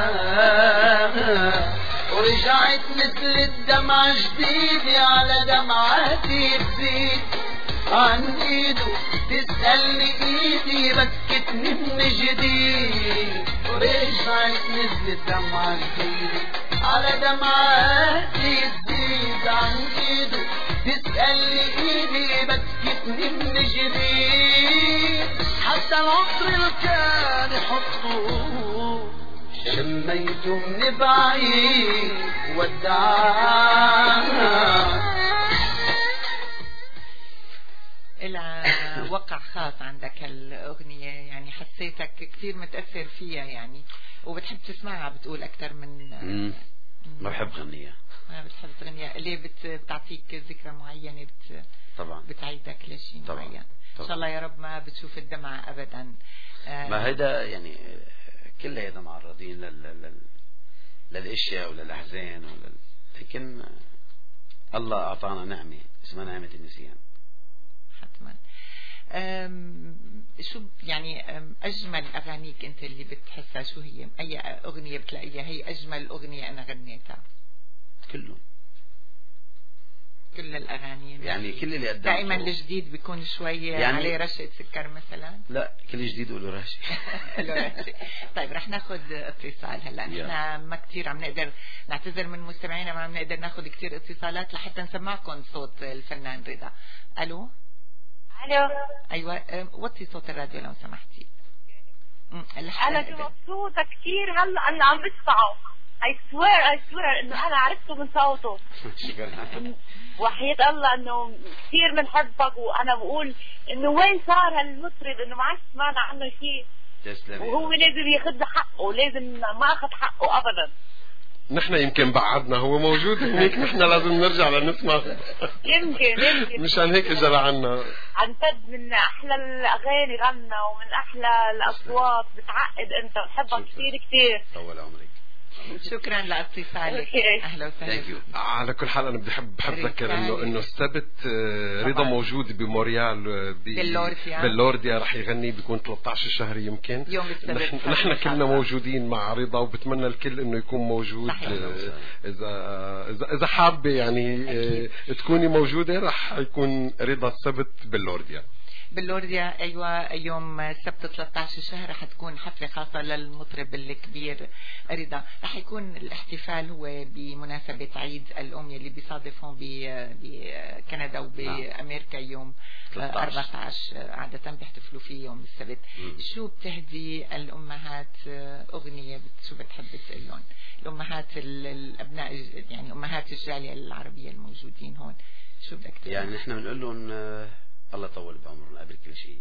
ورجعت مثل الدمعة جديدة على دمعاتي تزيد عن ايده تسألني ايدي بكتني من جديد. ورجعت مثل الدمعة جديدة على دمعاتي تزيد عن ايده تسألني ايدي بكتني من جديد. حتى العطر اللي كان يحطوه شميته من بعيد ودعت. إلها وقع خاص عندك هالأغنية، يعني حسيتك كثير متأثر فيها يعني وبتحب تسمعها بتقول أكثر من مم. ما بحب غنيها. ما بتحب تغنيها ليه؟ بت... بتعطيك ذكرى معينة بت... طبعا بتعيدك لشيء معين. إن شاء الله يا رب ما بتشوف الدمعة أبدا. آه ما هيدا يعني كل هيدا معرضين لل... لل... للأشياء وللأحزان ولل... لكن الله أعطانا نعمة اسمها نعمة النسيان. حتما. شو يعني أجمل أغانيك أنت اللي بتحسها شو هي؟ أي أغنية بتلاقيها هي أجمل أغنية أنا غنيتها؟ كلهم، كل الأغاني يعني كل اللي قدمته دائما الجديد بيكون شوي يعني عليه رشة سكر مثلا؟ لا كل جديد له رشة. طيب رح ناخذ اتصال هلا. نحن ما كثير عم نقدر نعتذر من مستمعينا، ما عم نقدر ناخذ كثير اتصالات لحتى نسمعكم صوت الفنان رضا. الو الو ايوه وطي صوت الراديو لو سمحتي. انا مبسوطه كثير هلا اني عم بسمعه. I swear I swear انه انا عرفته من صوته. وحياة الله انه كثير بنحبك، وانا بقول انه وين صار هالمطرب انه ما عادش سمعنا عنه شيء. وهو لازم ياخذ حقه، لازم ما اخذ حقه ابدا. نحن يمكن بعدنا، هو موجود هناك، نحن لازم نرجع لنسمع. يمكن يمكن مشان هيك اجى لعنا. عن جد من احلى الاغاني غنى ومن احلى الاصوات، بتعقد انت بحبك كثير كثير. طول عمرك. شكرا لاتصالك. اهلا وسهلا. على كل حال انا بدي احب بحب اذكر انه انه السبت رضا موجود بموريال باللورديا باللورديا رح يغني، بيكون ثلاثة عشر شهر يمكن. يوم السبت نحن, نحن كلنا موجودين مع رضا، وبتمنى الكل انه يكون موجود. اذا اذا اذا حابه يعني تكوني موجوده رح يكون رضا السبت باللورديا. باللورديا ايوه يوم السبت ثلاثة عشر شهر رح تكون حفله خاصه للمطرب الكبير رضا. رح يكون الاحتفال هو بمناسبه عيد الام اللي بيصادف هون بكندا وبامريكا يوم أربعة عشر عاده بيحتفلوا فيه يوم السبت. م. شو بتهدي الامهات اغنيه شو بتحب تقول لهم الامهات الابناء يعني امهات الجاليه العربيه الموجودين هون؟ شو بدك تقول يعني نحن بنقول لهم الله يطول بعمرنا قبل كل شيء،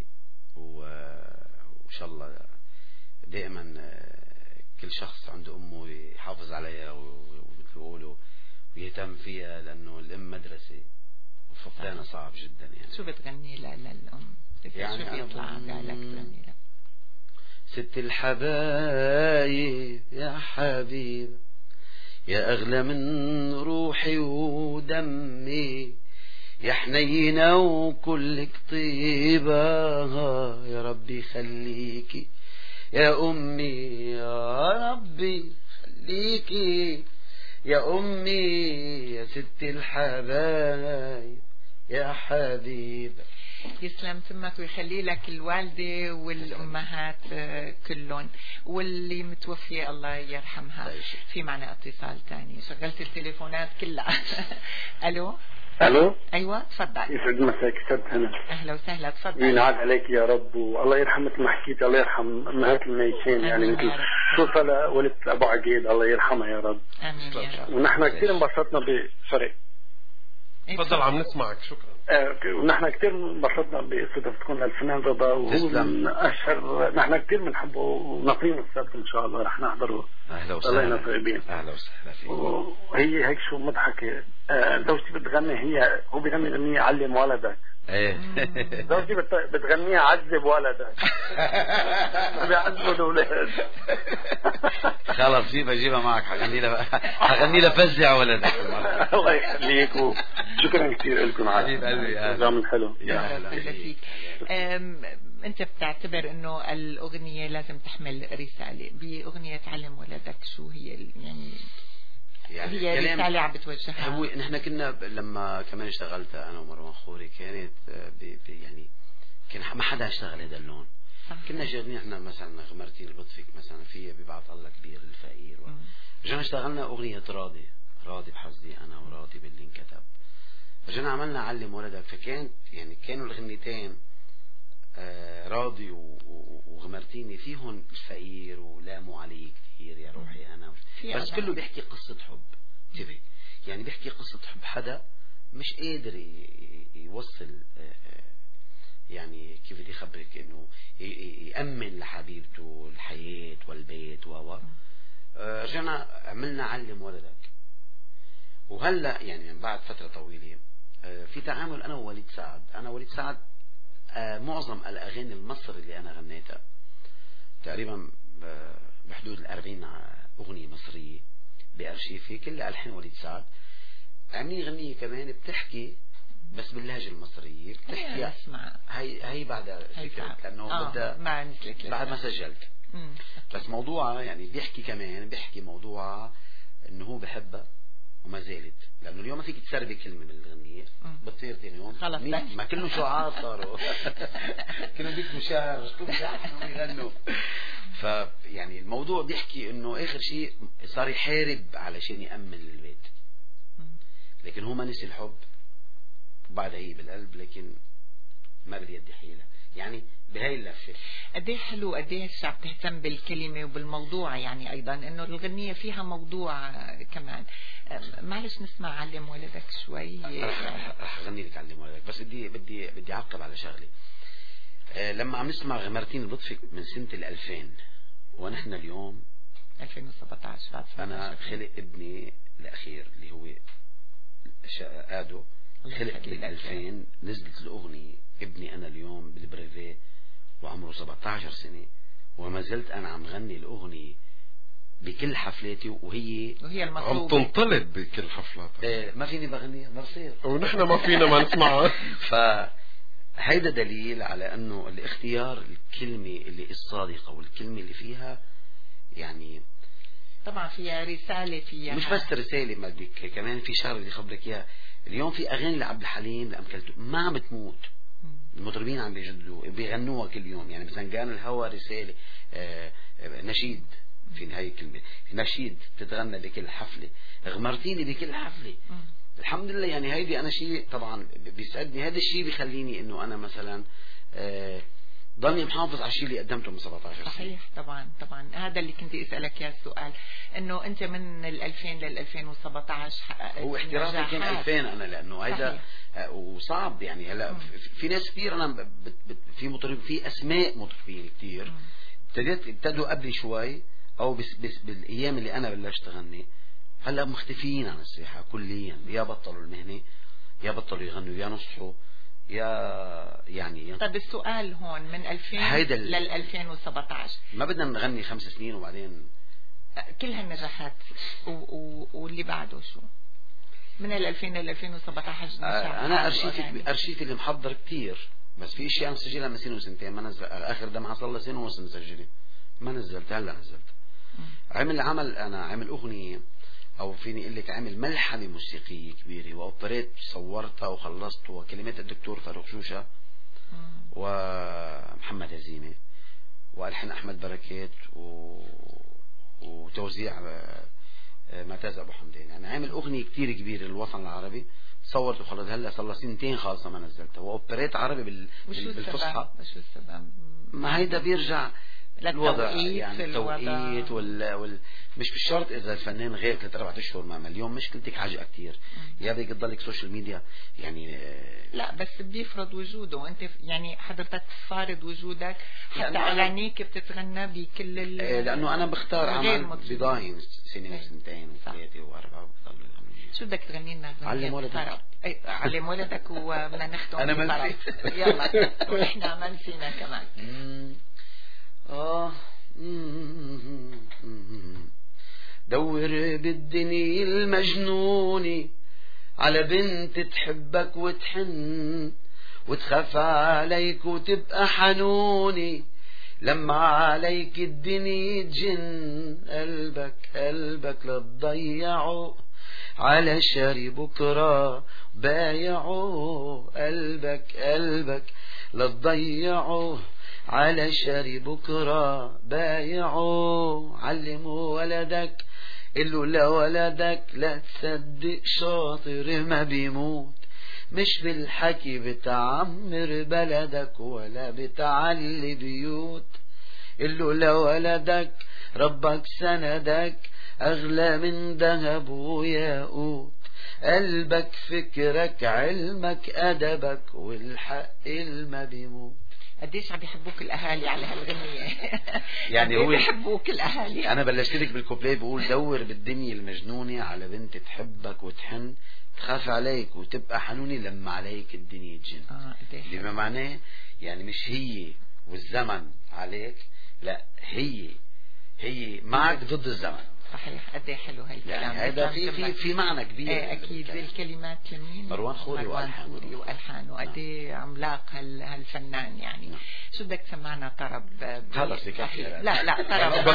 وإن شاء الله دائما كل شخص عنده أمه يحافظ عليها ويقولوا ويهتم فيها، لأنه الأم مدرسة وفقدانها صعب جدا. يعني شو بتغني للأم؟ يعني شو بيطلع بالك تغني لها؟ ست الحبايب يا حبيب يا أغلى من روحي ودمي، يا حنينة وكلك طيبة، يا ربي خليكي يا أمي، يا ربي خليكي يا أمي، يا ست الحبايب يا حبيبة. يسلم تمك ويخلي لك الوالدة والأمهات كلهم، واللي متوفية الله يرحمها. في معنا اتصال تاني، شغلت التليفونات كلها. ألو الو ايوه تفضل. يسعد مساك استاذ هنا. اهلا وسهلا تفضل. ينعاد عليك يا رب والله يرحم مثل ما حكيت. الله يرحم امهات الميتين يعني مثل خصوصا لوالدة ابو عقيل الله يرحمها يا رب. امين يا رب. ونحن كثير انبسطنا ب سوري تفضل عم نسمعك. شكرا. آه ونحن كثير انبسطنا باستضافتكم للفنان رضا وهو من اشهر. نحن كثير بنحبه ونقيم استاذكم ان شاء الله رح نحضره. اهلا وسهلا. الله طيبين. اهلا وسهلا فيك. وهي هيك شو مضحكه. آه زوجتي بتغني هي هو بيغني اغنيه علم ولدك. ايه زوجتي بتغنيها عذب ولدك. بيعذبوا الاولاد. خلص جيبها جيبها معك حغني لها حغني لها فزع ولدك. الله يخليك وشكرا كثير لكم على البرنامج الحلو. يا اهلا فيك. انت بتعتبر انه الاغنيه لازم تحمل رساله؟ باغنيه علم ولدك شو هي يعني يعني هي رسالة عم بتوجهها؟ هو نحن كنا لما كمان اشتغلت انا ومروان خوري كانت بي بي يعني كان ما حدا اشتغل هذا اللون. كنا شغالين احنا مثلا غمرتين البطفك مثلا فيها ببعض الله كبير الفقير و... رجعنا اشتغلنا اغنية راضي راضي بحظي انا وراضي باللي انكتب. رجعنا عملنا علم ولدك. فكانت يعني كانوا الغنيتين آه راضي و... وغمرتيني فيهم الفقير ولاموا علي كثير يا روحي انا بس كله بيحكي قصة حب. انتبه يعني بيحكي قصة حب حدا مش قادر يوصل يعني كيف بدي اخبرك انه يأمن لحبيبته الحياة والبيت و رجعنا عملنا علم ولدك. وهلا يعني من بعد فترة طويلة في تعامل انا ووليد سعد. انا ووليد سعد معظم الاغاني المصري اللي انا غنيتها تقريبا بحدود الأربعين أغنية مصرية بأرشيفي كلها ألحان وليد سعد. عملي غنية كمان بتحكي بس باللهجة المصرية بتحكي هي هي بعد فكرة لأنه آه بدها بعد ما سجلت. مم. بس موضوعها يعني بيحكي كمان بيحكي موضوعها إنه هو بحبها وما زالت. لأنه اليوم ما فيك تسربي كلمة من الغنية بتصير ثاني يوم ما كلهم شعار صاروا كلهم بيكتبوا شعر كلهم بيحكوا يغنوا. فيعني الموضوع بيحكي انه اخر شيء صار يحارب علشان يأمن البيت لكن هو ما نسي الحب وبعدها هي بالقلب لكن ما باليد حيلة يعني بهاي اللفة. قديه حلو قديه الشعب تهتم بالكلمة وبالموضوع يعني ايضا انه الغنية فيها موضوع كمان. معلش نسمع علم ولدك شوي. رح اغني لك علم ولدك بس بدي بدي بدي اعقب على شغلة. لما عم نسمع غمرتين البطفك من سنة الألفين ونحن اليوم ألفين وسبعطعش أنا خلق ابني الأخير اللي هو آدو خلق بالألفين. نزلت الأغنية ابني أنا اليوم بالبريفي وعمره سبعطعش سنة وما زلت أنا عم غني الأغنية بكل حفلاتي وهي وهي عم تنطلب بكل حفلات. اه ما فيني بغنيها ما بصير ونحن ما فينا ما نسمعها. ف هيدا دليل على انه الاختيار الكلمة اللي الصادقة والكلمة اللي فيها يعني طبعا فيها رسالة فيها مش بس رسالة ما بدك كمان في شغله بدي خبرك اياها. اليوم في اغاني لعبد الحليم لأم كلثوم ما عم تموت. المطربين عم بيجدوا بيغنوها كل يوم يعني مثلا كان الهوى رسالة آه نشيد في نهاية الكلمة نشيد بتتغنى بكل حفلة غمرتيني بكل حفلة. الحمد لله يعني هيدي انا شيء طبعا بيسعدني. هذا الشيء بيخليني انه انا مثلا آه ضلني محافظ على الشيء اللي قدمته من سبعطعش سنة. صحيح طبعا طبعا هذا اللي كنت اسالك يا السؤال انه انت من الألفين لل ألفين وسبعطعش حققت هو احترافي كان ألفين انا لانه هيدا آه وصعب يعني هلا في ناس كثير انا في مطرب في اسماء مطربين كثير ابتديت ابتدوا قبلي شوي او بس بس بالايام اللي انا بلشت اغني هلا مختفيين عن الساحة كليا. يا بطلوا المهنة يا بطلوا يغنوا يا نصحوا يا يعني طيب السؤال هون من ألفين لل ألفين وسبعطعش ما بدنا نغني خمس سنين وبعدين كل هالنجاحات و... و... واللي بعده شو من ال ألفين لل ألفين وسبعطعش آه انا ارشيفي ارشيفي اللي محضر كتير بس في اشياء مسجلها من سنة وسنتين ما نزل. اخر دمعة صار له سنة ونص مسجله ما نزلت هلا نزلت. عمل عمل انا عمل اغنية او فيني اقول لك عمل ملحمة موسيقية كبيرة واوبريت صورتها وخلصت وكلمات الدكتور فاروق شوشة ومحمد هزيمة والحان احمد بركات و... وتوزيع معتز أبو حمدين، يعني عامل أغنية كتير كبيرة للوطن العربي، صورت وخلص هلا صار لها سنتين خالصة ما نزلتها، وأوبريت عربي بال... بالفصحى. وشو السبب؟ ما هيدا بيرجع الوضع، يعني التوقيت وال... وال... مش بالشرط اذا الفنان غير ثلاث اربع اشهر ما عمل. اليوم مشكلتك حاجه كتير، يا بدك تضلك سوشيال ميديا يعني. لا بس بيفرض وجوده، انت يعني حضرتك تفارض وجودك حتى اغانيك بتتغنى بكل ال... لانه انا بختار عمل بضاين سنه وسنتين وثلاثه واربعه وبضل. شو بدك تغني لنا؟ علم ولدك. علم ولدك وبدنا نختم. انا ما يلا ونحن عمل فينا كمان. آه دور بالدنيا المجنونة على بنت تحبك وتحن وتخاف عليك وتبقى حنونة، لما عليك الدنيا تجن قلبك قلبك لتضيعه على شاري بكرة بايعه، قلبك قلبك لتضيعه على شاري بكرة بايعه. علموا ولدك قلوا لولدك لا تصدق شاطر ما بيموت، مش بالحكي بتعمر بلدك ولا بتعلي بيوت. قلوا لولدك ربك سندك أغلى من ذهب وياقوت، قلبك فكرك علمك أدبك والحق الما بيموت. قديش عم بيحبوك الاهالي على هالغنية؟ يعني هو بيحبوك الاهالي. انا بلشت لك بالكوبليه بقول دور بالدنيا المجنونة على بنت تحبك وتحن تخاف عليك وتبقى حنونة لما عليك الدنيا تجن. اه بما معناه يعني مش هي والزمن عليك، لا هي هي معك ضد الزمن. صحيح. قد ايه حلو هاي الكلام. يعني هذا في في في معنى كبير. ايه اكيد. الكلمات لمين؟ مروان خوري والحان خوري والحان وقد ايه عملاق هال هالفنان يعني. نعم. شو بدك تسمعنا طرب؟ خلص يكفي. لا لا طرب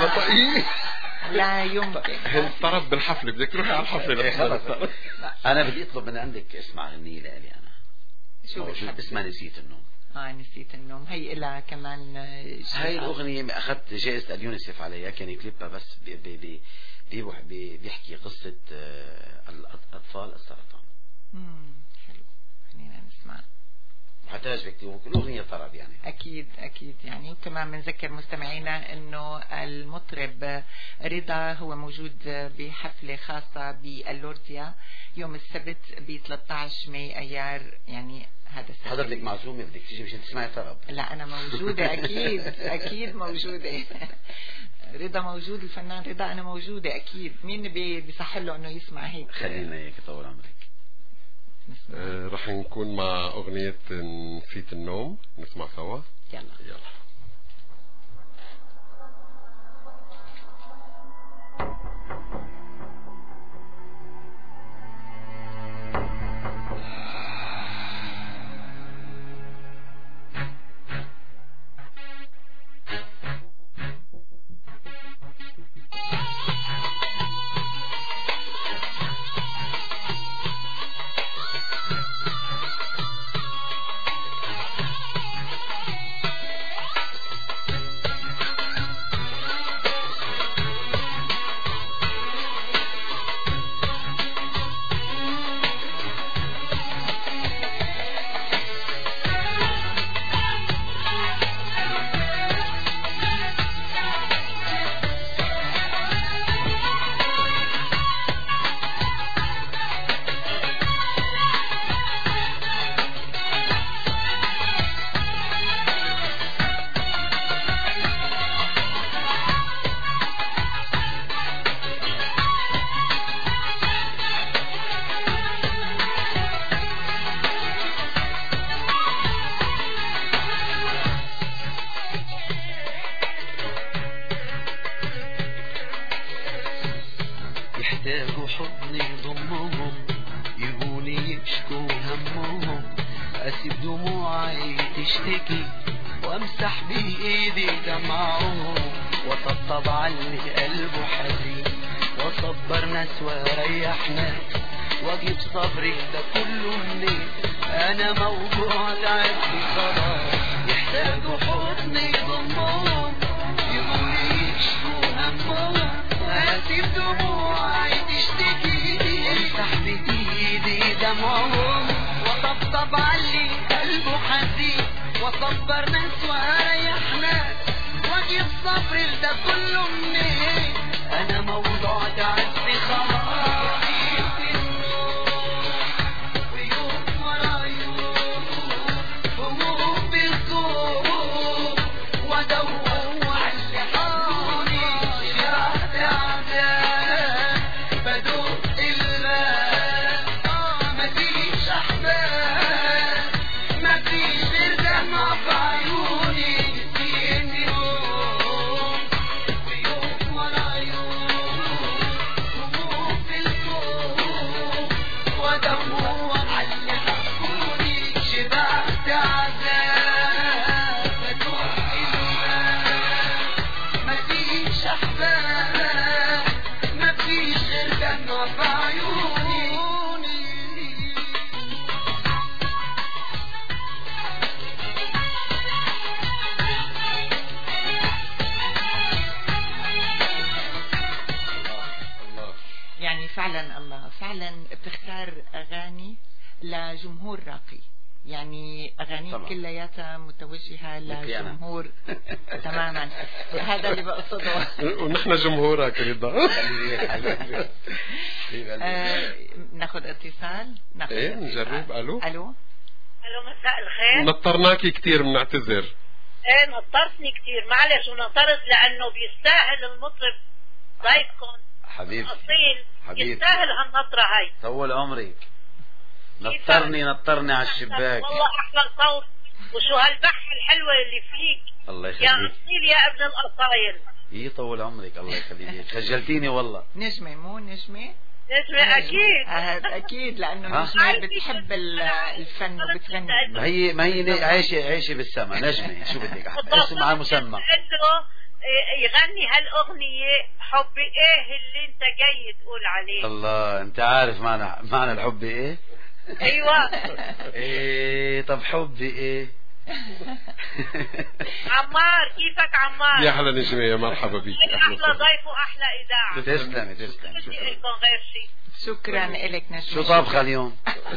لا يمكن. الطرب بالحفله بدك تروحي على الحفله. انا بدي اطلب من عندك اسمع غنية لي انا. شو بتحب؟ اسمها نسيت النوم. اه نسيت النوم. هي إلها كمان. هاي الأغنية أخذت جائزة اليونيسف عليها، كان كليبها بس بي بي بي بي بيحكي قصة الأطفال السرطان. امم حلو، خلينا نسمع. حتعجبك الأغنية طرب يعني. أكيد أكيد يعني. وكمان بنذكر مستمعينا إنه المطرب رضا هو موجود بحفلة خاصة باللورديا يوم السبت ب ثلاثة عشر مايو أيار يعني هذا السبت. حضرتك معزومة بدك تيجي مشان تسمعي طرب؟ لا أنا موجودة أكيد أكيد موجودة. رضا موجود، الفنان رضا أنا موجودة أكيد. مين بيصح له إنه يسمع هيك؟ خلينا إياك طول عمرك. آه رح نكون مع أغنية نسيت النوم، نسمع سوا. يلا يلا. يحتاجوا حضن يضمهم، يقولي يشكوا همهم، اسيب دموعي تشتكي وامسح بايدي دمعهم، وطبطب على اللي قلبه حزين، واصبر ناس واريح ناس، واجيب صبري ده كله منين، انا موجوع تعبت خلاص. يحتاجوا حضن يضمهم، يقولي يشكوا همهم، اسيب دموعي كبر نسوى ريح ناس واجيب صبر لده كله منين انا موضوع تعبني خلاص ويوم ورا يوم هموم بالكون وادور على اللي حولي شبعت عذاب بدوق الماء مفيش احباب مفيش غير دمع في عيوني نسيني يوم ويوم ورا يوم هموم بالكون وادور على اللي حولي شبعت عذاب بدوق الماء مفيش احباب مفيش غير دمع في عيوني يعني فعلا الله فعلا بتختار أغاني لجمهور راقي، يعني أغاني كلياتها متوجهة لجمهور تماما. هذا اللي بقصده. ونحن جمهورك رضا. آه، ناخذ اتصال. ناخذ ايه نجرب. الو الو الو مساء الخير. نطرناكي كثير بنعتذر. ايه نطرتني كثير معلش، ونطرت لانه بيستاهل المطرب ضيفكم حبيبي اصيل، حبيبي يستاهل هالنطره هاي. طول عمرك. نطرني نطرني على الشباك. والله احلى صوت، وشو هالبحه الحلوه اللي فيك الله يا يخليك اصيل يا ابن الاصايل. يطول عمرك الله يخليك. خجلتيني والله. نجمة مو نجمة؟ نجمة اكيد. آه اكيد لانه نجمة بتحب الفن وبتغني. ما هي ما هي عايشه عايشه بالسما. نجمة شو بدك اسم على مسمى. انه يغني هالاغنيه حبي ايه اللي انت جاي تقول عليه. الله انت عارف معنى معنى الحب ايه؟ ايوه. ايه طب حبي ايه؟ عمار كيفك عمار؟ يا احلى نجمة يا مرحبا بك. احلى ضيف واحلى اذاعه. تسلمي تسلمي. بدي لكم غير شيء. شكرا لك نجمة. شو طابخه اليوم؟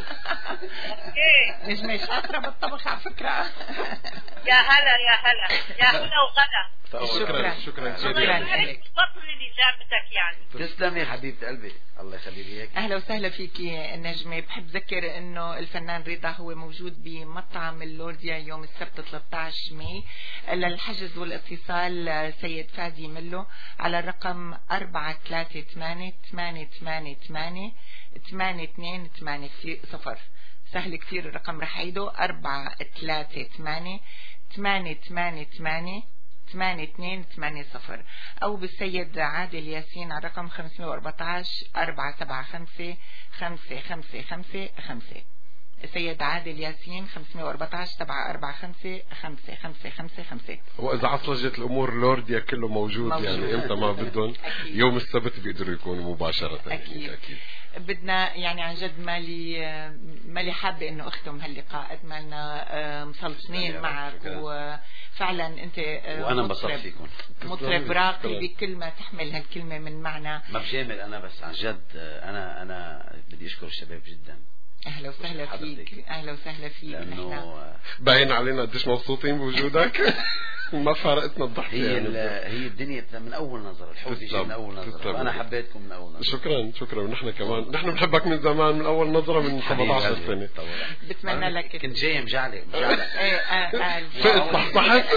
ايه نجمة شاطرة بالطبخ على فكرة. يا هلا يا هلا يا هلا وغلا. شكرا شكرا شكرا لك. بطل اللي جابتك يعني. تسلمي حبيبة قلبي الله يخليك هيك. اهلا وسهلا فيكي نجمة. بحب ذكر انه الفنان رضا هو موجود بمطعم اللورديا يوم السبت ثلاثة عشر ماي. للحجز والاتصال سيد فادي ملو على الرقم أربعة ثلاثة ثمانية ثمانية ثمانية ثمانية ثمانية اثنين ثمانية صفر. سهل كثير الرقم، رح عيده أربعة ثلاثة ثمانية ثمانية ثمانية ثمانية ثمانية اثنين ثمانية صفر، أو بالسيد عادل ياسين على الرقم خمسمائة وأربعة عشر أربعة سبعة خمسة خمسة خمسة خمسة خمسة. السيد عادل ياسين خمسمائة وأربعة عشر سبعة أربعة خمسة خمسة خمسة خمسة خمسة. وإذا عصلجت الأمور لورديا كله موجود, موجود. يعني إمتى ما بدهم يوم السبت بيقدروا يكونوا مباشرة. أكيد. يعني أكيد. بدنا يعني عن جد مالي مالي حابة إنه أختم هاللقاء قد ما لنا مسلطنين معك، وفعلا أنت وأنا انبسطت فيكم. مطرب راقي بكل ما تحمل هالكلمة من معنى. ما بجامل أنا بس عن جد أنا أنا بدي أشكر الشباب جدا. اهلا وسهلا فيك. اهلا وسهلا فيك. لانه باين علينا قديش مبسوطين بوجودك. ما فارقتنا الضحكه. هي يعني هي الدنيا من اول نظره، الحب يجي من اول نظره، وانا حبيتكم من اول نظره. شكرا شكرا. ونحن كمان نحن بنحبك من زمان، من اول نظره، من سبعة عشر سنه. بتمنى لك. كنت جاي مجعلك مجعلك. ايه اه صحصحت.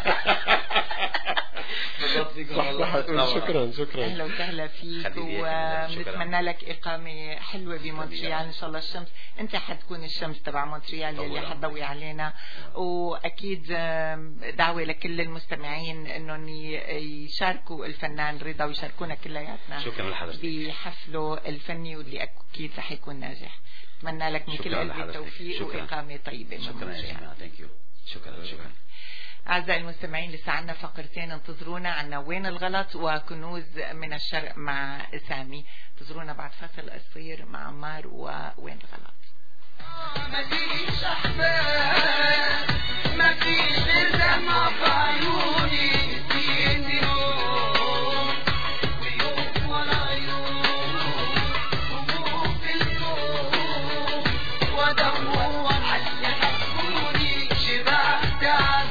شكرا شكرا. اهلا وسهلا فيك، ونتمنى لك اقامه حلوه بمونتريال ان شاء الله. الشمس انت حتكون الشمس تبع مونتريال اللي حتضوي علينا، واكيد دعوه لكل المستمعين انهم يشاركوا الفنان رضا ويشاركونا كلياتنا. شكرا لحضرتك بحفله الفني واللي اكيد رح يكون ناجح. اتمنى لك من كل قلبي التوفيق واقامه طيبه. شكرا يا جماعه. ثانك يو. شكرا شكرا. أعزائي المستمعين لسه عنا فقرتين انتظرونا. عنا وين الغلط وكنوز من الشرق مع سامي. انتظرونا بعد فاصل قصير مع عمار ووين الغلط. ما فيش أحباب ما فيش غير دمع في عيوني نسيني يوم ويوم ورا يوم هموم في الكون وادور على اللي حبوني شبعت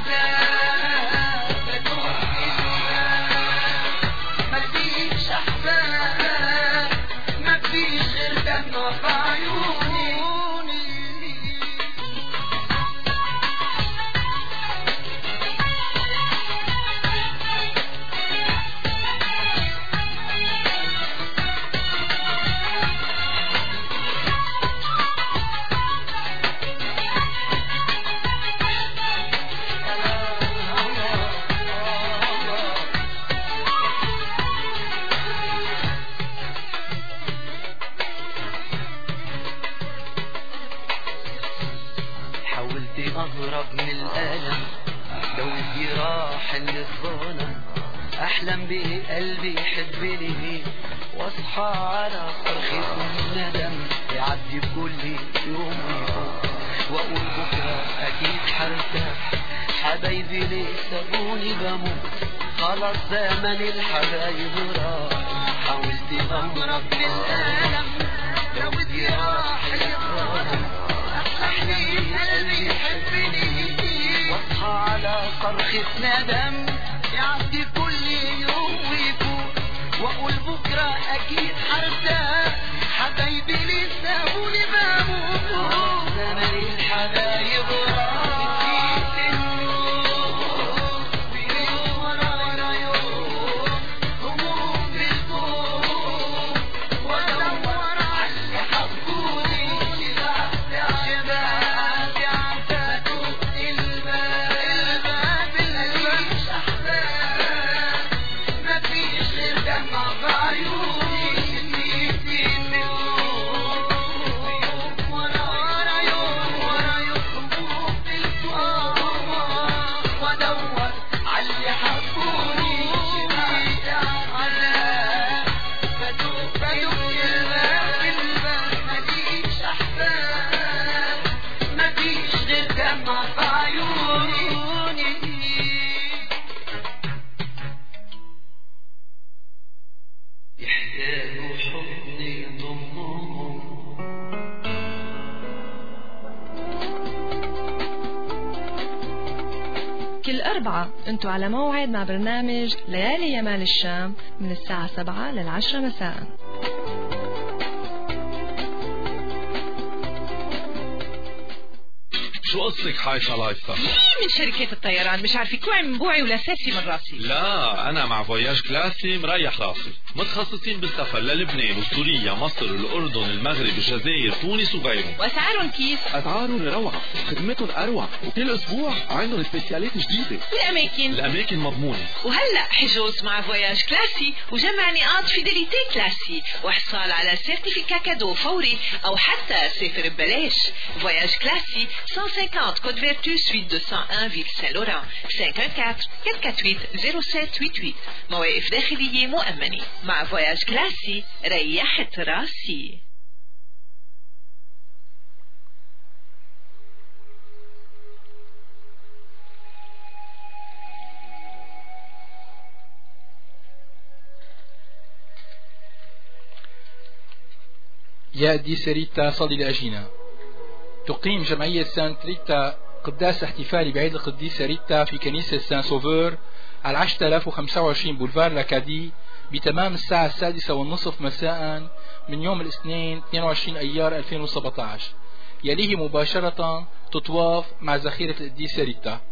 بهرب من الألم لو الجراح اللي اتظلم أحلم به قلبي يحبني واصحى على صرخة الندم يعدي كل يوم ويفوت وأقول بكرة أكيد حرتاح حبايبي ليه سابوني بموت خلاص زمن الحبايب راح حاولت أهرب من الألم لو الجراح اللي اتظلم أحلم به قلبي يحبني واصحى على صرخة ندم يعدي كل يوم ويفوت واقول بكره اكيد حرتاح حبايبي لسه سابوني بموت زمن الحبايب راح الأربعة أنتوا على موعد مع برنامج ليالي يمال الشام من الساعة سبعة للعشرة مساء. شو قصتك حايفة لايفة؟ مين من شركة الطيران مش عارفة كوعي من بوعي ولا ساسي من راسي؟ لا أنا مع فواياج كلاسي مريح راسي، متخصصين بالسفر للبنان وسوريا مصر الأردن المغرب الجزائر تونس وغيرهم. وأسعارهم كيف؟ أسعارهم روعة، خدمتهم أروع، وكل أسبوع عندهم سبيسيالات جديدة. والأماكن؟ الأماكن مضمونة. وهلأ حجوز مع فواياج كلاسي وجمع نقاط فيديليتي كلاسي وحصال على سيرتيفيكا كادو فوري أو حتى سافر ببلاش. فواياج كلاسي cent cinquante Côte Vertu, suite deux cent un, Ville Saint-Laurent. cinq un quatre, quatre quatre huit, zéro sept huit huit. مواقف داخلية مؤمنة. مع فواياج كلاسي ريحت راسي. يا دي سريتا صلي لأجينا. تقيم جمعية سانت ريتا قداس احتفالي بعيد القديسة ريتا في كنيسة سان سوفور على عشرة آلاف وخمسة وعشرين بولفار لاكادي بتمام الساعة السادسة والنصف مساء من يوم الاثنين اثنين وعشرين أيار ألفين وسبعة عشر. يليه مباشرة تطواف مع ذخيرة القديسة ريتا.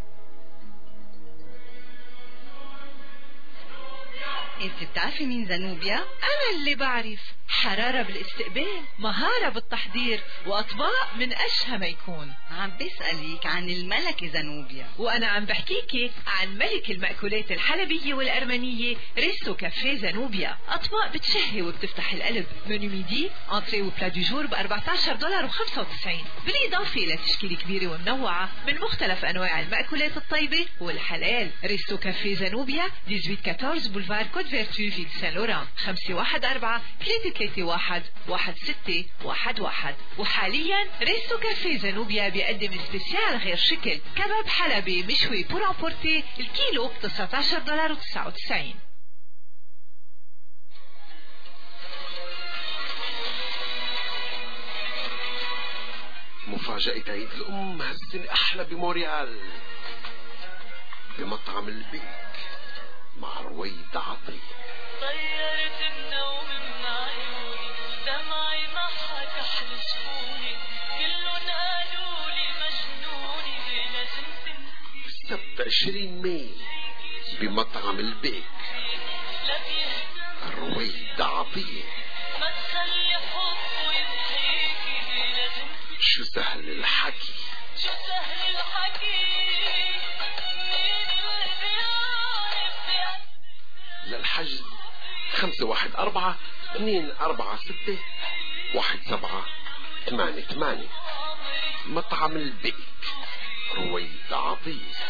انت بتعرفي مين زنوبيا؟ انا اللي بعرف. حرارة بالاستقبال، مهارة بالتحضير، وأطباق من أشهى ما يكون. عم بسألك عن الملكة زنوبيا. وأنا عم بحكيكي عن ملك المأكولات الحلبية والأرمنية ريستو كافيه زنوبيا. أطباق بتشهي وبتفتح القلب. منيو ميدي، أنتري وبلا دو جور ب أربعة عشر دولار وخمسة وتسعين، بالإضافة إلى تشكيلة كبيرة ومنوعة من مختلف أنواع المأكولات الطيبة والحلال. ريستو كافيه زنوبيا ثمانية عشر أربعة بولفار كوت فيرتو في سان لوران خمسة واحد أربعة ثلاثة ثلاثة واحد واحد ستة واحد واحد. وحاليا ريستو كافيه زنوبيا بيقدم سبيسيال غير شكل كباب حلبي مشوي بور امبورتي الكيلو ب تسعة عشر دولار وتسعة وتسعين. مفاجأة عيد الأم هالسنة أحلى بموريال بمطعم البيك مع رويد عطية. طيرت النوم من عيوني دمعي محك أحلى شفوني كلهم قالوا لي مجنوني لازم تنسي. السبت عشرين ماي بمطعم البيك رويد عطية. ما تخلي حبه يمحيكي لازم. شو سهل الحكي شو سهل الحكي مين اللي بيعرف. للحجز خمسة واحد أربعة اثنين أربعة ستة واحد سبعة ثمانية ثمانية. مطعم البيك رويدا عطية.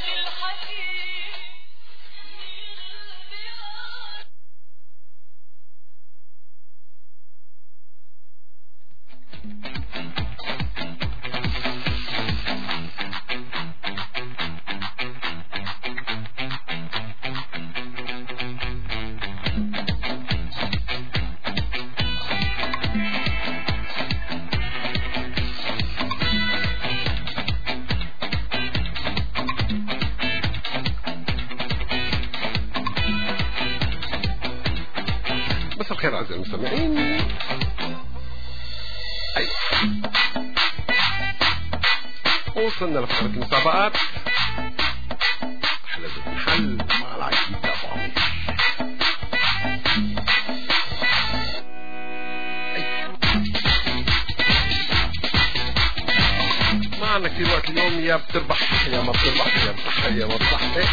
خير أعزائي المستمعين. أيوة وصلنا لفقرة المسابقات. أحلى المحل مع العقيدة طعمي. ما عندنا كثير وقت اليوم، يا بتربح يا ما بتربح، يا بتضحك يا ما بتضحك.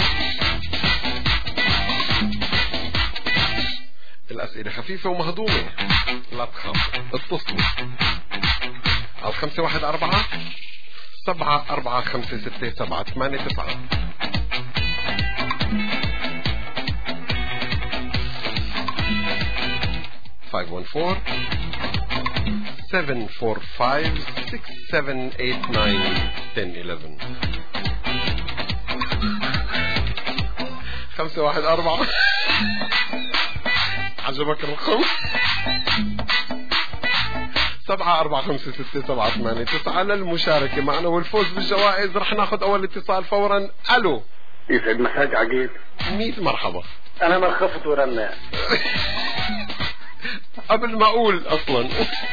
الأسئلة خفيفة ومهضومة، لا تخاف، اتصلوا على خمسة واحد أربعة سبعة أربعة خمسة ستة سبعة ثمانية تسعة. five one four seven four five six seven eight nine ten eleven. خمسة واحد أربعة عجبك الرقم؟ سبعة أربعة خمسة ستة سبعة ثمانية تسعة للمشاركة معنا والفوز بالجوائز. رح ناخذ أول اتصال فورا. ألو، يسعد مساك عقيل. ميت مرحبا. أنا مرخفت ورنا قبل ما أقول أصلا.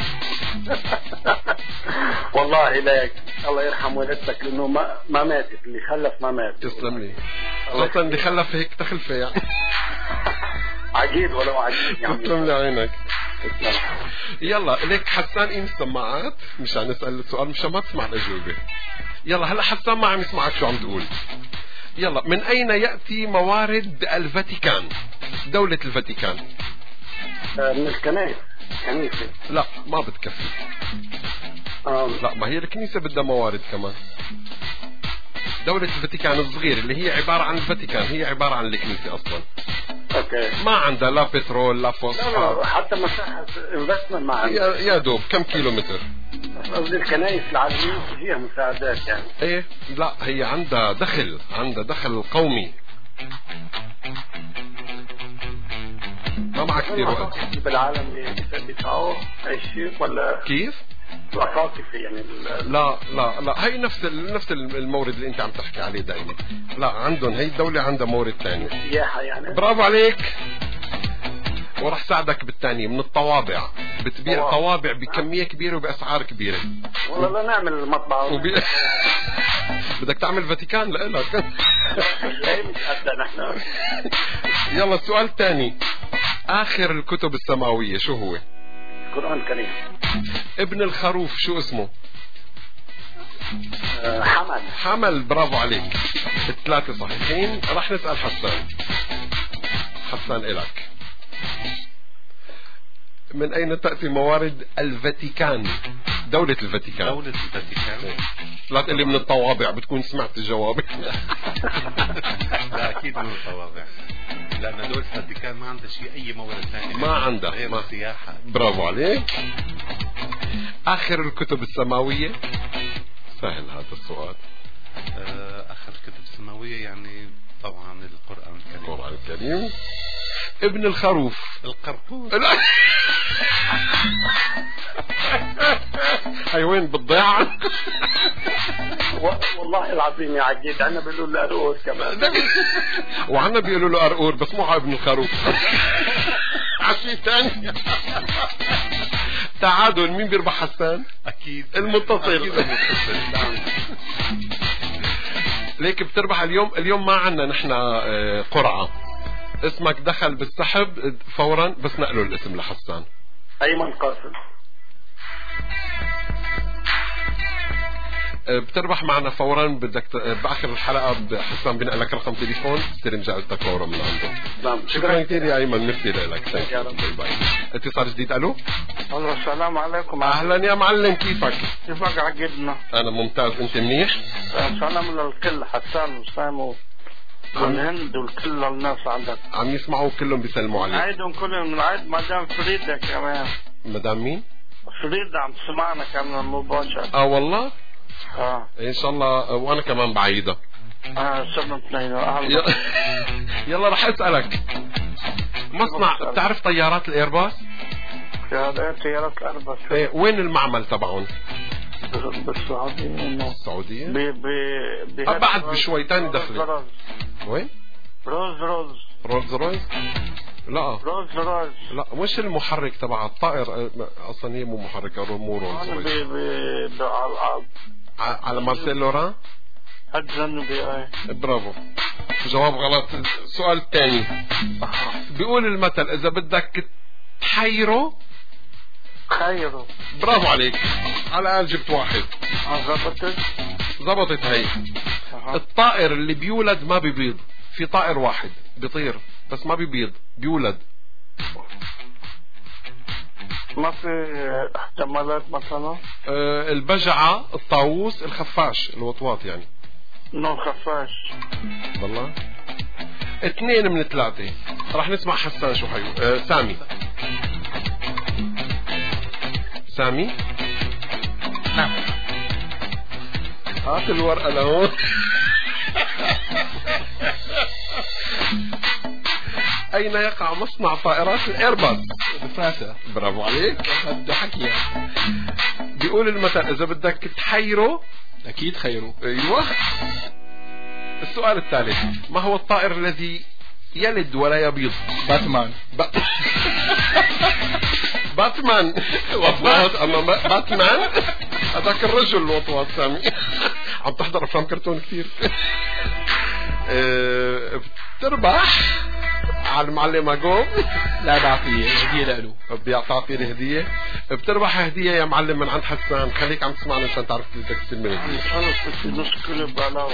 والله لك الله يرحم والدتك لأنه ما ما ماتت، اللي خلف ما مات. تسلم لي. خاصة اللي خلف هيك تخلفه يعني. عقيد ولو عقيد يعني. تسلم لي عينك. يلا ليك حسان قيم السماعات مشان نسأل السؤال مشان ما تسمع الأجوبة. يلا هلا حسان ما عم يسمعك شو عم تقول. يلا، من أين يأتي موارد الفاتيكان؟ دولة الفاتيكان. من الكنائس. كنيسة. لا ما بتكفي. آه. لا، ما هي الكنيسة بدها موارد كمان. دولة الفاتيكان الصغير اللي هي عبارة عن الفاتيكان، هي عبارة عن الكنيسة أصلا. اوكي. ما عندها لا بترول لا فوسفور. لا حتى مساحة انفستمنت ما عندها. يا دوب كم كيلو متر. قصدي الكنائس العالمية فيها مساعدات يعني. ايه لا، هي عندها دخل، عندها دخل قومي. ما معك كثير وقت. بالعالم اللي بيدفعوا اي شيء ولا كيف؟ الأساقفة يعني. لا لا لا، هي نفس نفس المورد اللي انت عم تحكي عليه دائما. لا، عندهم هي الدولة عندها مورد ثاني. سياحة يعني. برافو عليك. ورح ساعدك بالثانية، من الطوابع. بتبيع طوابع, طوابع بكمية كبيرة وبأسعار كبيرة. والله لا نعمل المطبعة. وبي... بدك تعمل فاتيكان لإلك. لا مش قد نحن. يلا السؤال الثاني. آخر الكتب السماوية شو هو؟ القرآن الكريم. ابن الخروف شو اسمه؟ أه حمل. حمل، برافو عليك. الثلاثة صحيحين. رح نسأل حسان. حسان إلك. من أين تأتي موارد الفاتيكان؟ دولة الفاتيكان. دولة الفاتيكان. لا تقول لي من الطوابع، بتكون سمعت الجواب. لا أكيد من الطوابع، لأن دولة الفاتيكان ما عندها شيء أي مورد ثاني. ما عندها غير ما. السياحة. برافو عليك. آخر الكتب السماوية. سهل هذا السؤال. آخر الكتب السماوية يعني طبعا القرآن الكريم. القرآن الكريم. ابن الخروف. القرقوس. هي وين بالضيعة؟ والله العظيم يا عقيد عنا بيقولوا له أرقور كمان. وعنا بيقولوا له أرقور بس مو على ابن الخروف. عشي ثاني. تعادل، مين بيربح حسان؟ أكيد المتصل. أكيد المتصل. ليك بتربح اليوم. اليوم ما عنا نحن قرعة. اسمك دخل بالسحب فورا، بس نقلوا الاسم لحسان. أيمن قاسم. بتربح معنا فورا. بدك ت... باخر الحلقه حسام بنقلك رقم تليفون تستلم جائزتك فورا من عنده. نعم. شكرا كثير يا ايمن، ميرسي لك. باي باي. اتصال جديد. الو الله السلام عليكم. اهلا يا معلم، كيفك؟ كيفك عقدنا؟ انا ممتاز، انت منيح؟ سلام للكل، حسان وسام والهند والكل الناس عندك عم يسمعوا كلهم بيسلموا عليك. عيدهم كلهم من عيد مدام فريدة كمان. مدام مين؟ فريدة عم تسمعنا كمان مباشر. اه والله؟ اه ان شاء الله، وانا كمان بعيدها. اه سبعة اثنين. يلا رح اسألك، مصنع بتعرف طيارات الايرباص؟ طيارات الايرباص ايه، وين المعمل تبعهم؟ بالسعودية. السعودية؟ ب ب ب بعد بشوي تاني دخلت. وين؟ روز روز روز روز؟ لا روز روز لا، مش المحرك تبع الطائر، اصلا هي مو محركة، مو روز روز. ب ب على على مارسيل لوران؟ هتزنوا بي. برافو، جواب غلط. السؤال الثاني بيقول المثل اذا بدك تحيره خيره. برافو عليك، على الآن جبت واحد. زبطت زبطت هي. الطائر اللي بيولد ما بيبيض، في طائر واحد بيطير بس ما بيبيض، بيولد. ما في احتمالات مثلا؟ أه البجعة، الطاووس، الخفاش، الوطواط يعني. نو خفاش. والله اثنين من ثلاثة. راح نسمع حسان شو حيو. أه سامي. سامي؟ نعم. هات الورقة لهون. أين يقع مصنع طائرات الإيرباص؟ بفرنسا. برافو عليك. بده حكي. بيقول المثل إذا بدك تحيره أكيد خيره. أيوة. السؤال الثالث، ما هو الطائر الذي يلد ولا يبيض؟ باتمان. ب... باتمان وطواط. أما باتمان هذاك الرجل الوطواط. سامي عم تحضر أفلام كرتون كثير. اه... بتربح على المعلمة قوم. لا بعطيه هدية له. بدي تعطيني هدية. بتربح هدية يا معلم من عند حسان. خليك عم تسمعنا عشان تعرف كيف بدك تستلم الهدية. خلص بس نص كيلو بلاو.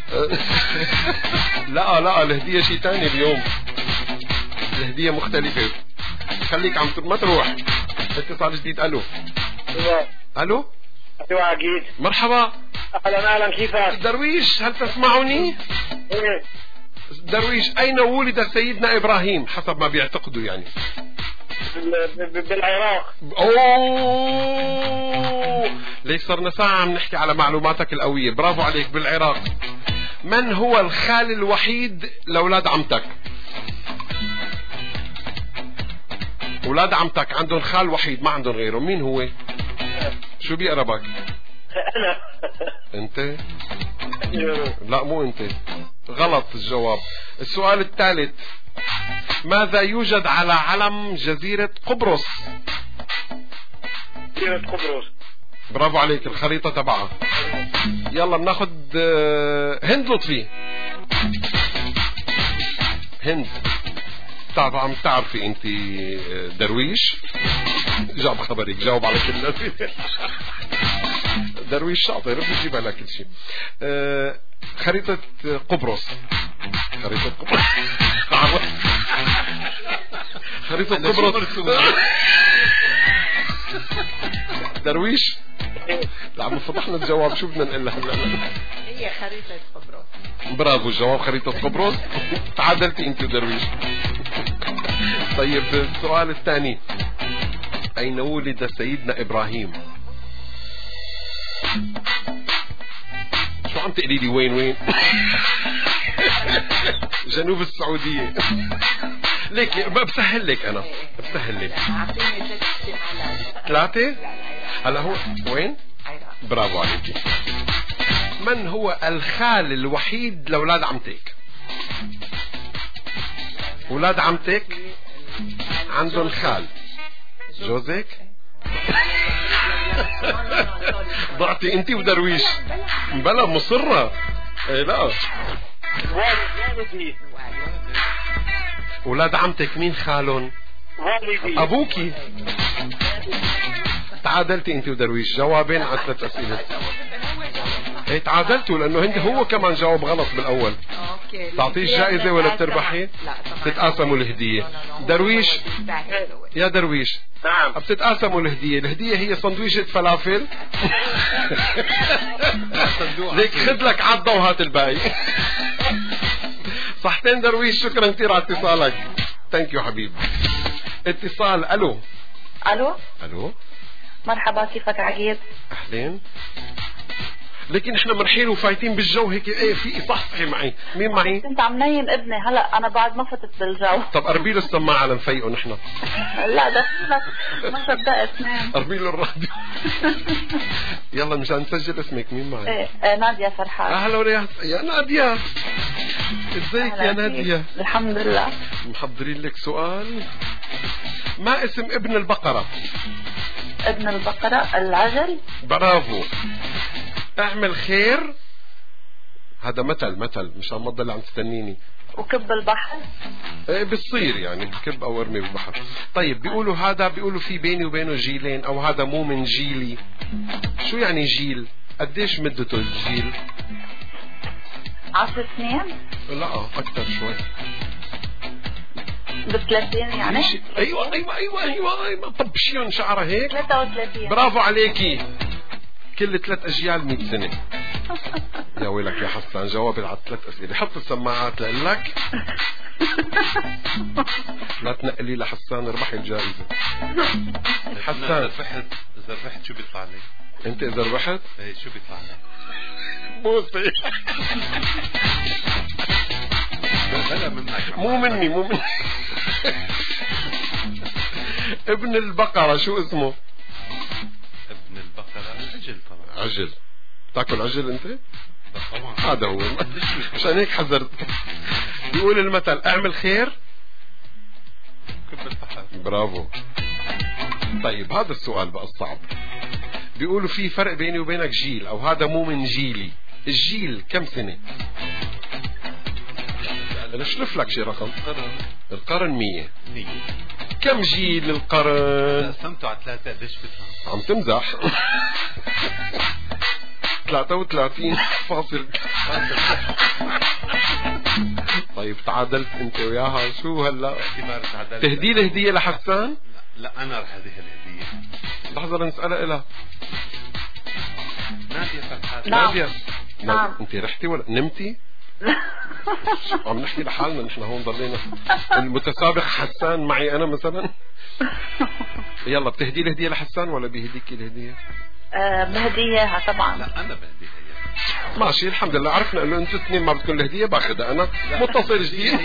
لا لا، الهدية شيء ثاني اليوم، الهدية مختلفة. خليك عم ما تروح. اتصال جديد. الو. الو. ايوه عقيد. مرحبا. اهلا اهلا، كيفك؟ درويش، هل تسمعني؟ ايه. درويش، أين ولد سيدنا إبراهيم حسب ما بيعتقدوا يعني؟ بالعراق. أوه، ليش صرنا ساعة عم نحكي على معلوماتك القوية. برافو عليك، بالعراق. من هو الخال الوحيد لأولاد عمتك؟ أولاد عمتك عندهم خال وحيد ما عندهم غيره، مين هو؟ شو بيقربك؟ أنا. أنت؟ لا مو أنت، غلط الجواب. السؤال الثالث، ماذا يوجد على علم جزيرة قبرص؟ جزيرة قبرص. برافو عليك، الخريطة تبعها. يلا بناخد هند لطفي. هند، طبعا بتعرفي انت درويش، جاب خبرك، جاوب على كل الأسئلة. درويش شاطر، بجيب لك كل شيء. أه خريطة قبرص. خريطة قبرص. خريطة قبرص. درويش، عم فتحنا الجواب، شو بدنا نقول هلا؟ هي خريطة قبرص. برافو، الجواب خريطة قبرص. تعادلتي انت درويش. طيب السؤال الثاني، أين ولد سيدنا إبراهيم؟ شو عم تقولي لي وين وين؟ جنوب السعودية. ليك بسهل لك أنا، بسهل لك. ثلاثة؟ هلا هو وين؟ برافو عليك. من هو الخال الوحيد لأولاد عمتك؟ أولاد عمتك عندهم خال. جوزك؟ ضعتي انت ودرويش. بلا مصرة. ايه لا. والدي. أولاد عمتك مين خالهم؟ والدي. أبوكي. تعادلتي انت ودرويش، جوابين على ثلاث أسئلة. ايه تعادلتوا لأنه هو كمان جاوب غلط بالأول. تعطيه الجائزة ولا بتربحي؟ لا طبعا. بتتقاسموا الهدية. درويش يا درويش، نعم بتتقاسموا الهدية. الهدية هي سندويشة فلافل. ليك خذ لك عضة وهات الباقي. صحتين درويش، شكرا كثير على اتصالك. ثانك يو حبيبي. اتصال. الو الو الو مرحبا، كيفك عقيد؟ اهلين. لكن احنا مرحين وفايتين بالجو هيك. ايه في صحصحي معي. مين معي؟ كنت عم نايم ابني، هلا انا بعد ما فتت بالجو. طب قربي له السماعه لنفيقه نحن. لا ده لك ما صدقت نام. قربي له الراديو. يلا مشان نسجل اسمك. مين معي؟ ايه آه نادية فرحان. اهلا ويا يا نادية، ازيك يا نادية؟ الحمد لله. محضرين لك سؤال. ما اسم ابن البقرة؟ ابن البقرة العجل. برافو. اعمل خير. هذا مثل مثل مش عم تضل عم تستنيني. وكب البحر. ايه بتصير يعني كب او ارمي بالبحر. طيب بيقولوا هذا، بيقولوا في بيني وبينه جيلين، او هذا مو من جيلي. شو يعني جيل؟ قديش مدته الجيل؟ عشر سنين. لا اكثر شوي. بثلاثين يعني. ايوه ايوه ايوه ايوه ايوه طبشيون شعرها هيك. ثلاثة وثلاثين. برافو عليكي. كل ثلاث اجيال مئة سنة. يا ويلك يا حسان، جوابي على ثلاث اسئله. حط السماعات لك. لا تنقلي لحسان، ربحي الجائزه. حسان اذا ربحت اذا ربحت شو بيطلع لي؟ انت اذا ربحت ايه شو بيطلع لي؟ بوسي. بلا منك. مو مني مو مني. ابن البقرة شو اسمه؟ ابن البقرة العجل طبعا. عجل. تاكل عجل انت؟ طبعا. هذا هو. عشان هيك حذرت. بيقول المثل اعمل خير كب البحر. برافو. طيب هذا السؤال بقى الصعب. بيقولوا في فرق بيني وبينك جيل، او هذا مو من جيلي. الجيل كم سنة؟ انا اشلف لك شي رقم. القرن مية. مية. كم جيل القرن؟ قسمته على ثلاثة قديش بتهم؟ عم تمزح. ثلاثة وثلاثين فاصل. طيب تعادلت انت وياها. شو هلا؟ تهدي لي هدية لحسان؟ لا انا رح هديها الهدية. لحظة لنسألها إلها. نادية فرحان. نادية. نعم. انت رحتي ولا نمتي؟ عم نحكي لحالنا نحن هون ضلينا. المتسابق حسان معي انا مثلا. يلا بتهدي لي هدية لحسان ولا بيهديكي الهدية؟ أه بهدية طبعا. لا انا بهديها اياها. ماشي الحمد لله. عرفنا انه انتوا اثنين ما بدكم الهدية، باخذها انا. متصل جديد.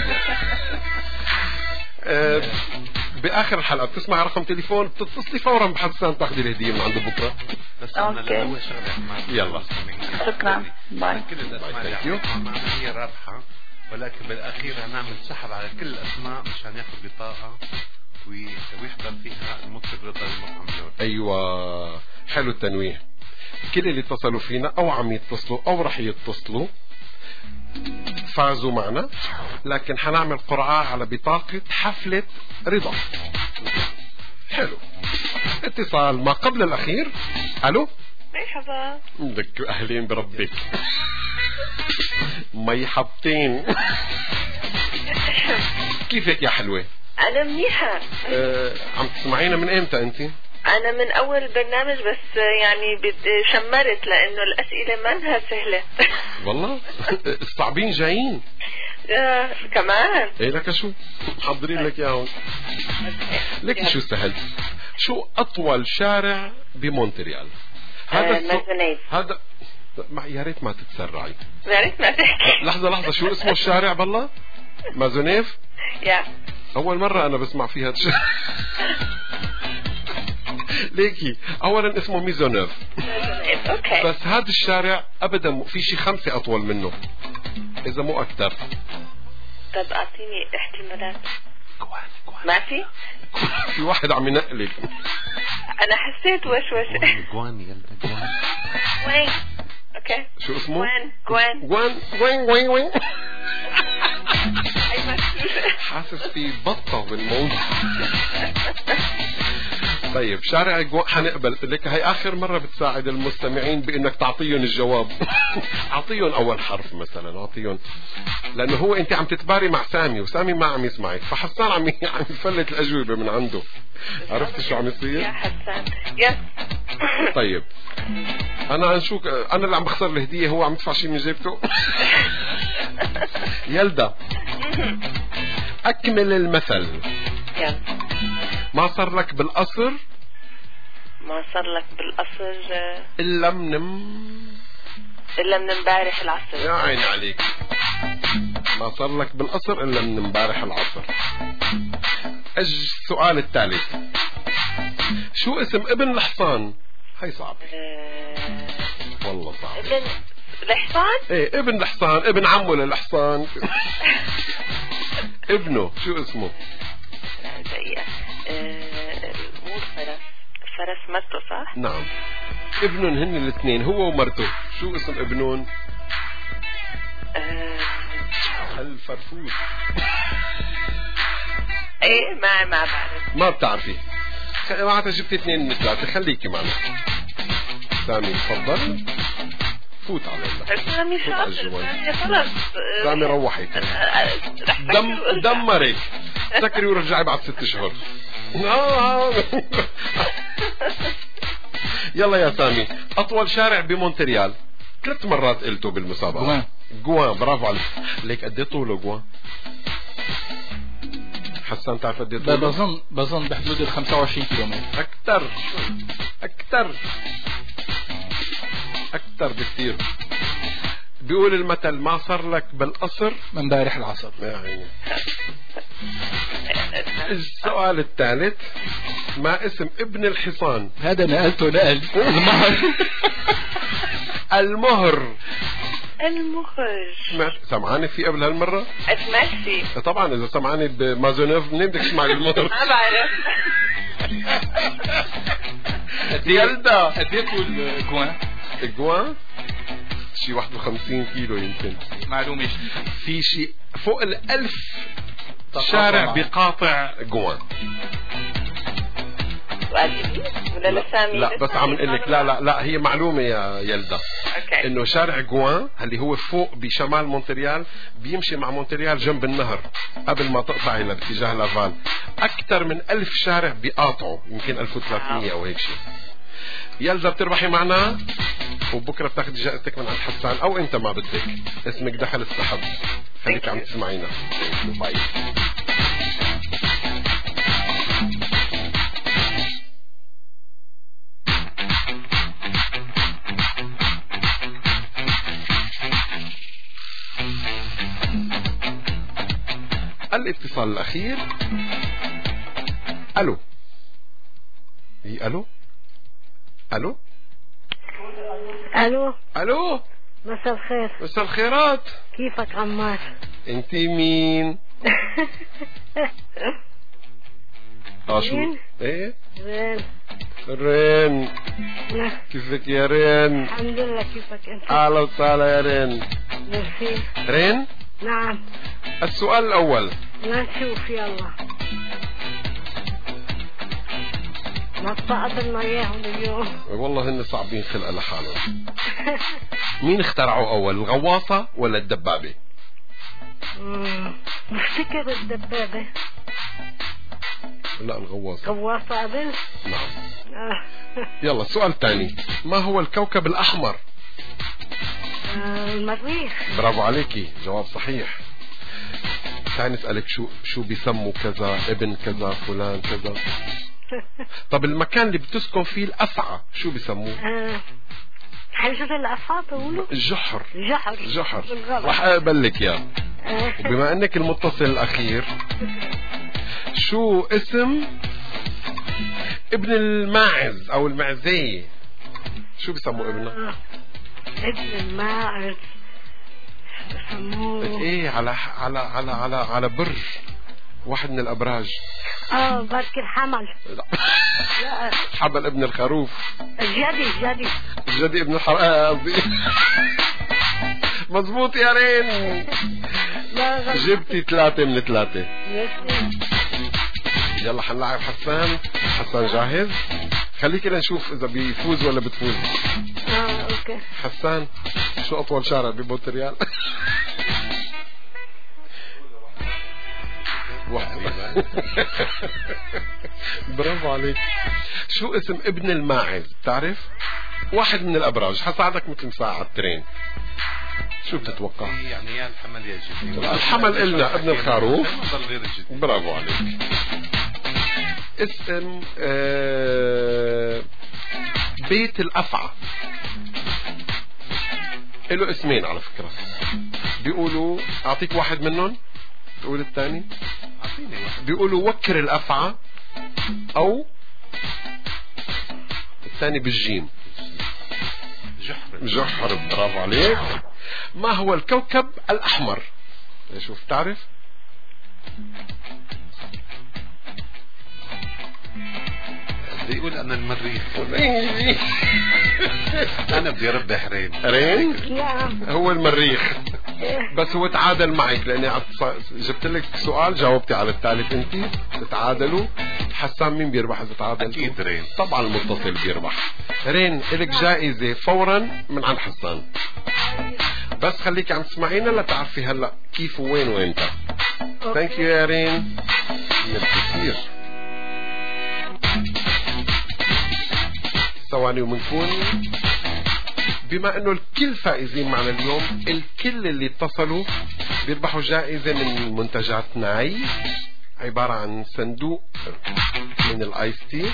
أه باخر الحلقة بتسمع رقم تليفون، بتتصلي فورا بحسان تاخذي الهدية من عنده بكره. بس انا لو شغله. يلا شكرا. باي. كل الاسماء اللي معنا هي رابحة، ولكن بالاخير هنعمل سحب على كل الاسماء مشان ياخذ بطاقة ويحضر فيها المطرب رضا المطعم جورج. ايوه حلو التنويه. كل اللي اتصلوا فينا او عم يتصلوا او رح يتصلوا فازوا معنا، لكن حنعمل قرعة على بطاقة حفلة رضا. حلو. اتصال ما قبل الاخير. الو مرحبا. لك اهلين بربك. مرحبتين. كيفك يا حلوة؟ انا منيحة. أه عم تسمعينا من امتى انت؟ انا من اول البرنامج، بس يعني بدي شمرت لانه الاسئلة ما انها سهلة. والله الصعبين جايين. آه كمان. ايه لك شو محضرين لك اياهم. لك شو سهل. شو اطول شارع بمونتريال؟ هذا آه السو... هذا ما يا ريت ما تتسرعي. يا ريت ما تحكي. لحظة لحظة، شو اسمه الشارع بالله؟ مازونيف؟ يا أول مرة أنا بسمع فيها هذا الشيء. ليكي أولا اسمه ميزونيف. أوكي. بس هذا الشارع أبدا في شيء خمسة أطول منه إذا مو أكثر. طب أعطيني احتمالات. ما في؟ في واحد عم ينقلك. أنا حسيت وشوش. جوان يلا جوان. وين؟ أوكي. شو اسمه؟ وين؟ جوان. جوان وين وين وين. أيوة. حاسس في بطة بالموضوع. طيب شارع جوان حنقبل لك، هي آخر مرة بتساعد المستمعين بإنك تعطيهم الجواب. أعطيهم أول حرف مثلا، أعطيهم، لأنه هو أنت عم تتباري مع سامي وسامي ما عم يسمعك، فحسان عم عم يفلت الأجوبة من عنده. عرفت شو عم يصير؟ يا حسان يس. طيب أنا عن شو أنا اللي عم بخسر الهدية، هو عم يدفع شيء من جيبته. يلدا أكمل المثل. يلا. ما صار لك بالقصر ما صار لك بالقصر إلا من إلا من امبارح العصر. يا عيني عليك. ما صار لك بالقصر إلا من امبارح العصر. السؤال الثالث، شو اسم ابن الحصان؟ هي صعبة. أه... والله صعب. ابن الحصان؟ ايه ابن الحصان، ابن عمه للحصان. ابنه شو اسمه؟ دقيقة. أه... مو الفرس، فرس مرته صح؟ نعم. ابنهم هن الاثنين هو ومرته، شو اسم ابنهم؟ أه... الفرفوس. ايه ما ما بعرف. ما بتعرفي؟ معناتها جبتي اثنين من ثلاثة، خليكي معنا. سامي تفضل. فوت على الله. سامي شاطر. سامي خلص. سامي روحي. دم دمرك. سكري ورجعي بعد ست شهور. يلا يا سامي، أطول شارع بمونتريال ثلاث مرات قلته بالمسابقة. جوان. جوان، برافو عليك. ليك قد ايه طوله جوان؟ حسان تعرف قد ايه طوله؟ بظن بظن بحدود ال خمسة وعشرين كيلومتر. أكثر أكثر أكثر بكثير. بيقول المثل ما صار لك بالقصر من امبارح العصر. يا عيني. السؤال الثالث، ما اسم ابن الحصان؟ هذا نقلته نقل. المهر. المهر. المهر. سمعاني في قبل هالمرة؟ سمعت فيه. طبعا إذا سمعاني بمازونوف منين بدك تسمعي المهر؟ ما بعرف. يلدا قد ايه طول جوان؟ جوان؟ شي واحد وخمسين كيلو يمكن. معلومة في شي فوق الألف شارع بقاطع جوان. ولا لسامي؟ لا بس عم نقول لك، لا لا لا هي معلومة يا يلدا. أوكي. انه شارع جوان اللي هو فوق بشمال مونتريال بيمشي مع مونتريال جنب النهر قبل ما تقطعي لاتجاه لافال. اكثر من ألف شارع بيقاطعوا، يمكن ألف وثلاثمية او هيك شيء. يلدا بتربحي معنا، وبكره بتاخذي جائزتك من عند حسان، او انت ما بدك، اسمك دخل السحب. خليك عم تسمعينا. باي. الاتصال الأخير. ألو. إيه ألو. ألو. ألو. ألو. مساء الخير. مساء الخيرات. كيفك عمار؟ أنتي مين؟ آه شو؟ مين؟ إيه؟ رين. رين. لا. كيفك يا رين؟ الحمد لله، كيفك أنت؟ أهلا وسهلا يا رين. ميرسي. رين؟ نعم. السؤال الأول. نشوف يلا. ما استقبلنا اياهم اليوم. والله هن صعبين خلق لحالهم. مين اخترعوا اول، الغواصة ولا الدبابة؟ بفتكر الدبابة. لا الغواصة. غواصة قبل؟ نعم. يلا السؤال الثاني، ما هو الكوكب الأحمر؟ آه المريخ. برافو عليكي، جواب صحيح. تعالي نسألك، شو شو بيسموا كذا ابن كذا فلان كذا؟ طب المكان اللي بتسكن فيه الأفعى شو بيسموه؟ آه. حجر الأفعى بيقولوا؟ جحر. جحر. جحر. رح أقبل لك يا. آه. وبما أنك المتصل الأخير، شو اسم ابن الماعز أو المعزية؟ شو بيسموا ابنه؟ آه. ابن الماعز بيسموه ايه على على على على على برج واحد من الابراج. اه برك الحمل. لا. لا. حمل ابن الخروف. الجدي الجدي الجدي ابن الحر قصدي. مظبوط يا رين. جبتي ثلاثة من ثلاثة. يلا حنلعب حسان. حسان جاهز؟ خليك كده نشوف اذا بيفوز ولا بتفوز. اه اوكي. حسان شو اطول شارع بمونتريال؟ برافو عليك. شو اسم ابن الماعز بتعرف؟ واحد من الابراج، حساعدك مثل ساعة الترين. شو بتتوقع؟ يعني يا الحمل يا جدي. الحمل إلنا ابن الخروف. برافو عليك. اسم آه بيت الأفعى له اسمين على فكرة، بيقولوا أعطيك واحد منهم تقول الثاني. بيقولوا وكر الأفعى أو الثاني بالجيم جحر. جحر برافو عليك. ما هو الكوكب الأحمر؟ شوف تعرف؟ بدي اقول انا المريخ. انا بدي اربح رين. رين؟ هو المريخ. بس هو تعادل معك لاني جبت لك سؤال جاوبتي على الثالث انت. تتعادلوا. حسان مين بيربح اذا تعادلتوا؟ اكيد رين. طبعا المتصل بيربح. رين الك جائزة فورا من عند حسان. بس خليك عم تسمعينا لتعرفي هلا كيف وين وامتى. ثانك يو يا رين. كثير ثواني ومنكون. بما انه الكل فائزين معنا اليوم، الكل اللي اتصلوا بيربحوا جائزة من منتجات ناي، عبارة عن صندوق من الايس تي.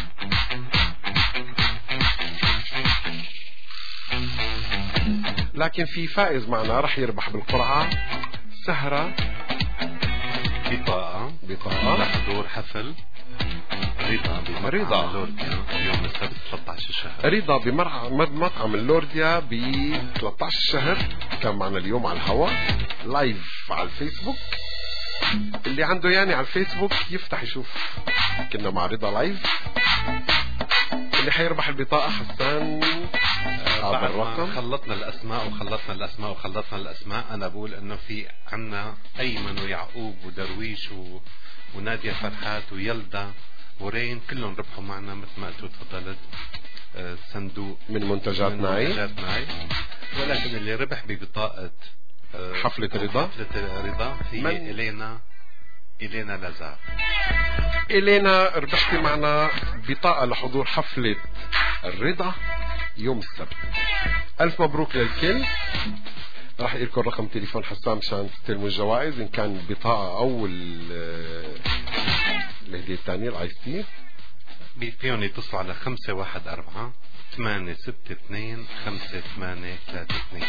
لكن في فائز معنا رح يربح بالقرعة سهرة بطاقة بطاقة لحضور حفل رضا رضا اللورديا يوم السبت ثلاثة عشر شهر. رضا بمطعم اللورديا ب ثلاثة عشر شهر. كان معنا اليوم على الهواء لايف على الفيسبوك. اللي عنده يعني على الفيسبوك يفتح يشوف كنا مع رضا لايف. اللي حيربح البطاقة حسان بعد ما خلطنا الأسماء وخلطنا الأسماء وخلطنا الأسماء أنا بقول إنه في عنا أيمن ويعقوب ودرويش و... ونادية فرحات ويلدا ورين كلهم ربحوا معنا مثل ما قلتوا تفضلت. آه صندوق من منتجات ناي. منتجات ناي. ولكن اللي ربح ببطاقة آه حفلة رضا حفلة رضا هي من... إلينا إلينا لازار. إلينا ربحتي معنا بطاقة لحضور حفلة الرضا يوم السبت. ألف مبروك للكل. راح يلكم رقم تليفون حسام مشان تستلموا الجوائز إن كان البطاقة أو الهدية الثانية الآيس تي. فيهم يتصلوا على خمسة واحد أربعة ثمانية ستة اثنين خمسة ثمانية ثلاثة اثنين.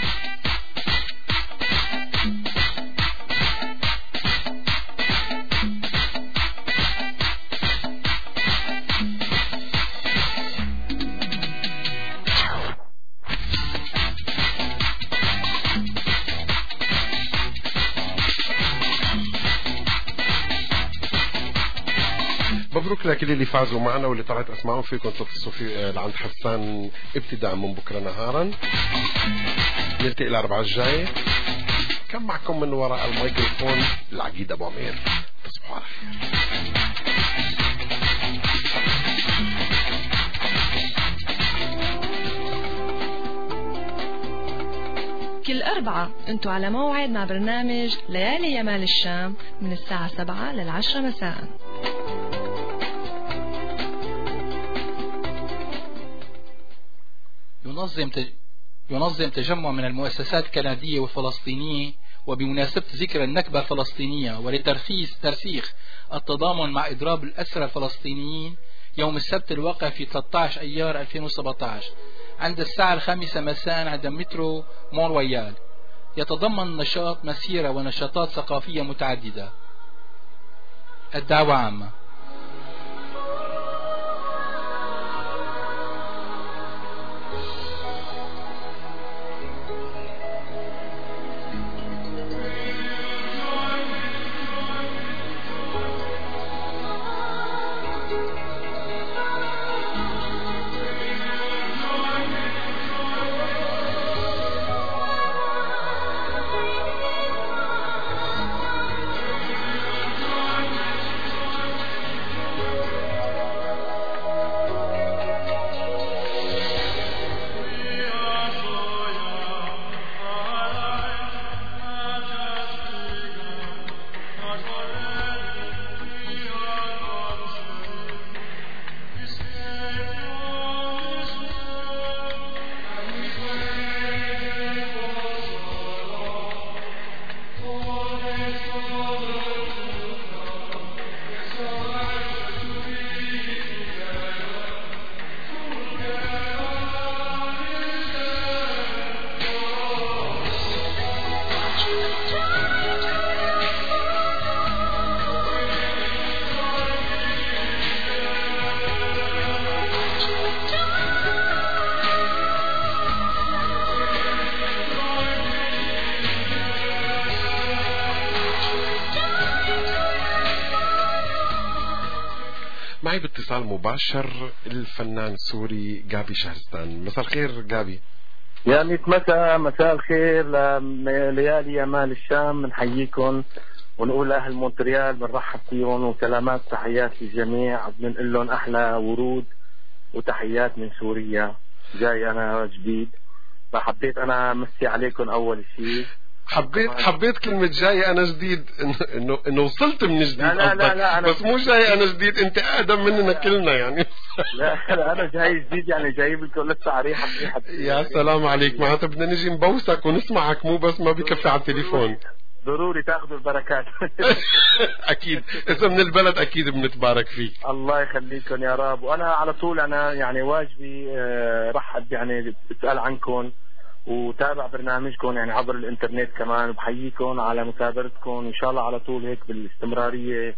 مبروك لكل اللي فازوا معنا واللي طلعت اسمائهم. فيكم تتصلوا في لعند حسان ابتداء من بكره نهارا. نلتقي الاربعاء الجاي. كم معكم من وراء الميكروفون العقيد ابو عمير. تصبحوا على خير. كل أربعة أنتوا على موعد مع برنامج ليالي يمال الشام من الساعة سبعة للعشرة مساء. ينظم تج... ينظم تجمع من المؤسسات الكندية والفلسطينية وبمناسبة ذكرى النكبة الفلسطينية ولترخيص ترسيخ التضامن مع إضراب الأسرى الفلسطينيين يوم السبت الواقع في ثلاثة عشر أيار ألفين وسبعة عشر عند الساعة الخامسة مساء عند مترو مون رويال. يتضمن نشاط مسيرة ونشاطات ثقافية متعددة. الدعوة عامة. معي باتصال مباشر الفنان السوري جابي شهرستان. مساء الخير جابي. يا ميت مساء، مساء الخير لليالي يا مال الشام، بنحييكم ونقول لأهل مونتريال بنرحب فيهم وسلامات تحيات للجميع، بنقول لهم أحلى ورود وتحيات من سوريا. جاي أنا جديد فحبيت أنا أمسي عليكم أول شيء. حبيت حبيت كلمة جاي أنا جديد إنه إنه وصلت من جديد. لا لا لا, لا أنا بس مو جاي أنا جديد، أنت أقدم مننا كلنا يعني. لا لا أنا جاي جديد يعني جايب لكم لسه عريحة ريحة. يا سلام عليك، معناتها بدنا نجي نبوسك ونسمعك، مو بس ما بكفي على التليفون. ضروري تاخذوا البركات. أكيد إذا من البلد أكيد بنتبارك فيك. الله يخليكم يا رب. وأنا على طول أنا يعني واجبي رح يعني بسأل عنكم وتابع برنامجكم يعني عبر الانترنت كمان، وبحييكم على مثابرتكم وان شاء الله على طول هيك بالاستمراريه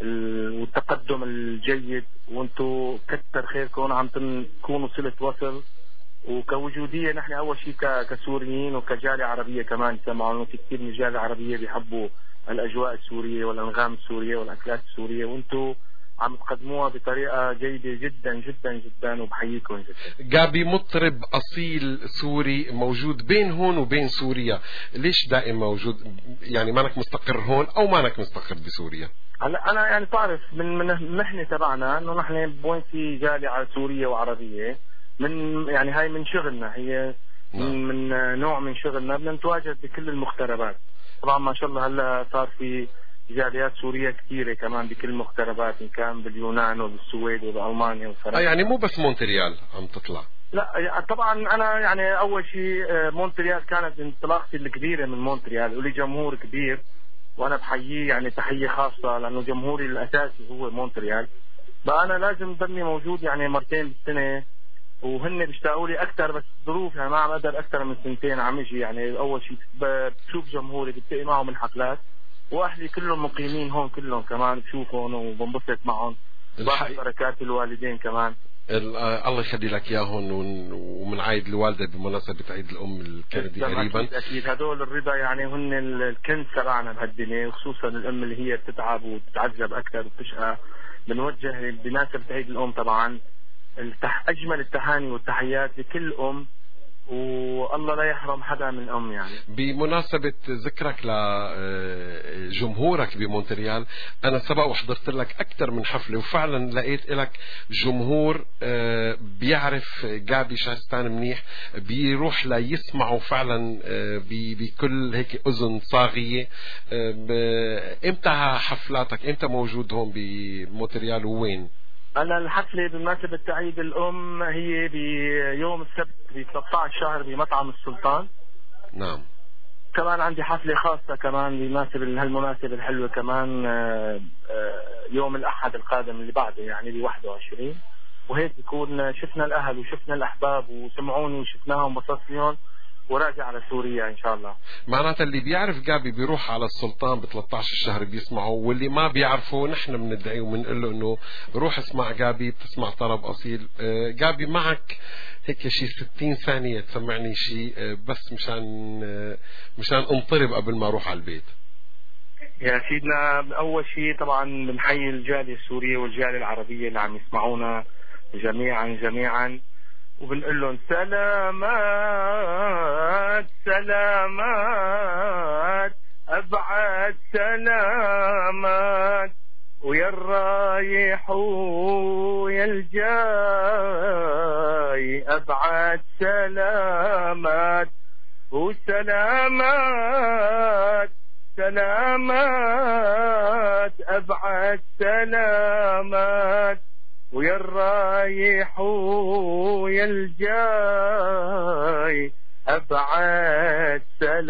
والتقدم الجيد، وانتم كتر خيركم عم تكونوا صله وصل وكوجوديه. نحن اول شيء كسوريين وكجاليه عربيه كمان سمعوا انه في كثير من الجاليه العربيه بيحبوا الاجواء السوريه والانغام السوريه والاكلات السوريه، وانتم عم تقدموها بطريقة جيدة جدا جدا جدا وبحييكم جدا. جابي مطرب أصيل سوري موجود بين هون وبين سوريا، ليش دائما موجود؟ يعني مانك مستقر هون أو مانك مستقر بسوريا؟ هلا أنا يعني تعرف من من المحنة تبعنا إنه نحن بوين في جالية سورية وعربية، من يعني هاي من شغلنا، هي من, من نوع من شغلنا بدنا نتواجد بكل المغتربات. طبعا ما شاء الله هلا صار في جاليات سورية كثيرة كمان بكل المغتربات، إن كان باليونان وبالسويد وبألمانيا وفرنسا. آه يعني مو بس مونتريال عم تطلع. لا طبعا أنا يعني أول شيء مونتريال كانت انطلاقتي الكبيرة من مونتريال، ولي جمهور كبير وأنا بحييه يعني تحية خاصة لأنه جمهوري الأساسي هو مونتريال. بقى أنا لازم ضلني موجود يعني مرتين بالسنة، وهن بيشتاقوا لي أكثر، بس ظروف يعني ما عم أقدر أكثر من سنتين عم أجي. يعني أول شيء بشوف جمهوري بتلاقي معهم الحفلات، واهلي كلهم مقيمين هون كلهم كمان بشوفهم وبنبسط معهم، باخذ بركات الوالدين كمان. الله يخلي لك اياهم، ومنعيد الوالده بمناسبه عيد الام الكندي قريبا. اكيد اكيد هدول الرضا يعني هن الكنز تبعنا بهالدنيا، وخصوصا الام اللي هي بتتعب وبتتعذب اكثر وبتشقى. بنوجه بمناسبه عيد الام طبعا التح... اجمل التهاني والتحيات لكل ام، والله لا يحرم حدا من أم. يعني بمناسبة ذكرك لجمهورك بمونتريال، أنا سبق وحضرت لك أكثر من حفلة، وفعلا لقيت لك جمهور بيعرف جابي شهرستان منيح، بيروح ليسمعوا فعلا بكل هيك أذن صاغية. إمتى حفلاتك؟ إمتى موجود هون بمونتريال ووين؟ أنا الحفلة بمناسبة عيد الأم هي بيوم السبت ب ثلاثة عشر شهر بمطعم السلطان. نعم. كمان عندي حفلة خاصة كمان بمناسبة هالمناسبة الحلوة كمان يوم الأحد القادم اللي بعده يعني ب واحد وعشرين، وهيك بيكون شفنا الأهل وشفنا الأحباب وسمعوني وشفناهم وبسطت فيهم وراجع على سوريا إن شاء الله. معناتها اللي بيعرف جابي بيروح على السلطان ب ثلاثة عشر الشهر بيسمعوا، واللي ما بيعرفه نحن بندعيه وبنقول له إنه روح اسمع جابي، بتسمع طرب أصيل. جابي معك هيك شيء ستين ثانية تسمعني شيء بس مشان مشان انطرب قبل ما أروح على البيت. يا سيدنا أول شيء طبعا بنحيي الجالية السورية والجالية العربية اللي عم يسمعونا جميعا جميعا، وبنقول لهم سلامات سلامات أبعد سلامات، ويا الرايح ويا الجاي أبعد سلامات، وسلامات سلامات أبعد سلامات، ويا الرايح ويا الجاي أبعد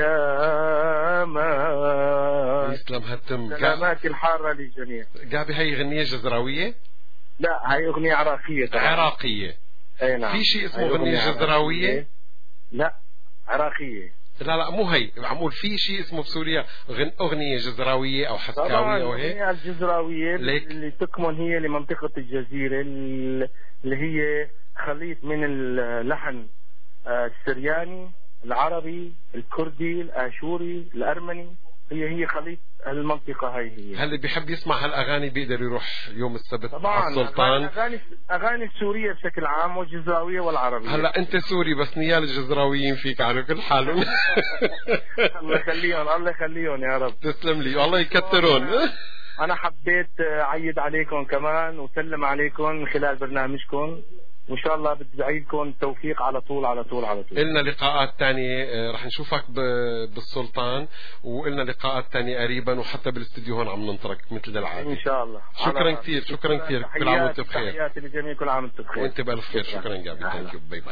سلامات. يسلم هالتم. سلامات الحارة للجميع. جابي هي غنية جزراوية؟ لا هي أغنية عراقية طبعا. عراقية. أي نعم. في شيء اسمه غنية جزراوية؟ لا عراقية. لا لا مو هي، عمول في شيء اسمه بسوريا أغنية جزراوية أو حسكاوية أو هيك. الأغنية الجزراوية اللي تكمن هي لمنطقة الجزيرة اللي هي خليط من اللحن السرياني، العربي، الكردي، الآشوري، الأرمني، هي هي خليط المنطقة هاي هي. هل اللي بيحب يسمع هالأغاني بيقدر يروح يوم السبت طبعا على السلطان؟ أغاني أغاني السورية بشكل عام والجزراوية والعربية. هلا أنت سوري بس نيال الجزراويين فيك على كل حال. الله يخليهم الله يخليهم يا رب. تسلم لي والله يكترون. أنا حبيت أعيد عليكم كمان وسلم عليكم من خلال برنامجكم، وإن شاء الله بدعي لكم التوفيق على طول على طول على طول. إلنا لقاءات تانية رح نشوفك بالسلطان، وإلنا لقاءات تانية قريبا، وحتى بالاستديو هون عم ننطرك مثل العادة إن شاء الله. شكرا كثير شكرا كثير كل عام وأنت بخير. تحياتي للجميع كل عام وأنت بخير. وأنت بألف خير. شكرا جابي. ثانك يو. باي باي.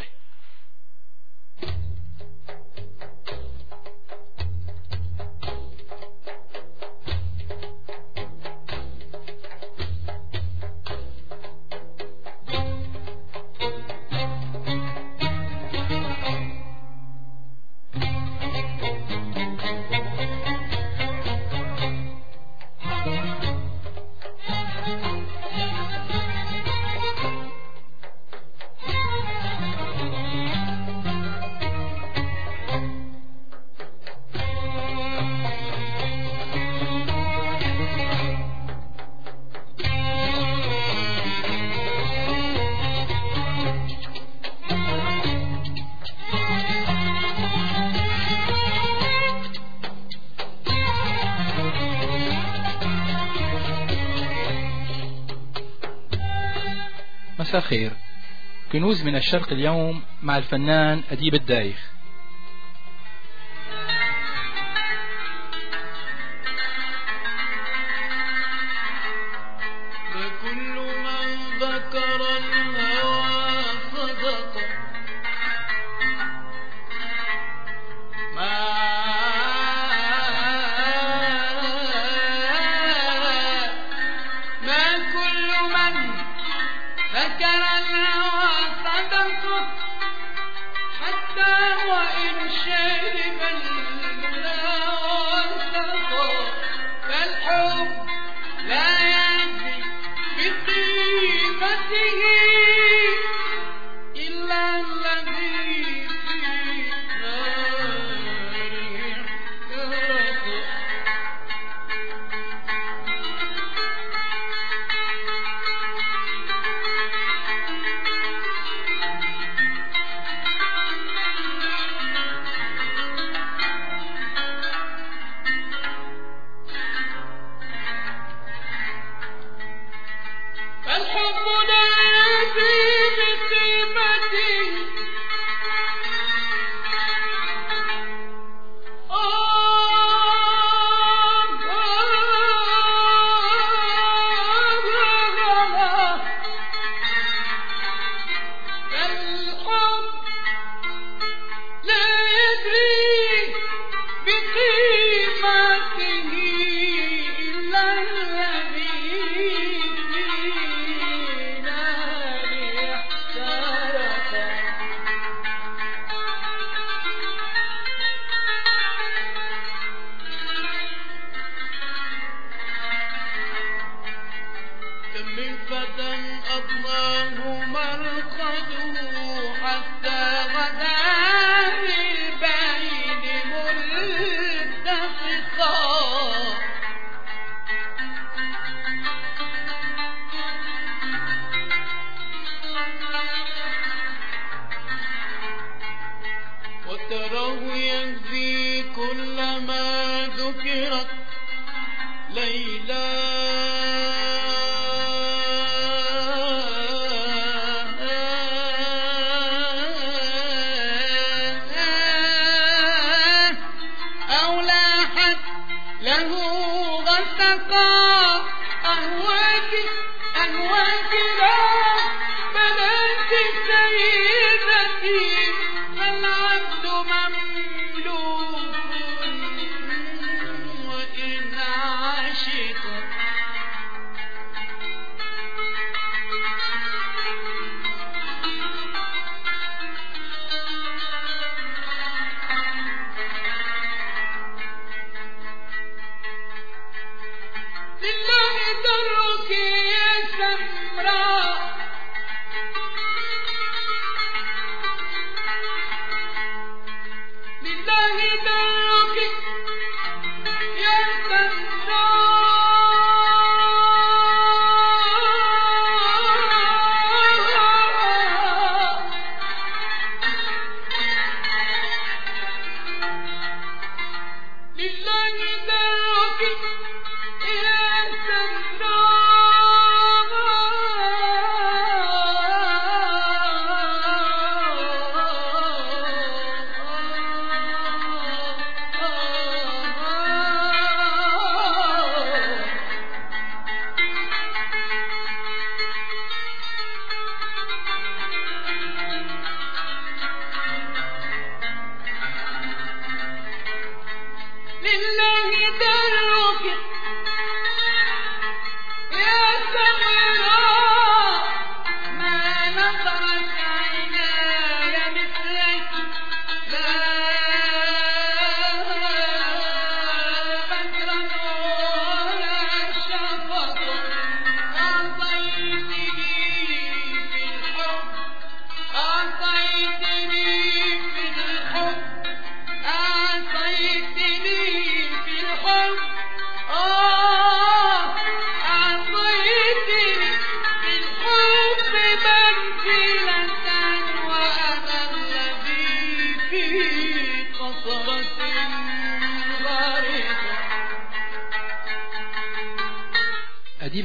مساء الخير. كنوز من الشرق اليوم مع الفنان أديب الدايخ. فكل من ذكر الهوى صدق ما ما كل من ذكر الهوى صدق حتى وإن شرب الهوى سقى فالحب لا يزيد بقيمته إلا الذي في ناره احترق.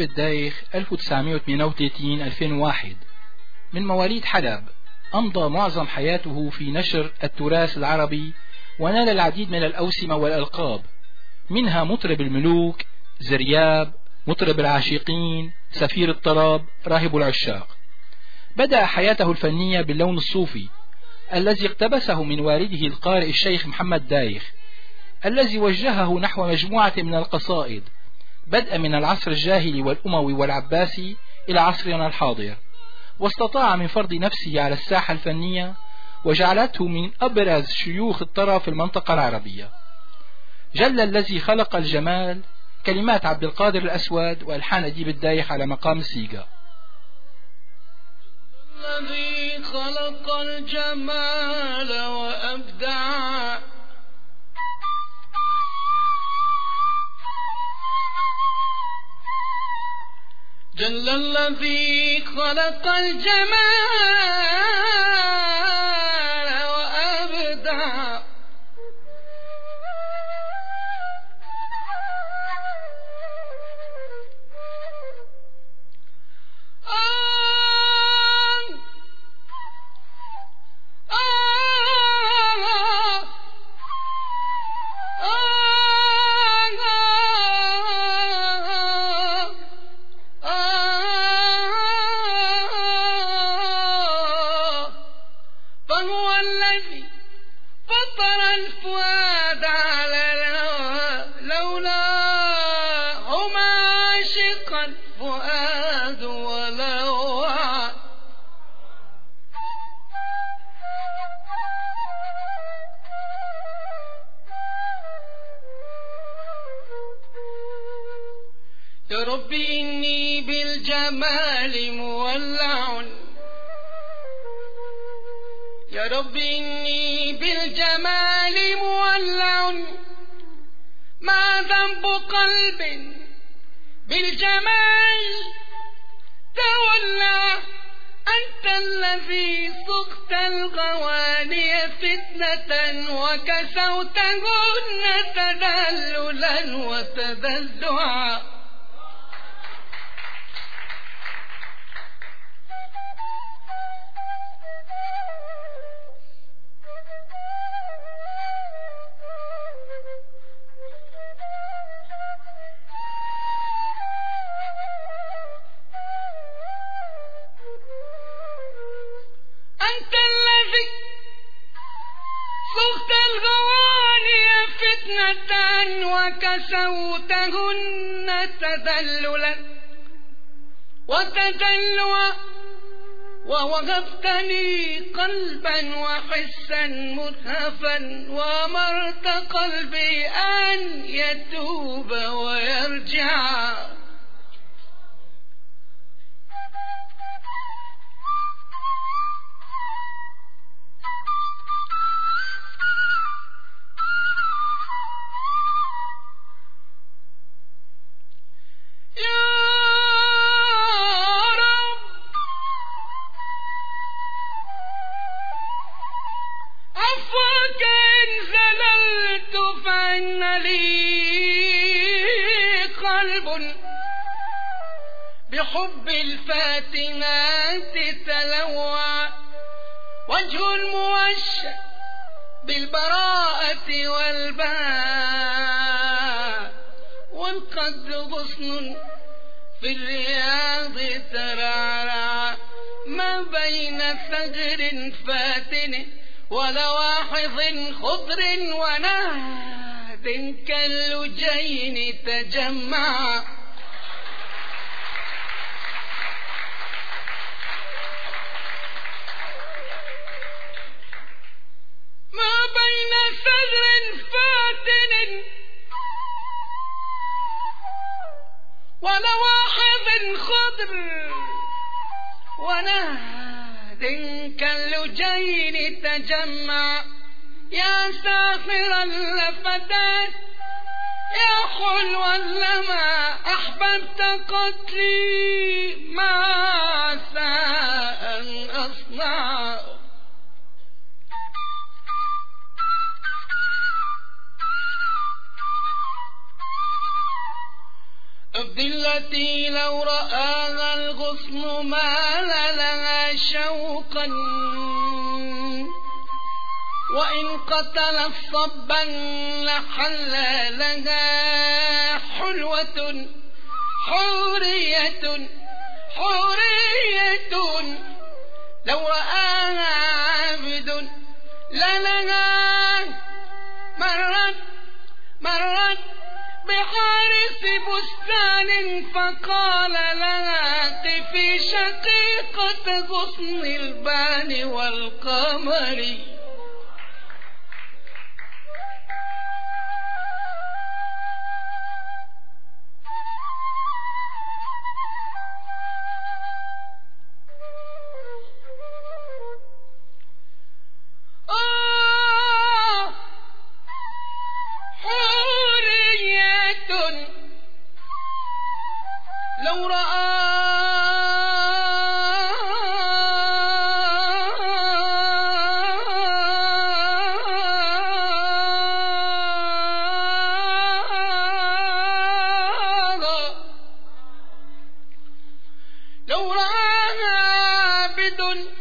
أديب الدايخ ألف وتسعمائة وثمانية وثلاثين ألفين وواحد، من مواليد حلب، أمضى معظم حياته في نشر التراث العربي ونال العديد من الأوسمة والألقاب، منها مطرب الملوك، زرياب، مطرب العاشقين، سفير الطرب، راهب العشاق. بدأ حياته الفنية باللون الصوفي الذي اقتبسه من والده القارئ الشيخ محمد دايخ، الذي وجهه نحو مجموعة من القصائد بدءا من العصر الجاهلي والأموي والعباسي إلى عصرنا الحاضر، واستطاع من فرض نفسه على الساحة الفنية وجعلته من أبرز شيوخ الطرب في المنطقة العربية. جل الذي خلق الجمال، كلمات عبد القادر الأسود وألحان أديب الدايخ على مقام السيجا. الذي خلق الجمال وأبدع جل الذي خلق الجمال وأبدع يا ربي إني بالجمال مولع، يا ربي إني بالجمال مولع، ما ذنب قلب بالجمال تولع، أنت الذي سقت الغواني فتنة وكسوتهن تدللا وتدلعا. أنت الذي سقت الغواني فتنة وكسوتهن تذللا وتدلعا، ووهبتني قلبا وحسا مرهفا، وأمرت قلبي أن يتوب ويرجع. بحب الفاتنات تلوع، وجه الموشى بالبراءة والباء، والقد غصن في الرياض ترعرع، ما بين ثغر فاتن ولواحظ خضر ونهد كاللجين تجمع. ما بين ثغر فاتن ولواحظ خضر ونهد كاللجين تجمع. يا ساخر اللفتات يا حلو لما أحببت قتلي، ما عسى أن أصنع. أبدل التي لو رآها الغصن مال لها شوقا وإن قتل صبا لحل لها حلوة حورية حورية لو رآها عابد للها مرت مرت بحارس بستان فقال لها قفي شقيقة غصن البان والقمر لو رآها لو رآها عابد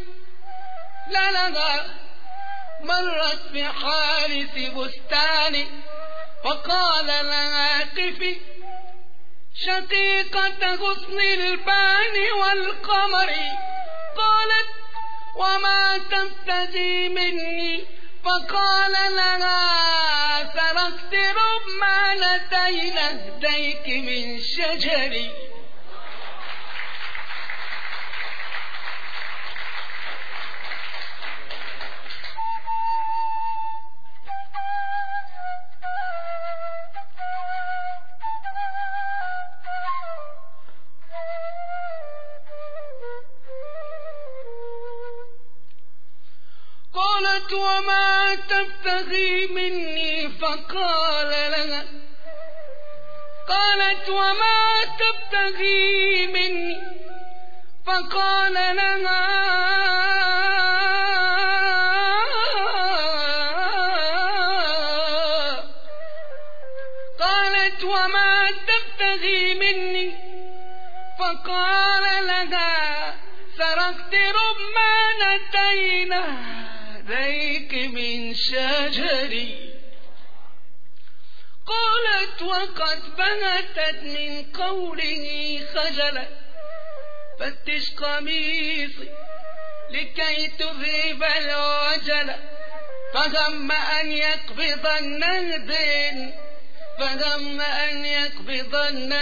للها مرت بحارس بستان فقال لها قفي شقيقة غصن البان والقمر قالت وما تبتغي مني فقال لها سرقت رمانتين اهديك من شجري قالت وما تبتغي مني فقال لها قالت وما تبتغي مني فقال لها قالت وما تبتغي مني فقال لها سرقت رمانتين ذيك من شجري قالت وقد بهتت من قوله خجلا فتش قميصي لكي تذهب الوجل فهم أن يقبض النهدين فهم أن يقبض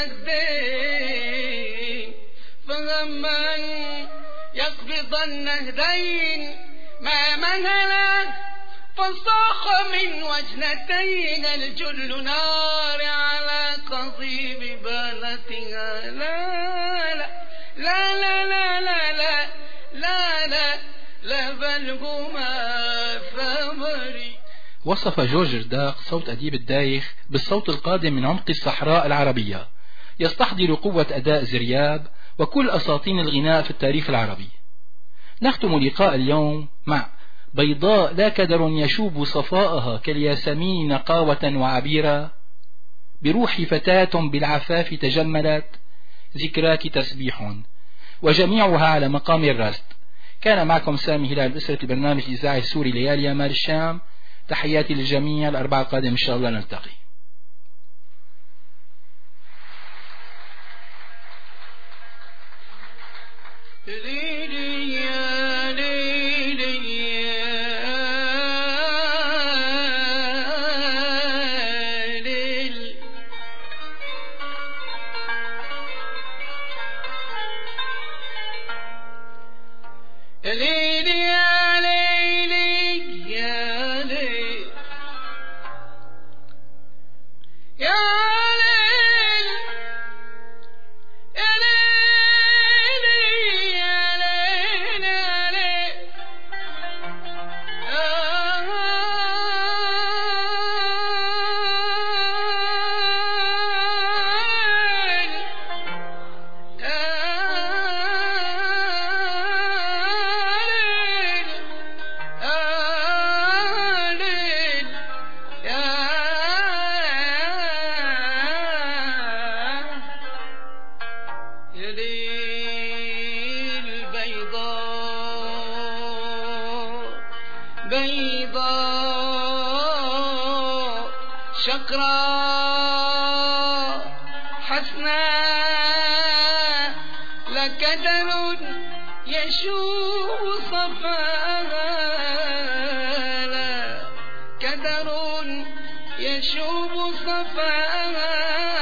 النهدين فهم أن يقبض النهدين ما مهلا فصاح من وجنتين الجل نار على قضيب بانتها لا لا لا لا لا لا لا لا لا لا بل هما ثمري. وصف جورج رداق صوت أديب الدايخ بالصوت القادم من عمق الصحراء العربية يستحضر قوة أداء زرياب وكل أساطين الغناء في التاريخ العربي. نختم لقاء اليوم مع بيضاء لا كدر يشوب صفاءها كالياسمين نقاوة وعبيرة بروح فتاة بالعفاف تجملت ذكراك تسبيح وجميعها على مقام الرست. كان معكم سامي هلال بأسرة البرنامج الإذاعي السوري ليالي مال الشام. تحياتي للجميع. الأربعاء القادم إن شاء الله نلتقي. بيضاء شقراء حسناء لكدر يشوب صفاها لا كدر يشوب صفاها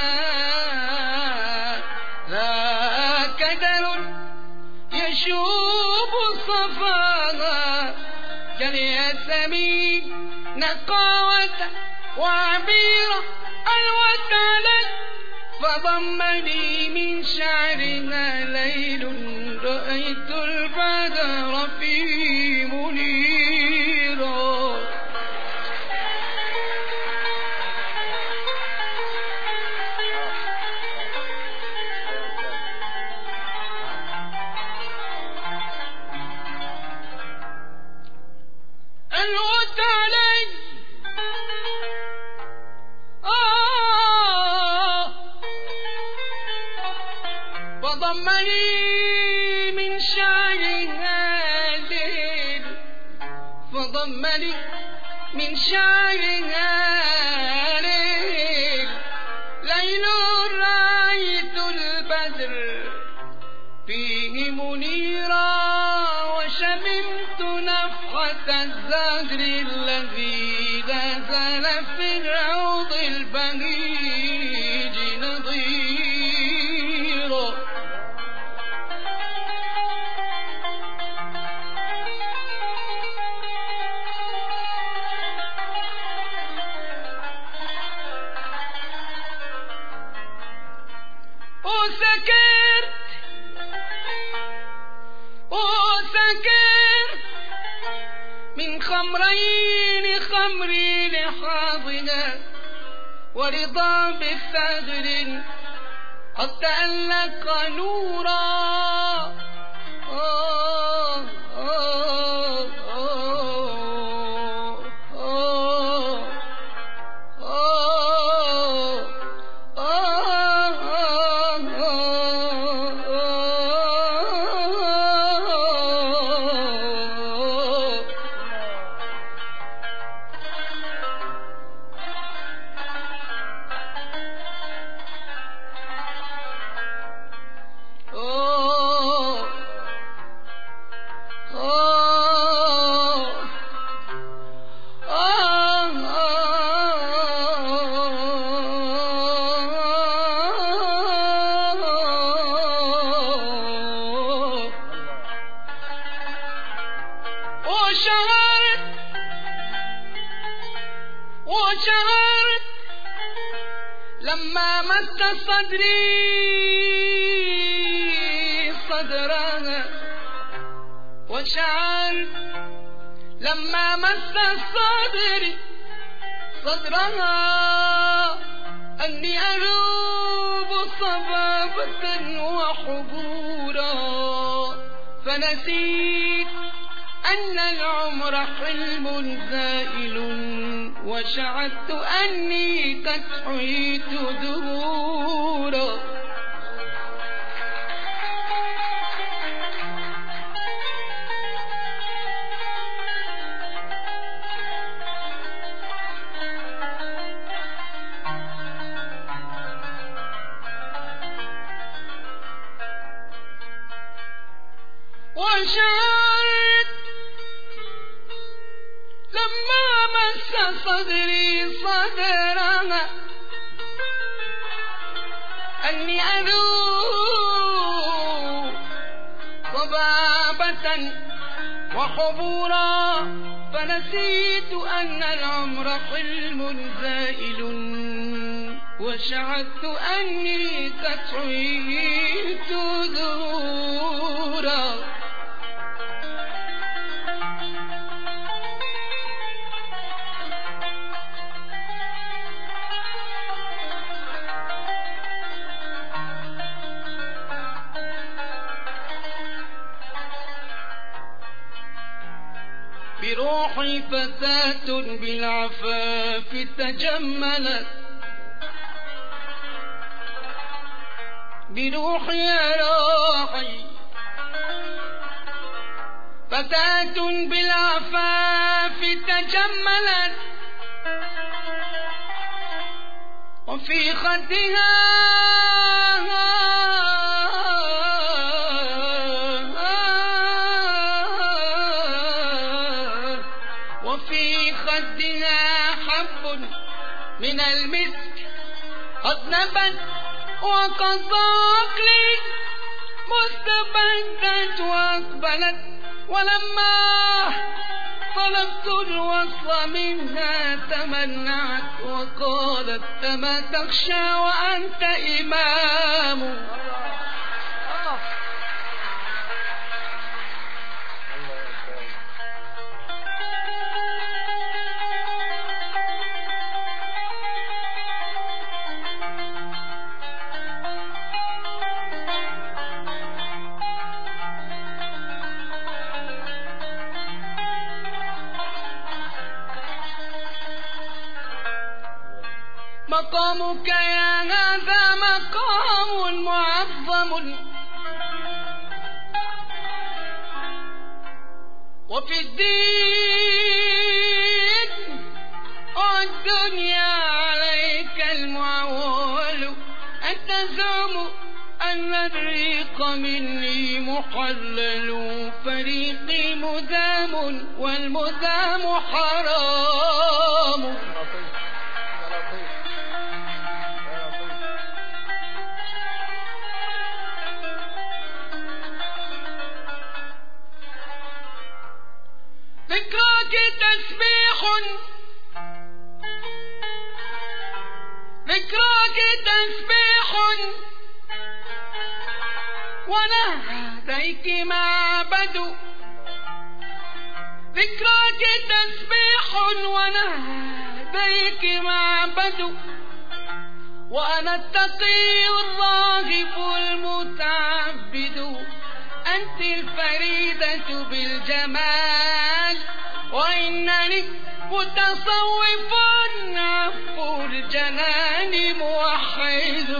لا كدر يشوب صفاها كالياسمين نقاوة وعبيرة الوتالة فضمني من شعرها ليل رأيت البدر في منيرا الوت علي آه فضمني من شعرها ليل فضمني من شعرها ليل ليل رأيت البدر فيه منيرا وشممت نفحة الزهر الذي لا زال في الروض البهيج نضيرا وسكرت وسكرت من خمرين خمري لحاضنا ورضا بثغر قد تألق نورا آه آه آه آه وشهرت وشهرت لما مس صدري صدرها وشعرت لما مس صدري صدرها أني أروب صبابة وحبورا فنسيت أن العمر حلم زائل وشعرت أني قد حييت دهورا وشعرت لما مس صدري صدرها أني أذوق صبابة وحبورا فنسيت أن العمر حلم زائل وشعرت أني قد حييت دهورا بروحي فتاة بالعفاف تجملت بروحي يا روحي فتاة بالعفاف تجملت وفي خدها وفي خدها حب من المسك قد نبت وقد ضاق لي مستبدت وأقبلت ولما طلبت الوصل منها تمنعت وقالت أما تخشى وأنت إمام مقامك يا هذا مقام معظم وفي الدين والدنيا عليك المعول أن تزعم أن الريق مني محلل فريقي مدام والمدام حرام ذكراك تسبيح ذكراك تسبيح ونهديك معبد ذكراك تسبيح ونهديك معبد وأنا التقي الراغب المتعبد أنت الفريدة بالجمال وإنني متصوف عفو الجنان موحد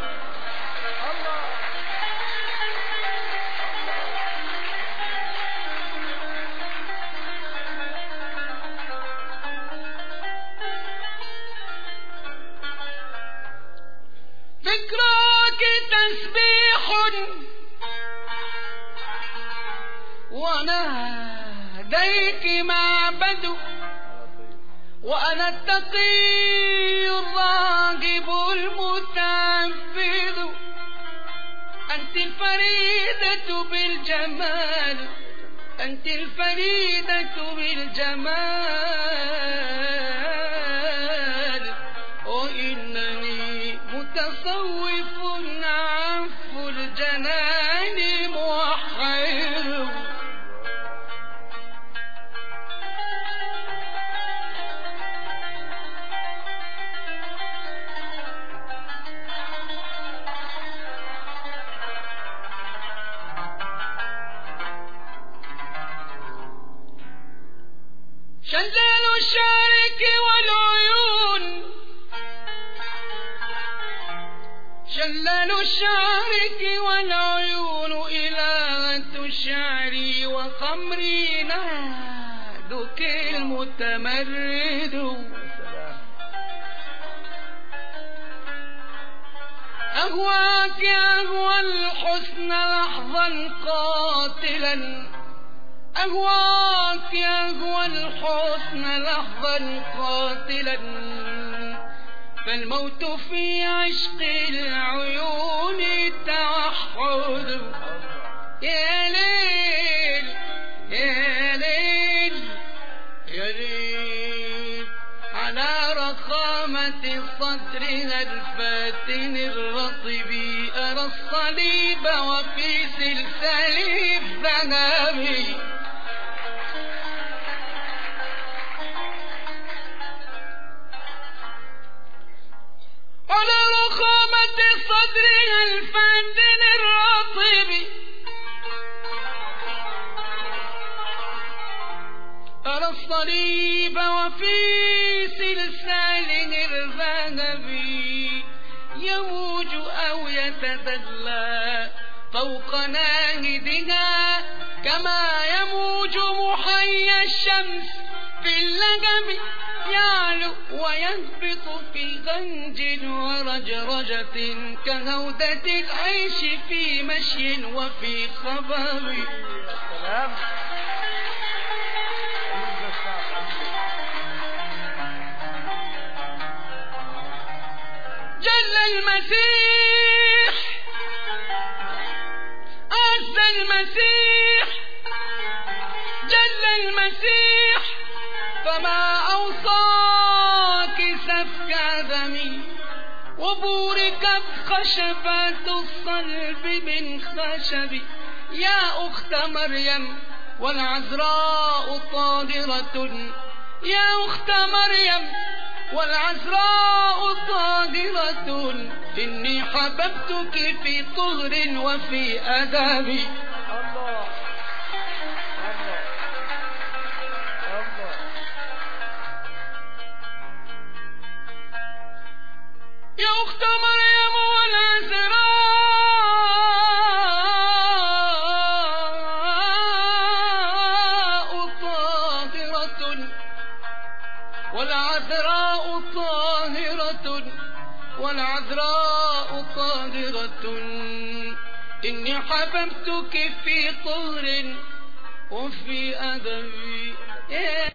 ذكراك تسبيح ونهديك معبد وأنا التقي الراغب المتعبد أنت الفريدة بالجمال أنت الفريدة بالجمال وإنني متصوف عفو الجنان موحد شلال الشارك والعيون شلال الشارك والعيون إلهة شعري وخمري نادك المتمرد أهواك أهوى الحسن لحظا قاتلا أهواك أهوى الحسن لحظا قاتلا فالموت في عشق العيون توحد يا ليل يا ليل يا ليل على رخامة صدرها الفاتن الرطب أرى الصليب وفي سلسال الذهب على رخامة صدرها الفاتن الرطب أرى الصليب وفي سلساله الذهبي يموج أو يتدلى فوق ناهدها كما يموج محيا الشمس في اللجم يعلو ويهبط في غنج ورجرجة كهودة العيش في مشي وفي خبر. جل المسيح عز المسيح جل المسيح فما أوصاك سفك دمي وبوركت خشبات الصلب من خشب يا أخت مريم والعذراء طاهرة يا أخت مريم والعذراء طاهرة إني حببتك في طهر وفي أدب. الله الله الله. يا أخت مريم والعذراء طاهرة والعذراء طاهرة والعذراء طاهرة إني حببتك في طهر وفي أدب.